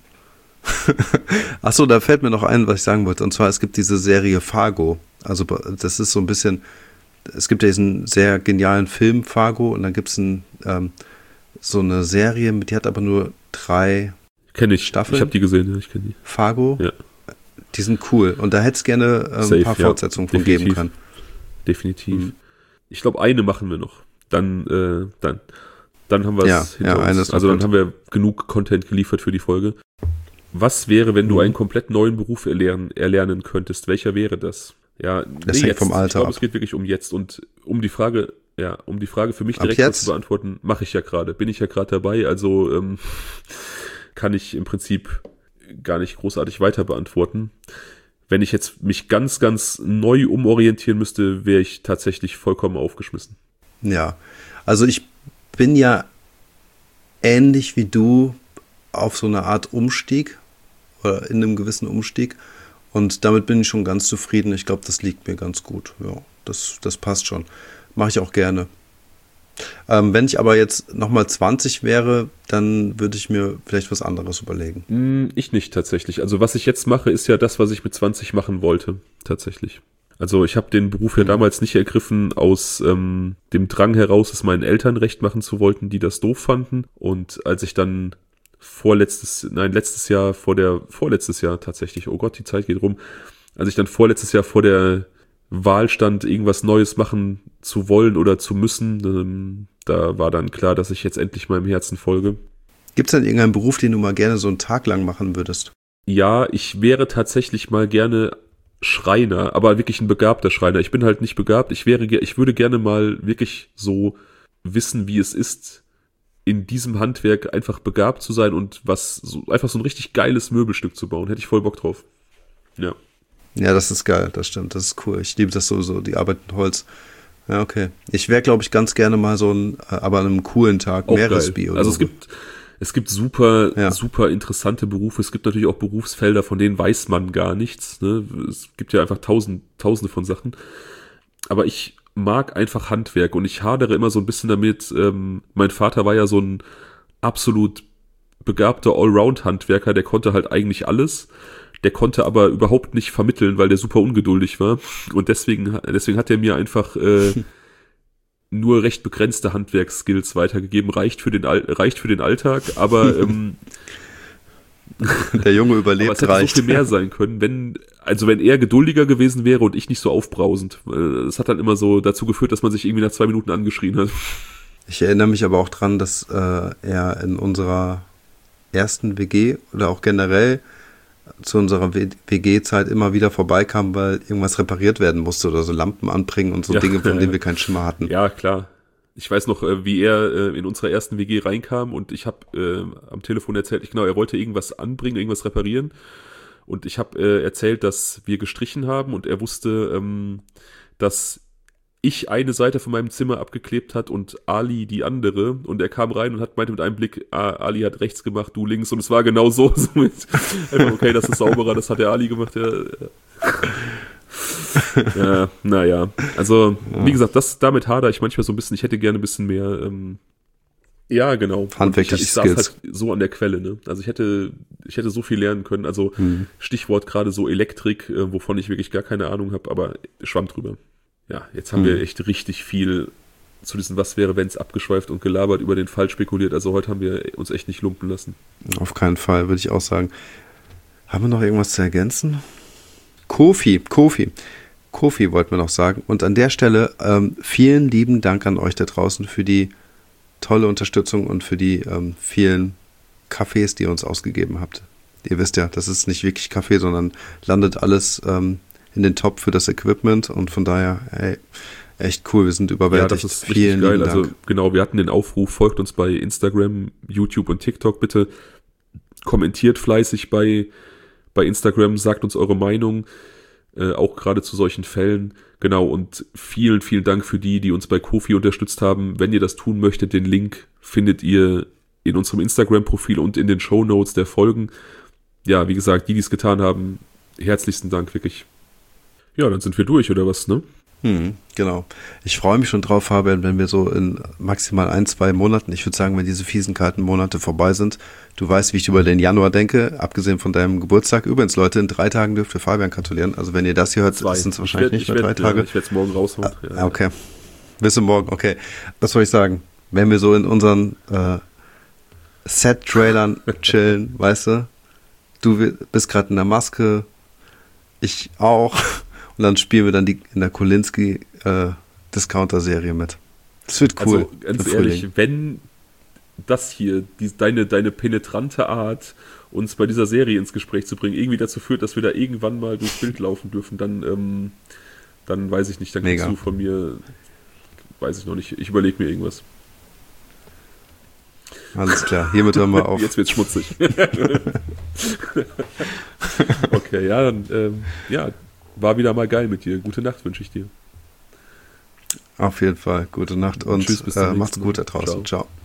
Achso, da fällt mir noch ein, was ich sagen wollte. Und zwar, es gibt diese Serie Fargo. Also das ist so ein bisschen, es gibt ja diesen sehr genialen Film Fargo und dann gibt es so eine Serie, die hat aber nur 3 Staffeln. Ich habe die gesehen, ja, ich kenne die. Fargo, ja. Die sind cool. Und da hätte es gerne ein paar Fortsetzungen von geben können. Definitiv. Ich glaube, eine machen wir noch. Dann haben wir es hinter uns. Also dann haben wir genug Content geliefert für die Folge. Was wäre, wenn du einen komplett neuen Beruf erlernen könntest? Welcher wäre das? Ja, das hängt vom Alter ab. Ich glaube, es geht wirklich um jetzt. Und um die Frage für mich direkt zu beantworten, mache ich ja gerade. Bin ich ja gerade dabei. Also kann ich im Prinzip gar nicht großartig weiter beantworten. Wenn ich jetzt mich ganz, ganz neu umorientieren müsste, wäre ich tatsächlich vollkommen aufgeschmissen. Ja, also ich bin ja ähnlich wie du auf so eine Art Umstieg oder in einem gewissen Umstieg und damit bin ich schon ganz zufrieden. Ich glaube, das liegt mir ganz gut. Ja, das passt schon. Mache ich auch gerne. Wenn ich aber jetzt nochmal 20 wäre, dann würde ich mir vielleicht was anderes überlegen. Ich nicht tatsächlich. Also was ich jetzt mache, ist ja das, was ich mit 20 machen wollte, tatsächlich. Also ich habe den Beruf ja damals nicht ergriffen aus dem Drang heraus, es meinen Eltern recht machen zu wollten, die das doof fanden. Und als ich dann vorletztes Jahr tatsächlich, oh Gott, die Zeit geht rum, als ich dann vorletztes Jahr vor der Wahl stand, irgendwas Neues machen zu wollen oder zu müssen, da war dann klar, dass ich jetzt endlich meinem Herzen folge. Gibt es denn irgendeinen Beruf, den du mal gerne so einen Tag lang machen würdest? Ja, ich wäre tatsächlich mal gerne Schreiner, aber wirklich ein begabter Schreiner. Ich bin halt nicht begabt. Ich würde gerne mal wirklich so wissen, wie es ist, in diesem Handwerk einfach begabt zu sein und einfach so ein richtig geiles Möbelstück zu bauen. Hätte ich voll Bock drauf. Ja. Ja, das ist geil, das stimmt, das ist cool. Ich liebe das sowieso, die Arbeit mit Holz. Ja, okay. Ich wäre, glaube ich, ganz gerne mal aber an einem coolen Tag, Meeresbier oder so. Also es gibt super interessante Berufe. Es gibt natürlich auch Berufsfelder, von denen weiß man gar nichts. Ne? Es gibt ja einfach tausende von Sachen. Aber ich mag einfach Handwerk und ich hadere immer so ein bisschen damit. Mein Vater war ja so ein absolut begabter Allround-Handwerker, der konnte halt eigentlich alles. Der konnte aber überhaupt nicht vermitteln, weil der super ungeduldig war. Und deswegen hat er mir einfach nur recht begrenzte Handwerksskills weitergegeben. Reicht für den Alltag, aber der Junge überlebt, aber es hätte reicht. So viel mehr sein können, wenn er geduldiger gewesen wäre und ich nicht so aufbrausend. Es hat dann immer so dazu geführt, dass man sich irgendwie nach 2 Minuten angeschrien hat. Ich erinnere mich aber auch dran, dass er in unserer ersten WG oder auch generell zu unserer WG-Zeit immer wieder vorbeikamen, weil irgendwas repariert werden musste oder so Lampen anbringen und so Dinge, von denen wir keinen Schimmer hatten. Ja, klar. Ich weiß noch, wie er in unserer ersten WG reinkam und ich habe am Telefon erzählt, genau, er wollte irgendwas anbringen, irgendwas reparieren und ich habe erzählt, dass wir gestrichen haben und er wusste, dass ich eine Seite von meinem Zimmer abgeklebt hat und Ali die andere und er kam rein und meinte mit einem Blick, Ali hat rechts gemacht, du links und es war genau so. Okay, das ist sauberer, das hat der Ali gemacht. Ja, naja, also wie gesagt, damit hadere ich manchmal so ein bisschen, ich hätte gerne ein bisschen mehr, ja genau, handwerkliche ich saß halt so an der Quelle, ne? Also ich hätte so viel lernen können, also Stichwort gerade so Elektrik, wovon ich wirklich gar keine Ahnung habe, aber schwamm drüber. Ja, jetzt haben wir echt richtig viel zu diesem Was wäre, wenn's abgeschweift und gelabert, über den Fall spekuliert. Also heute haben wir uns echt nicht lumpen lassen. Auf keinen Fall, würde ich auch sagen. Haben wir noch irgendwas zu ergänzen? Kofi wollten wir noch sagen. Und an der Stelle vielen lieben Dank an euch da draußen für die tolle Unterstützung und für die vielen Kaffees, die ihr uns ausgegeben habt. Ihr wisst ja, das ist nicht wirklich Kaffee, sondern landet alles in den Topf für das Equipment und von daher, ey, echt cool, wir sind überwältigt. Ja, das ist richtig geil. Also genau, wir hatten den Aufruf, folgt uns bei Instagram, YouTube und TikTok bitte, kommentiert fleißig bei Instagram, sagt uns eure Meinung, auch gerade zu solchen Fällen. Genau, und vielen, vielen Dank für die uns bei Ko-fi unterstützt haben. Wenn ihr das tun möchtet, den Link findet ihr in unserem Instagram-Profil und in den Shownotes der Folgen. Ja, wie gesagt, die es getan haben, herzlichsten Dank, wirklich. Ja, dann sind wir durch, oder was, ne? Genau. Ich freue mich schon drauf, Fabian, wenn wir so in maximal 1-2 Monaten, ich würde sagen, wenn diese fiesen, kalten Monate vorbei sind, du weißt, wie ich über den Januar denke, abgesehen von deinem Geburtstag. Übrigens, Leute, in 3 Tagen dürft ihr Fabian gratulieren. Also wenn ihr das hier hört, sind es wahrscheinlich nicht mehr 3 Tage. Ja, ich werde es morgen raushauen. Ja. Okay. Bis morgen, okay. Was soll ich sagen? Wenn wir so in unseren Set-Trailern chillen, weißt du, du bist gerade in der Maske, ich auch. Und dann spielen wir dann in der Kolinski Discounter-Serie mit. Das wird cool. Also ganz ehrlich, wenn das hier, deine penetrante Art, uns bei dieser Serie ins Gespräch zu bringen, irgendwie dazu führt, dass wir da irgendwann mal durchs Bild laufen dürfen, dann weiß ich nicht, dann kriegst du von mir, weiß ich noch nicht, ich überlege mir irgendwas. Alles klar, hiermit hören wir auf. Jetzt wird's schmutzig. Okay, ja, dann, war wieder mal geil mit dir. Gute Nacht wünsche ich dir. Auf jeden Fall, gute Nacht und tschüss, bis zum macht's nächsten gut da Mal. draußen. Ciao.